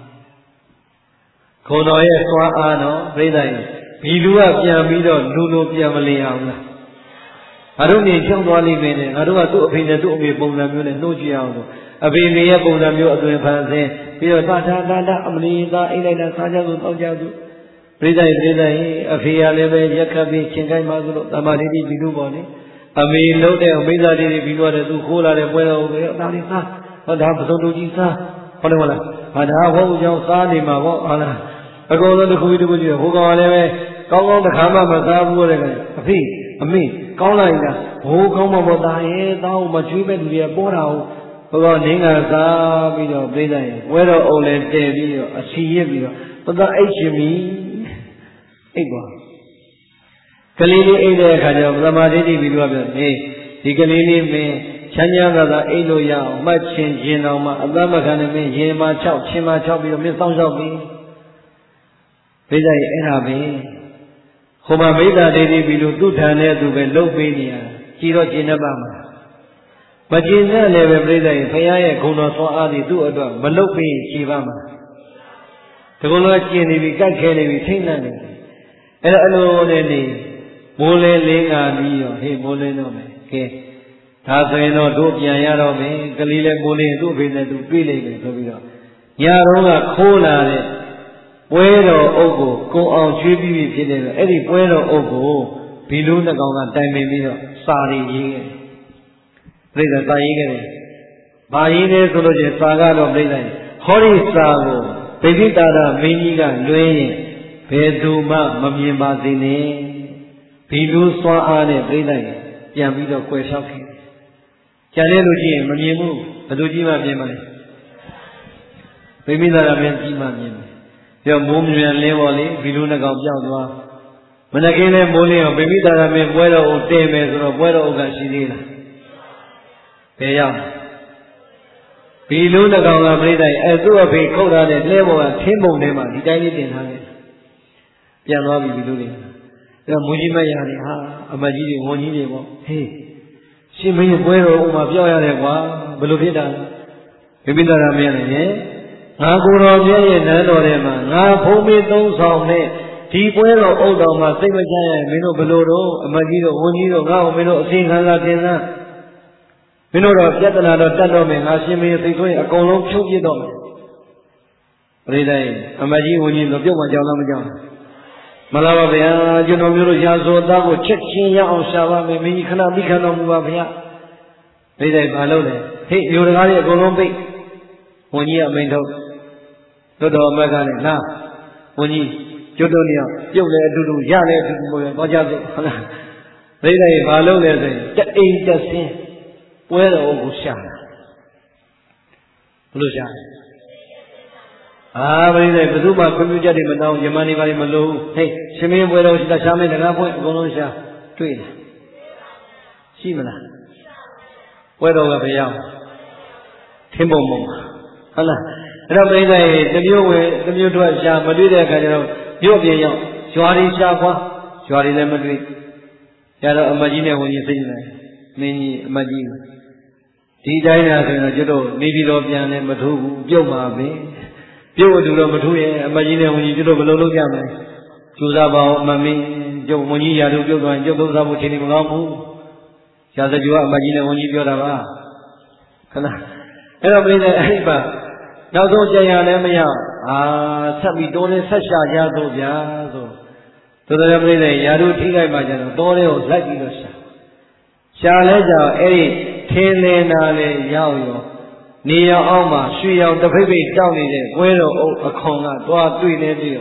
ခွန်တော်ရဲ့သွားအားတော့ပြိဿရင်ဒီလူကပြန်ပြီးတော့လူလိုပြန်မလင်အောင်လားငါတို့နေချောင်းသွားလိမ့်မယ်နဲ့ငါတို့ကသူ့အဖေနဲ့သူ့အမေပုံစံမျိုးနဲ့နှိုးချွေအောင်ဆိုအဖေမေရဲ့ပုံစံမျိုးအသွင်ဖန်ဆင်းပြီးတော့တာတာတာတာအမလီသားအိတ်လိုက်တာစားကြသူတောက်ကြသူပြိဿရင်ပြိဿရင်အဖေကလည်းပဲရက်ခတ်ပြီးရှင်ကိုင်းပါဆိုလို့တမ္မာဒိဋ္ဌိပြီးလို့ပေါ့လေအမေလုံးတဲ့အမိသာဒိဋ္ဌိပြီးတော့သူခိုးလာတဲ့ပွဲတော်ကိုဒါလေးစားဟောဒါပစုံတူကြီးစားဟုတ်တယ်မလားဟာဒါဟောဦးကြောင့်စားနေမှာပေါ့ဟာလားအကုန်လုံးတစ်ခုတစ်ခုကြီးဟိုကောင်ကလည်းပဲကောင်းကောင်းတစ်ခါမှမစားဘူးတဲ့ကအဖေအမေကောင်းလိုက်လားဘိုးကောင်းမပေါ်သားရဲ့တောင်းမချွေးမဲ့လူတွေပေါ်တာဟုတ်ဘုရားနင်းကစားပြီးတော့ပြိဿရင်ဝဲတော်အုံလည်းတည်ပြီးတော့အစီရစ်ပြီးတော့သတ္တအိတ်ရှင်ပြီအိတ်ပါကလေးလေးအိတ်တဲ့အခါကျတော့သမာဓိတိပြီးတော့ပြောဟေးဒီကလေးလေးမင်းချမ်းချမ်းသာသာအိတ်လို့ရအောင်မှတ်ချင်းရင်တော်မှာအသက်မခံနဲ့မင်းရင်မှာ၆ချင်းမှာ၆ပြီးတော့မင်းစောင့်ရှောက်ပြီးပြိဿရင်အဲ့ဒါပဲဟိုမှာမိစ္ဆာဒိဋ္ဌိပြီးလို့သူ့ထံနဲ့သူပဲလှုပ်ပေးနေရကြည်တော့ကျင်တတ်ပါမှာမကျင်တဲ့လည်းပဲပြိဿရင်ဘုရားရဲ့ဂုဏ်တော်သွားအားသည်သူ့အတွက်မလှုပ်ပေးကြည်ပါမှာဒီကုလားကျင်နေပြီကြိုက်ခဲနေပြီထိတ်နှံ့နေပြီအဲ့တော့အလိုနဲ့နေမိုးလဲလေးငါပြီးရောဟေးမိုးလဲတော့မယ်ကဲဒါဆိုရင်တော့တို့ပြန်ရတော့မယ်ကလေးလည်းမိုးလေးသူ့အဖေနဲ့သူတွေ့လိမ့်မယ်ဆိုပြီးတော့ညတော့ကခိုးလာတဲ့ပွဲတော်အုပ်ကိုကိုအောင်ချွေးပြီးပြီဖြစ်တယ်အဲ့ဒီပွဲတော်အုပ်ကိုဘီလူးနှစ်ကောင်ကတိုင်ပင်ပြီးတော့စာရီရေးခဲ့ပြိဿစာရေးခဲ့တယ်ဘာရေးလဲဆိုလို့ချင်းစာကတော့ပြိဿဟောဒီစာကိုဗိဓိတာရမင်းကြီးကလွှဲရင်ဘယ်သူမှမမြင်ပါစေနဲ့ဘီလူးစွာအားနဲ့ပြိဿပြန်ပြီးတော့ကွယ်လျှောက်ခဲ့ကြံတဲ့လူကြီးရင်မမြင်ဘူးဘယ်သူကြီးမှမြင်ပါလဲဗိဓိတာရမင်းကြီးမှမြင်တယ်ပြောမိုးမြန်လင်းပေါ်လေဘီလူးနှစ်ကောင်ပြောက်သွားမနက်ခင်းလဲမိုးလင်းအောင်ဗိဓိတာရမင်းပွဲတော်ကိုတင်မယ်ဆိုတော့ပွဲတော်ကရှိသေးလားဘယ်ရောက်ဘီလူးနှစ်ကောင်ကပြိဿအဲသူ့အဖေခုတ်ထားတဲ့လဲပေါ်ကထင်းပုံထဲမှာဒီတိုင်းလေးတင်ထားတယ်ပြန်သွားပြီဘီလူးတွေအဲမူကြီးမရနေဟာအမကြီးတွေဝန်ကြီးတွေပေါ့ဟေးရှင်မင်းပွဲတော်ဥမာပြောက်ရတယ်ကွာဘယ်လိုဖြစ်တာလဲဗိဓိတာရမင်းလည်းငါကိုယ်တော်မြတ်ရဲ့နန်းတော်ထဲမှာငါဖုံးမေးသုံးဆောင်နဲ့ဒီပွဲတော်အုပ်တော်မှာစိတ်မချရရင်မင်းတို့ဘလို့တော့အမကြီးတို့ဝန်ကြီးတို့ငါ့ကိုမင်းတို့အစင်ခံစားတင်စားမင်းတို့တော့ပြဿနာတော့တတ်တော့မယ်ငါရှင်မင်းသိဆိုရင်အကုန်လုံးဖြုတ်ပြစ်တော့မယ်ပရိသတ်အမကြီးဝန်ကြီးတို့ပြုတ်မှကြောက်လားမကြောက်မလားပါဗျာကျွန်တော်မျိုးတို့ရာဇောသားကိုချက်ချင်းရအောင်ရှာပါမယ်မင်းကြီးခဏပြီးခံတော်မူပါဗျာပရိသတ်ဘာလုပ်လဲဟေ့မျိုးတကားတွေအကုန်လုံးပိတ်ဝန်ကြီးအမိန်ထုတ်တို့တော်အမကလည်းလာဝန်ကြီးကျွတ်တို့နေအောင်ပြုတ်လဲအတူတူရလဲအတူတူပဲတော့ကြစို့ဟုတ်လားပရိသတ်ဘာလုပ်လဲဆိုရင်တအိမ်တက်ဆင်းပွဲတော်ကိုရှာတာဘလို့ရှာလဲအာပရိသတ်ဘယ်သူမှကွန်ပျူတာတွေမတောင်းယမန်တွေပါမလို့ဟေးရှင်မင်းပွဲတော်ရှိတာရှာမယ်တကားပွဲအကုန်လုံးရှာတွေ့လားရှိမလားပွဲတော်ကဘယ်ရောက်ထင်းပုံပုံဟုတ်လားအဲ့တော့ပရိသတ်တမျိုးဝင်တမျိုးထွက်ရှာမတွေ့တဲ့အခါကျတော့မြို့အပြင်ရောက်ရွာတွေရှာခွာရွာတွေလည်းမတွေ့ရတော့အမကြီးနဲ့ဝန်ကြီးစိတ်နေမင်းကြီးအမကြီးဒီတိုင်းသာဆိုရင်ကျွတ်တို့နေပြည်တော်ပြန်လည်းမထိုးဘူးပြုတ်မှာပဲပြုတ်တူတော့မထိုးရဲ့အမကြီးနဲ့ဝန်ကြီးကျွတ်တို့ဘယ်လိုလုပ်ကြမလဲကျူစားပါအောင်အမမင်းကျုပ်ဝန်ကြီးရာတို့ပြုတ်သွားရင်ကျုပ်သုံးစားဖို့ထင်နေမကောင်းဘူးရာဇဂိုကအမကြီးနဲ့ဝန်ကြီးပြောတာပါခဏအဲ့တော့ပြိဿအဲ့ဒီပါနောက်ဆုံးကြံရလည်းမရအာဆက်ပြီးတိုးလေးဆက်ရှာကြသို့ဗျာဆိုတော်တော်ပြိဿရာတို့ထိခိုက်မှကျတော့တိုးလေးကိုလိုက်ပြီးတော့ရှာရှာလဲကြအဲ့ဒီထင်းလင်းနာလေးရောက်ရောနေရောင်အောက်မှာရွှေရောင်တဖိတ်ဖိတ်တောက်နေတဲ့ပွဲတော်အုပ်အခွန်ကသွားတွေ့နေပြီးတော့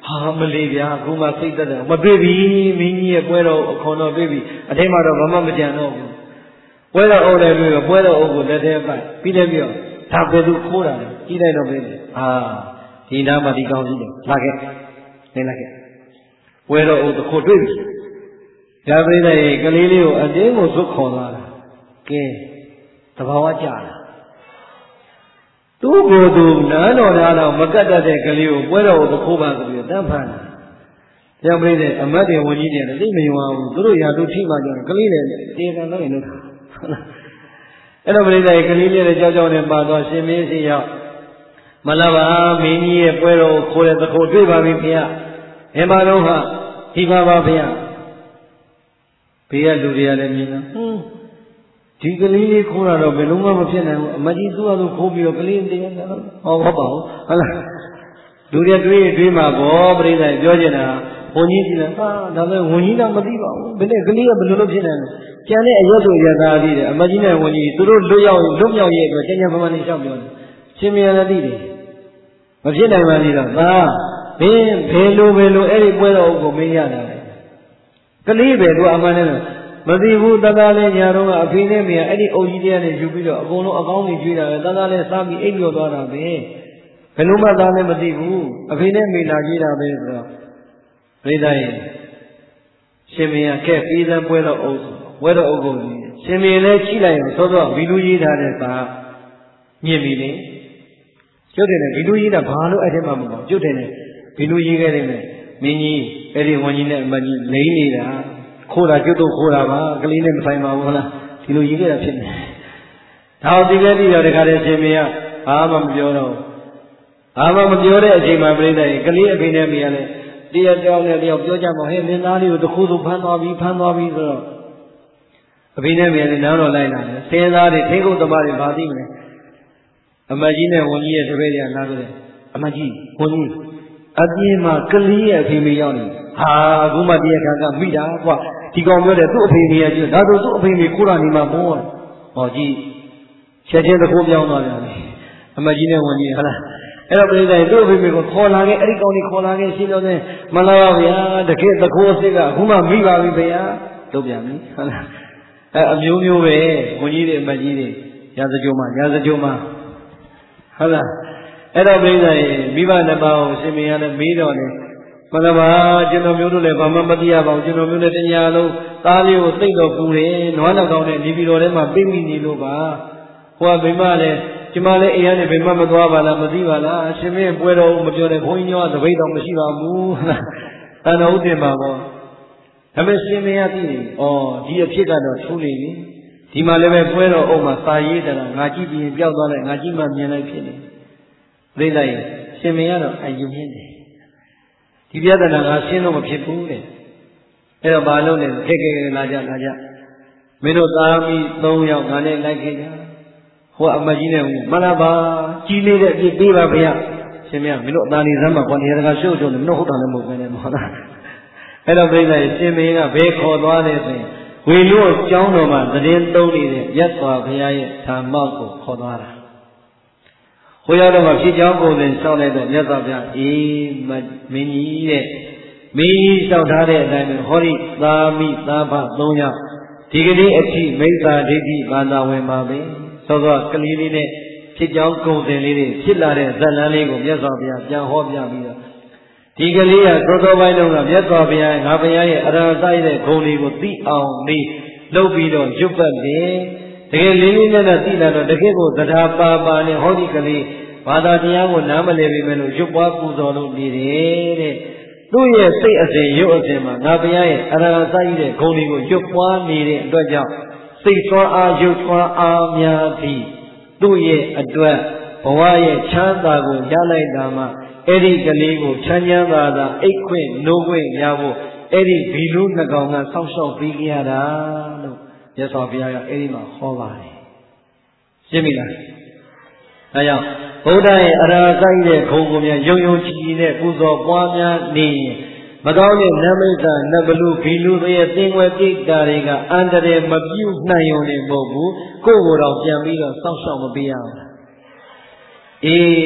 ဟာမလေးဗျာအခုမှစိတ်သက်တယ်မတွေ့ပြီမင်းကြီးရဲ့ပွဲတော်အခွန်တော်တွေ့ပြီအထိတ်မှတော့ဘာမှမကြံတော့ဘူးပွဲတော်အုပ်တယ်ပြီးတော့ပွဲတော်အုပ်ကိုလက်ထဲပိုက်ပြီးတယ်ပြီးတော့ဒါပဲသူခိုးတာလေကြီးလိုက်တော့ပဲအာဒီနားမှာဒီကောင်းကြီးတယ်လာခဲ့နေလိုက်ခဲ့ပွဲတော်အုပ်ကိုတွေ့ပြီဒါပြိတဲ့ကလေးလေးကိုအတင်းကိုဇွတ်ခေါ်သွားတာကဲတဘာဝကြလားသူ့ကိုယ်သူနားတော်သားတော့မကတ်တတ်တဲ့ကလေးကိုပွဲတော်ကိုခိုးပါဆိုပြီးတန်းဖန်တယ်ပြောပြတဲ့အမတ်တွေဝန်ကြီးတွေလည်းသိမယုံအောင်သူတို့ရာသူထိမှကြောင့်ကလေးတွေတေကန်တော့ရင်လို့အဲ့တော့ပြိတဲ့ကလေးလေးတွေကြောက်ကြောက်နဲ့ပါသွားရှင်မင်းစီရောက်မလာပါမင်းကြီးရဲ့ပွဲတော်ကိုခိုးတဲ့သခိုးတွေ့ပါပြီဖေ။ဘယ်မှာတော့ဟာဒီပါပါဖေ။ဘေးကလူတွေကလည်းမြင်တော့ဟွန်းဒီကလေးလေးခိုးတာတော့ဘယ်လုံးမှမဖြစ်နိုင်ဘူးအမကြီးသူ့အလိုခိုးပြီးတော့ကလေးတင်တယ်ဟောဟုတ်ပါဘူးဟုတ်လားလူတွေတွေးတွေးမှာပေါ့ပြိဿပြောချင်တာဝန်ကြီးကြီးလည်းဟာဒါပဲဝန်ကြီးတော့မသိပါဘူးဘယ်နဲ့ကလေးကဘယ်လိုလုပ်ဖြစ်နိုင်လဲကျန်တဲ့အရွတ်ဆိုရသားသေးတယ်အမကြီးနဲ့ဝန်ကြီးသူတို့လွတ်ရောက်လွတ်မြောက်ရဲ့အတွက်ကျန်ကျန်ပမာဏရှောက်ပြောတယ်ရှင်မရလည်းသိတယ်မဖြစ်နိုင်ပါသေးတော့သာဘင်းဘယ်လိုဘယ်လိုအဲ့ဒီပွဲတော်ကိုမင်းရတာလေကလေးပဲသူအမှန်နဲ့မသိဘူးတသားလေးညာတော့အဖေနဲ့မေအဲ့ဒီအုပ်ကြီးတရားနဲ့ယူပြီးတော့အကုန်လုံးအကောင်းကြီးကျွေးတာပဲတသားလေးစားပြီးအိပ်ပျော်သွားတာပဲဘယ်လိုမှသားလည်းမသိဘူးအဖေနဲ့မေလာကျွေးတာပဲဆိုတော့ပြိဿရဲ့ရှင်မင်းကဲပြီးသံပွဲတော်အုပ်ပွဲတော်အုပ်ကိုရှင်မင်းလည်းချိလိုက်အောင်သောသောဘီလူကြီးထားတဲ့စာမြင်ပြီလေကျွတ်တယ်နဲ့ဘီလူကြီးကဘာလို့အဲ့ထဲမှာမပေါ့ကျွတ်တယ်နဲ့ဘီလူကြီးခဲ့တယ်နဲ့မင်းကြီးအဲ့ဒီဝန်ကြီးနဲ့အမကြီးလိမ့်နေတာခိုးတာကျွတ်တော့ခိုးတာပါကလေးနဲ့မဆိုင်ပါဘူးဟုတ်လားဒီလိုရေးခဲ့တာဖြစ်နေဒါအောင်ဒီကလေးရောတခါတည်းရှင်မင်းကဘာမှမပြောတော့ဘာမှမပြောတဲ့အချိန်မှာပြိဿရဲ့ကလေးအဖေနဲ့မိရလဲတရားတောင်းနဲ့တယောက်ပြောကြမှာဟဲ့မင်းသားလေးကိုတခုခုဖမ်းသွားပြီဖမ်းသွားပြီဆိုတော့အဖေနဲ့မိရလဲနားတော့လိုက်လာတယ်စင်းသားတွေထိခုတ်သမားတွေဘာသိမလဲအမကြီးနဲ့ဝန်ကြီးရဲ့တပည့်တွေကလာကြတယ်အမကြီးဝန်ကြီးအပြင်းမှာကလေးရဲ့အဖေမိရောက်နေဟာအခုမှတရားခံကမိတာကွာဒီကောင်ပြောတယ်သူ့အဖေမိရကြည့်ဒါဆိုသူ့အဖေမိခိုးတာနေမှာဘောဟောကြီးချက်ချင်းတခိုးပြောင်းသွားပြန်ပြီအမကြီးနဲ့ဝန်ကြီးဟုတ်လားအဲ့တော့ပြိဿရဲ့သူ့အဖေမိကိုခေါ်လာခဲ့အဲ့ဒီကောင်ကြီးခေါ်လာခဲ့ရှင်းတော့တယ်မလာပါဗျာတကယ်တခိုးအစ်ကအခုမှမိပါပြီဗျာလုပ်ပြန်ပြီဟုတ်လားအဲအမျိုးမျိုးပဲဝန်ကြီးတွေအမကြီးတွေရာဇကြိုးမှရာဇကြိုးမှဟုတ်လားအဲ့တော့ပြိဿရဲ့မိဘနှစ်ပါးကိုရှင်မင်းရလည်းမေးတော့တယ်မလပါကျွန်တော်မျိုးတို့လည်းဘာမှမသိရပါဘူးကျွန်တော်မျိုးနဲ့တညာလုံးသားလေးကိုသိတော့ပူတယ်နွားနှောင်းနဲ့နေပြီးတော့ထဲမှာပြိမိနေလို့ပါဟိုကဗိမလည်းကျမလည်းအိမ်ကနေဗိမမသွားပါလားမသိပါလားရှင်မင်းပွဲတော်မပြောနဲ့ဘုန်းကြီးညောတပိတ်တော့မရှိပါဘူးတန်တော်ဥတင်ပါပေါ့ဒါပေမဲ့ရှင်မင်းကသိနေဩဒီအဖြစ်ကတော့ထူးနေပြီဒီမှာလည်းပဲပွဲတော်အုပ်မှာစာရေးတယ်ငါကြည့်ပြီးရင်ပျောက်သွားလိုက်ငါကြည့်မှမြင်လိုက်ဖြစ်နေသိလိုက်ရှင်မင်းကတော့အယုံရင်းတယ်ဒီပြဿနာကရှင်းလို့မဖြစ်ဘူးတဲ့အဲ့တော့ဘာလို့လဲခဲခဲလာကြလာကြမင်းတို့သားမိသုံးယောက်ငါနဲ့လိုက်ခဲ့ကြဟိုအမကြီးနဲ့မလားပါကြီးလေးတဲ့အပြစ်ပေးပါဗျာရှင်မင်းမင်းတို့အသားလေးစမ်းပါကွာနေရာကရှုပ်ရှုပ်နေမင်းတို့ဟုတ်တာလည်းမဟုတ်ပဲနဲ့ဟုတ်လားအဲ့တော့ပြိဿရဲ့ရှင်မင်းကဘယ်ခေါ်သွားလဲဆိုရင်ဝေလို့ကျောင်းတော်မှာသတင်းသုံးနေတဲ့မြတ်စွာဘုရားရဲ့ဓမ္မကိုခေါ်သွားတာဟိုရောက်တော့မှဖြစ်ကြောင်းကိုယ်စဉ်ရှောက်လိုက်တော့မြတ်စွာဘုရားအေးမင်းကြီးတဲ့မင်းကြီးလျှောက်ထားတဲ့အတိုင်းပဲဟောဒီသာမိသာဖသုံးယောက်ဒီကနေ့အထိမိစ္ဆာဒိဋ္ဌိဘာသာဝင်ပါပဲသောသောကလေးလေးနဲ့ဖြစ်ကြောင်းကိုယ်စဉ်လေးတွေဖြစ်လာတဲ့ဇတ်လန်းလေးကိုမြတ်စွာဘုရားပြန်ဟောပြပြီးတော့ဒီကလေးကသောသောပိုင်းလုံးကမြတ်စွာဘုရားငါဘုရားရဲ့အရဟတရဲ့ဂုဏ်တွေကိုသိအောင်နေလုပ်ပြီးတော့ရွတ်ပတ်တယ်တကယ်လေးလေးနက်နက်သိလာတော့တကယ်ကိုသဒ္ဓါပါပါနဲ့ဟောဒီကလေးဘာသာတရားကိုနားမလည်ပေမဲ့လို့ရွတ်ပွားပူဇော်လို့နေတယ်တဲ့သူ့ရဲ့စိတ်အစဉ်ရုပ်အစဉ်မှာငါဘုရားရဲ့အရဟတကြီးတဲ့ဂုဏ်တွေကိုရွတ်ပွားနေတဲ့အတွက်ကြောင့်စိတ်ဆွမ်းအားရုပ်ဆွမ်းအားများပြီးသူ့ရဲ့အတွက်ဘဝရဲ့ချမ်းသာကိုရလိုက်တာမှအဲ့ဒီကလေးကိုချမ်းချမ်းသာသာအိတ်ခွင့်နိုးခွင့်ရဖို့အဲ့ဒီဘီလူနှကောင်ကဆောက်ရှောက်ပေးကြရတာလို့မြတ်စွာဘုရားကအဲ့ဒီမှာဟောပါတယ်ရှင်းပြီလားဒါကြောင့်ဗုဒ္ဓရဲ့အရာဆိုင်တဲ့ဂုဏ်ကိုများယုံယုံကြည်ကြည်နဲ့ပူဇော်ပွားများနေရင်မကောင်းတဲ့နမိတ်ကနဘလူဘီလူရဲ့သင်္ကွယ်ပြိတ္တာတွေကအန္တရာယ်မပြုတ်နိုင်ုံနဲ့မဟုတ်ဘူးကိုယ့်ကိုယ်တော့ပြန်ပြီးတော့စောင့်ရှောက်မပေးရဘူးအေး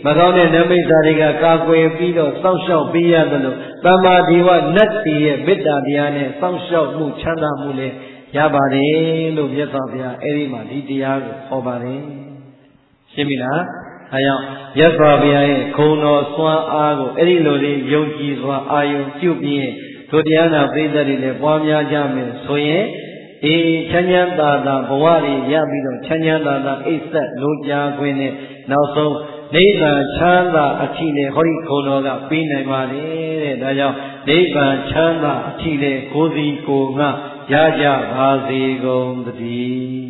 မကောင်းတဲ့နမိတ်စာတွေကကာကွယ်ပြီးတော့စောင့်ရှောက်ပေးရတယ်လို့တမ္မာဒီဝနတ်တီရဲ့မေတ္တာတရားနဲ့စောင့်ရှောက်မှုချမ်းသာမှုလည်းရပါတယ်လို့မြတ်စွာဘုရားအဲ့ဒီမှာဒီတရားကိုဟောပါတယ်ရှင်းပြီလားအဲကြောင့်မြတ်စွာဘုရားရဲ့ခုံတော်စွမ်းအားကိုအဲ့ဒီလိုလေးယုံကြည်စွာအာယုံပြုပြီးတို့တရားနာပရိသတ်တွေလည်းပွားများကြမယ်ဆိုရင်အေးချမ်းချမ်းသာသာဘဝတွေရပြီးတော့ချမ်းချမ်းသာသာအိပ်သက်လုံးကြားခွင့်နဲ့နောက်ဆုံးနိဗ္ဗာန်ချမ်းသာအထီးနဲ့ဟောဒီခုံတော်ကပြီးနိုင်ပါလေတဲ့ဒါကြောင့်နိဗ္ဗာန်ချမ်းသာအထီးနဲ့ကိုယ်စီကိုယ်ငှရကြပါစေကုန်သတည်း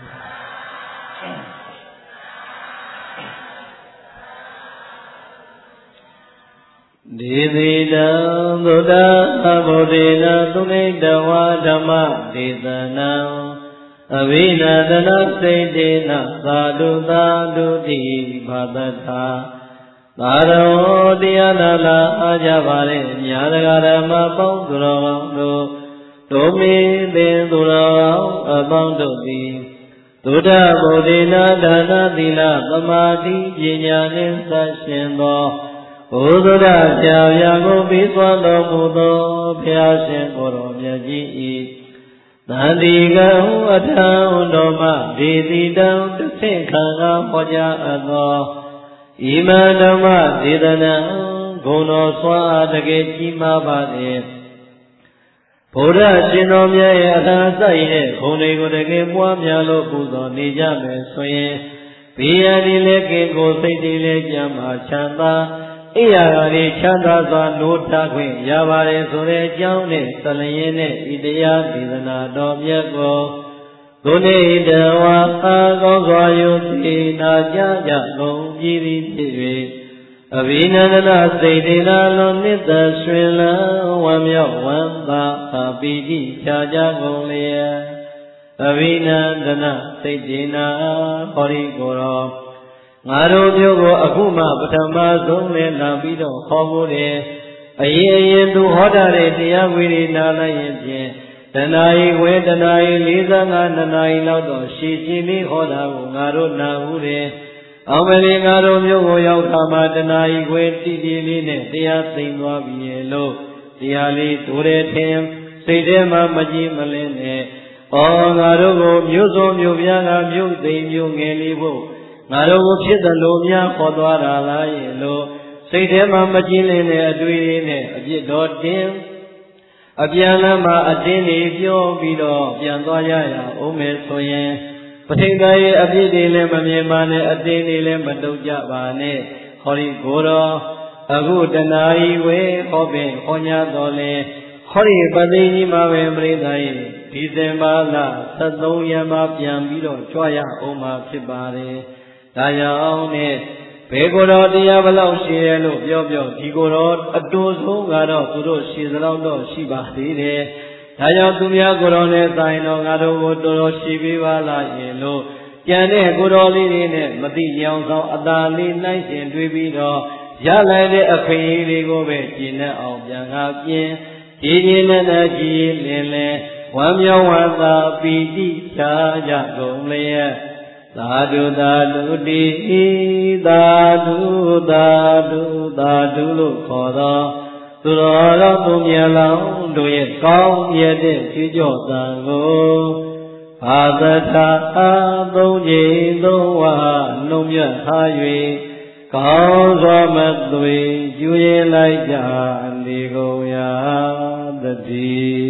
ဒေဝိတံသုဒ္ဓဗုဒ္ဓေနသုနိတဝါဓမ္မဒေသနာအဝိနဒနာစိတ်တေနသာဓုသာဓုတိဘာတထာသာရောတရားနာလာအားကြပါလေညာတကာဓမ္မပေါင်းသူတော်ကောင်းတို့တို့မေသင်သူတော်ကောင်းအပေါင်းတို့သည်သုဒ္ဓဗုဒ္ဓေနဒါနသီလသမာဓိပညာနှင့်သရှင်သောဘုသုဒ္ဓဆရာဗျာကိုပြီးသွန်တော်မူသောဘုရားရှင်ကိုယ်တော်မြတ်ကြီး၏သန္တိကံအထံတော်မှဒေတိတံတဆင့်ခံကဟောကြားအပ်သောဣမံဓမ္မဒေသနာဂုဏ်တော်စွာတကယ်ကြီးမားပါသည်ဘုရားရှင်တော်မြတ်ရဲ့အထာစိုက်တဲ့ဂုဏ်တွေကိုတကယ်ပွားများလို့ပူဇော်နေကြမယ်ဆိုရင်ဘေးရန်ဒီလည်းကင်းကိုစိတ်တွေလည်းကြမ်းပါချမ်းသာအိယာကလေးချမ်းသာစွာနိုးထခွင့်ရပါတယ်ဆိုတဲ့အကြောင်းနဲ့သလျင်းနဲ့ဤတရားဒေသနာတော်မြတ်ကိုဒုနေတဝါအာကောစွာယုသိနာကြကြလုံးပြည်သည်ဖြစ်၍အဘိနန္ဒနာစိတ်တေနာလုံးနှစ်သက်ရွှင်လန်းဝမ်းမြောက်ဝမ်းသာအပိတိဖြာကြကုန်လျက်အဘိနန္ဒနာစိတ်တေနာဟောဒီကိုယ်တော်ငါတို့မျိုးကိုအခုမှပထမဆုံးနဲ့လာပြီးတော့ဟောဖို့တယ်အရင်အရင်သူဟောတာတဲ့တရားဝိရိနာလိုက်ရင်ဖြင့်တဏှာဤဝေတဏှာဤ၄၅နှစ်နာရီလောက်တော့ရှည်ရှည်လေးဟောတာကိုငါတို့နာဘူးတယ်အောင်မလေးငါတို့မျိုးကိုရောက်တာမှတဏှာဤဝေတိတိလေးနဲ့တရားသိမ့်သွားပြီလို့တရားလေးဒိုးတယ်ထင်စိတ်ထဲမှာမကြည်မလင်းနဲ့ဩငါတို့ကိုမျိုးစုံမျိုးပြားကမျိုးသိမ့်မျိုးငယ်လေးဖို့ငါတို့ကိုဖြစ်သလိုများခေါ်သွားတာလားရဲ့လို့စိတ်ထဲမှာမကြည်လင်တဲ့အတွေ့အကြုံနဲ့အပြစ်တော်တင်အပြန်လမ်းမှာအတင်းနေပြောပြီးတော့ပြန်သွားရရအောင်မယ်ဆိုရင်ပဋိက္ခရဲ့အပြစ်တွေလည်းမမြင်ပါနဲ့အတင်းတွေလည်းမတုံ့ကြပါနဲ့ဟောဒီကိုယ်တော်အခုတဏှာဤဝေဟောပင်ဟောညာတော်လဲဟောဒီပသိကြီးမှာပဲပြိဿရဲ့ဒီဇင်ဘာလဆက်သုံးရက်မှာပြန်ပြီးတော့ကြွရအောင်မှာဖြစ်ပါတယ်ဒါကြောင့်နဲ့ဘေကိုယ်တော်တရားဘလောက်ရှိရဲ့လို့ပြောပြောဒီကိုယ်တော်အတူဆုံးကတော့သူတို့ရှိသလောက်တော့ရှိပါသေးတယ်။ဒါကြောင့်သူများကိုယ်တော်နဲ့ဆိုင်တော့ငါတို့ကိုတော်တော်ရှိပေးပါလားရင်လို့ကြံတဲ့ကိုယ်တော်လေးတွေနဲ့မတိရောင်ဆောင်အသာလေးနှိုင်းရှင်တွေးပြီးတော့ရလိုက်တဲ့အခွင့်အရေးလေးကိုပဲကျင့်တဲ့အောင်ပြန်ကားပြင်းကြည်ကြည်နဲ့နဲ့ကြည်လင်လင်ဝမ်းမြောက်ဝမ်းသာပီတိချာကြကုန်လျက်သာဓုသာဓုတိသာဓုသာဓုသာဓုလို့ခေါ်သောသူတော်တော်သူမြတ်လောင်းတို့ရဲ့ကောင်းရတဲ့ကြွကြော့တန်ကိုဘာသထာအသုံးကြီးသုံးဝါနှုံမြတ်ထား၍ကောင်းစွာမသွေကျွေးလိုက်ကြနေကုန်ရာတည်း